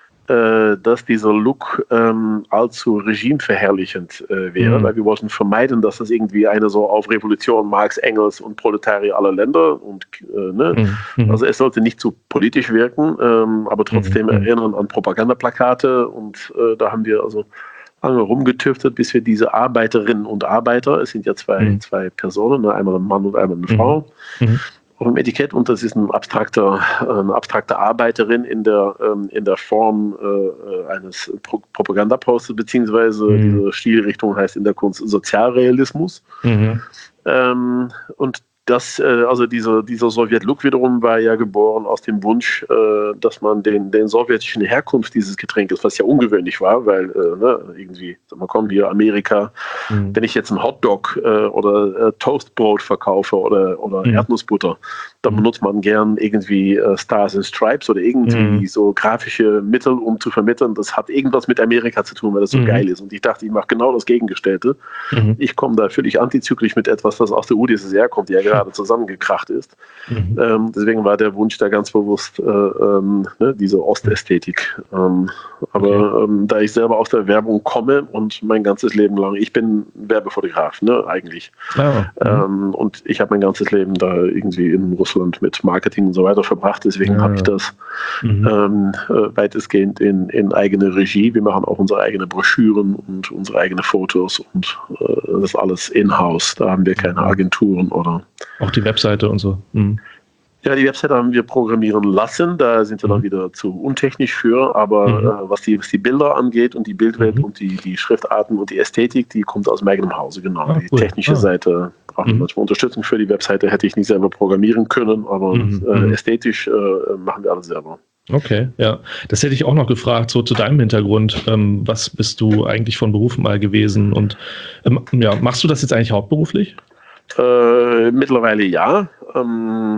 äh, dass dieser Look ähm, allzu regimeverherrlichend äh, wäre, mhm. weil wir wollten vermeiden, dass das irgendwie eine so auf Revolution Marx, Engels und Proletarier aller Länder und äh, ne? mhm. also es sollte nicht zu politisch wirken, ähm, aber trotzdem mhm. erinnern an Propagandaplakate und äh, da haben wir also lange rumgetüftet, bis wir diese Arbeiterinnen und Arbeiter, es sind ja zwei, mhm. zwei Personen, ne? einmal ein Mann und einmal eine mhm. Frau, mhm. auf dem Etikett und das ist ein abstrakter, eine abstrakte Arbeiterin in der, in der Form äh, eines Pro- Propagandaposters, beziehungsweise mhm. diese Stilrichtung heißt in der Kunst Sozialrealismus. Mhm. Ähm, und das, äh, also dieser, dieser Sowjet-Look wiederum war ja geboren aus dem Wunsch, äh, dass man den, den sowjetischen Herkunft dieses Getränkes, was ja ungewöhnlich war, weil äh, ne, irgendwie, sag mal, komm hier, Amerika, mhm. wenn ich jetzt einen Hotdog äh, oder äh, Toastbrot verkaufe oder, oder mhm. Erdnussbutter, dann benutzt man gern irgendwie äh, Stars and Stripes oder irgendwie mhm. so grafische Mittel, um zu vermitteln, das hat irgendwas mit Amerika zu tun, weil das so mhm. geil ist. Und ich dachte, ich mache genau das Gegengestellte. Mhm. Ich komme da völlig antizyklisch mit etwas, was aus der U d S S R kommt, die ja gerade zusammengekracht ist. Mhm. Ähm, deswegen war der Wunsch da ganz bewusst äh, ähm, ne, diese Ostästhetik. Ähm, aber okay. ähm, da ich selber aus der Werbung komme und mein ganzes Leben lang, ich bin Werbefotograf, ne, eigentlich. Oh. Mhm. Ähm, und ich habe mein ganzes Leben da irgendwie in Russland mit Marketing und so weiter verbracht. Deswegen ja. habe ich das mhm. ähm, äh, weitestgehend in, in eigene Regie. Wir machen auch unsere eigenen Broschüren und unsere eigenen Fotos und äh, das ist alles in-house. Da haben wir keine Agenturen oder auch die Webseite und so. Mhm. Ja, die Webseite haben wir programmieren lassen, da sind wir dann wieder zu untechnisch für, aber mhm. äh, was, die, was die Bilder angeht und die Bildwelt mhm. und die, die Schriftarten und die Ästhetik, die kommt aus meinem Hause, genau. Ah, die cool. technische ah. Seite braucht mhm. manchmal Unterstützung für die Webseite, hätte ich nicht selber programmieren können, aber mhm. äh, ästhetisch äh, machen wir alles selber. Okay, ja. Das hätte ich auch noch gefragt, so zu deinem Hintergrund. Ähm, was bist du eigentlich von Beruf mal gewesen und ähm, ja, machst du das jetzt eigentlich hauptberuflich? Äh, mittlerweile ja. Ähm,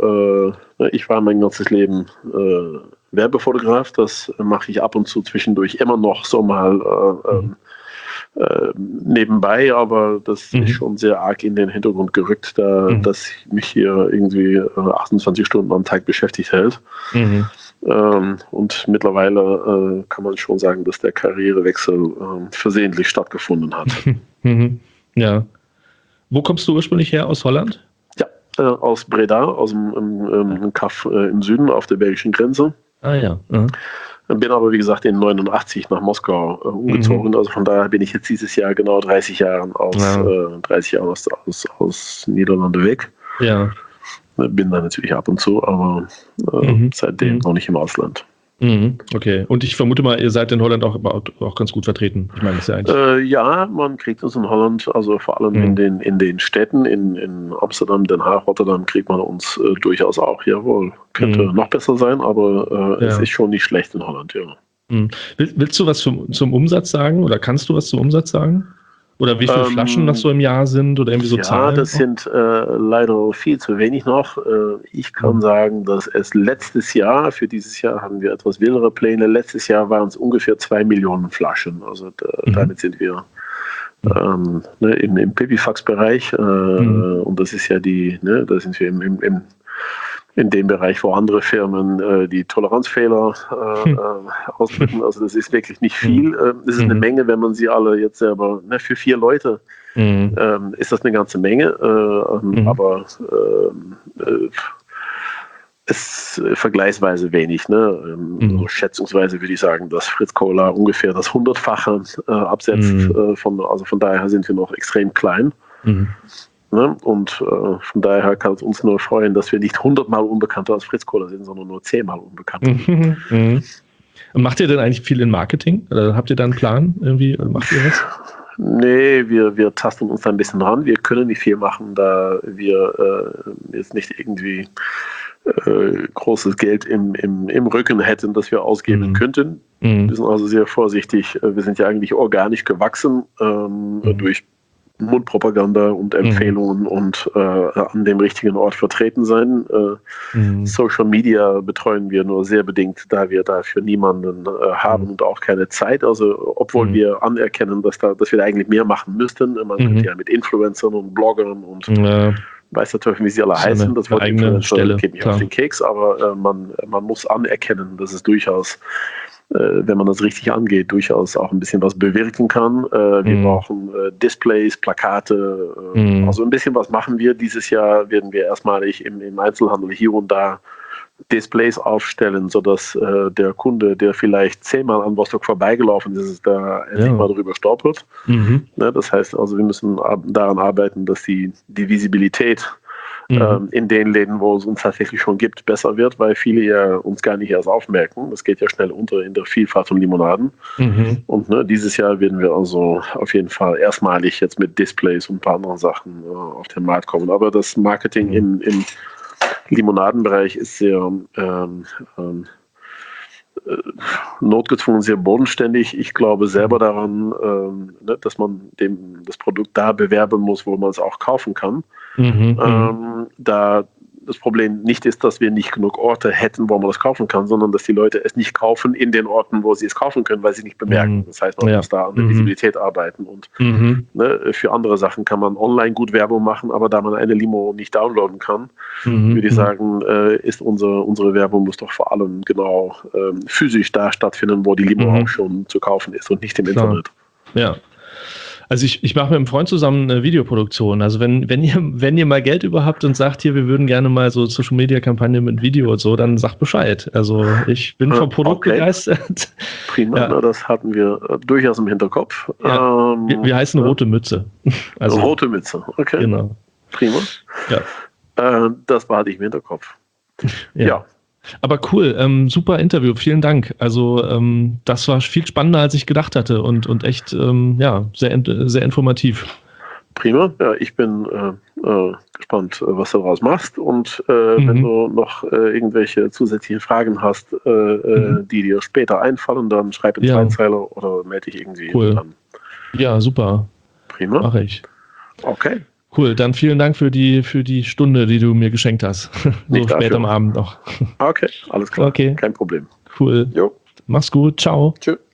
äh, ich war mein ganzes Leben äh, Werbefotograf. Das mache ich ab und zu zwischendurch immer noch so mal äh, mhm. äh, nebenbei, aber das mhm. ist schon sehr arg in den Hintergrund gerückt, da, mhm. dass mich hier irgendwie äh, achtundzwanzig Stunden am Tag beschäftigt hält. Mhm. Ähm, und mittlerweile äh, kann man schon sagen, dass der Karrierewechsel äh, versehentlich stattgefunden hat. Mhm. Ja. Wo kommst du ursprünglich her? Aus Holland? Ja, äh, aus Breda, aus dem im, im Kaff äh, im Süden auf der belgischen Grenze. Ah ja. Mhm. Bin aber, wie gesagt, in neunundachtzig nach Moskau äh, umgezogen. Mhm. Also von daher bin ich jetzt dieses Jahr genau dreißig Jahre aus, ja. äh, dreißig Jahre aus, aus, aus Niederlande weg. Ja. Bin da natürlich ab und zu, aber äh, mhm. seitdem mhm. noch nicht im Ausland. Mhm, okay. Und ich vermute mal, ihr seid in Holland auch, auch ganz gut vertreten. Ich meine, das ist ja eigentlich. Äh, ja, man kriegt uns in Holland, also vor allem Mhm. in den in den Städten, in, in Amsterdam, Den Haag, Rotterdam, kriegt man uns äh, durchaus auch. Jawohl, könnte Mhm. noch besser sein, aber äh, Ja. es ist schon nicht schlecht in Holland, ja. Mhm. Will, willst du was zum, zum Umsatz sagen oder kannst du was zum Umsatz sagen? Oder wie viele Ähm, Flaschen das so im Jahr sind oder irgendwie so ja, Zahlen? das sind äh, leider viel zu wenig noch. Äh, ich kann Mhm. sagen, dass es letztes Jahr, für dieses Jahr haben wir etwas wildere Pläne, letztes Jahr waren es ungefähr zwei Millionen Flaschen. Also da, Mhm. damit sind wir ähm, ne, im, im Pipifax-Bereich äh, Mhm. und das ist ja die, ne, da sind wir im, im, im in dem Bereich, wo andere Firmen äh, die Toleranzfehler äh, Hm. äh, ausdrücken. Also das ist wirklich nicht viel. Ähm, es ist eine Mhm. Menge, wenn man sie alle jetzt selber, ne, für vier Leute Mhm. ähm, ist das eine ganze Menge, äh, ähm, Mhm. aber ähm, äh, ist äh, vergleichsweise wenig. Ne? Ähm, Mhm. so schätzungsweise würde ich sagen, dass Fritz Cola ungefähr das Hundertfache äh, absetzt. Mhm. Äh, von, also von daher sind wir noch extrem klein. Mhm. Ne? Und äh, von daher kann es uns nur freuen, dass wir nicht hundertmal unbekannter als Fritz Cola sind, sondern nur zehnmal unbekannter. Mhm. Mhm. Und macht ihr denn eigentlich viel in Marketing? Oder habt ihr da einen Plan irgendwie? Oder macht ihr was? Nee, wir, wir tasten uns da ein bisschen ran. Wir können nicht viel machen, da wir äh, jetzt nicht irgendwie äh, großes Geld im, im, im Rücken hätten, das wir ausgeben Mhm. könnten. Mhm. Wir sind also sehr vorsichtig. Wir sind ja eigentlich organisch gewachsen ähm, Mhm. durch Mundpropaganda und Empfehlungen und äh, an dem richtigen Ort vertreten sein. Äh, Mhm. Social Media betreuen wir nur sehr bedingt, da wir dafür niemanden äh, haben Mhm. und auch keine Zeit. Also obwohl Mhm. wir anerkennen, dass, da, dass wir da eigentlich mehr machen müssten. Man Mhm. könnte ja mit Influencern und Bloggern und Ja. weiß der Teufel, wie sie alle Das ist heißen. eine Das Wort eigene Influencer Stelle, geht mir klar. auf den Keks, aber äh, man, man muss anerkennen, dass es durchaus, äh, wenn man das richtig angeht, durchaus auch ein bisschen was bewirken kann. Äh, wir Mhm. brauchen äh, Displays, Plakate, äh, Mhm. also ein bisschen was machen wir. Dieses Jahr werden wir erstmalig im, im Einzelhandel hier und da Displays aufstellen, sodass äh, der Kunde, der vielleicht zehnmal an Vostok vorbeigelaufen ist, da endlich Ja. mal drüber stolpert. Mhm. Ne, das heißt also, wir müssen ab- daran arbeiten, dass die, die Visibilität Mhm. ähm, in den Läden, wo es uns tatsächlich schon gibt, besser wird, weil viele ja uns gar nicht erst aufmerken. Das geht ja schnell unter in der Vielfalt von Limonaden. Mhm. Und ne, dieses Jahr werden wir also auf jeden Fall erstmalig jetzt mit Displays und ein paar anderen Sachen äh, auf den Markt kommen. Aber das Marketing Mhm. im, im Limonadenbereich ist sehr ähm, ähm, äh, notgezwungen, sehr bodenständig. Ich glaube selber daran, ähm, ne, dass man dem, das Produkt da bewerben muss, wo man es auch kaufen kann. Mhm. Ähm, da das Problem nicht ist, dass wir nicht genug Orte hätten, wo man das kaufen kann, sondern dass die Leute es nicht kaufen in den Orten, wo sie es kaufen können, weil sie nicht bemerken. Mhm. Das heißt, man Ja. muss da an der Mhm. Visibilität arbeiten. Und Mhm. ne, für andere Sachen kann man online gut Werbung machen, aber da man eine Limo nicht downloaden kann, Mhm. würde ich sagen, äh, ist unsere, unsere Werbung muss doch vor allem genau ähm, physisch da stattfinden, wo die Limo Mhm. auch schon zu kaufen ist und nicht im Klar. Internet. Ja. Also ich, ich mache mit einem Freund zusammen eine Videoproduktion. Also wenn, wenn ihr, wenn ihr mal Geld über habt und sagt, hier, wir würden gerne mal so Social Media Kampagne mit Video und so, dann sagt Bescheid. Also ich bin vom Produkt Okay. begeistert. Prima, Ja. na, das hatten wir äh, durchaus im Hinterkopf. Ja. Ähm, Wir, wir heißen ja. Rote Mütze. Also Rote Mütze, okay. genau. Prima. Ja. Äh, das behalte ich im Hinterkopf. Ja. Ja. Aber cool, ähm, super Interview, vielen Dank. Also ähm, das war viel spannender, als ich gedacht hatte und, und echt ähm, ja, sehr, in- sehr informativ. Prima. Ja, ich bin äh, äh, gespannt, äh, was du daraus machst. Und äh, Mhm. wenn du noch äh, irgendwelche zusätzlichen Fragen hast, äh, äh, Mhm. die dir später einfallen, dann schreib in Ja. Zweizeiler oder melde dich irgendwie. Cool. Und dann. Ja, super, Prima. mache ich. Okay. Cool, dann vielen Dank für die, für die Stunde, die du mir geschenkt hast. So Nicht spät dafür. am Abend noch. Okay, alles klar. Okay. Kein Problem. Cool. Jo, Mach's gut. Ciao. tschüss.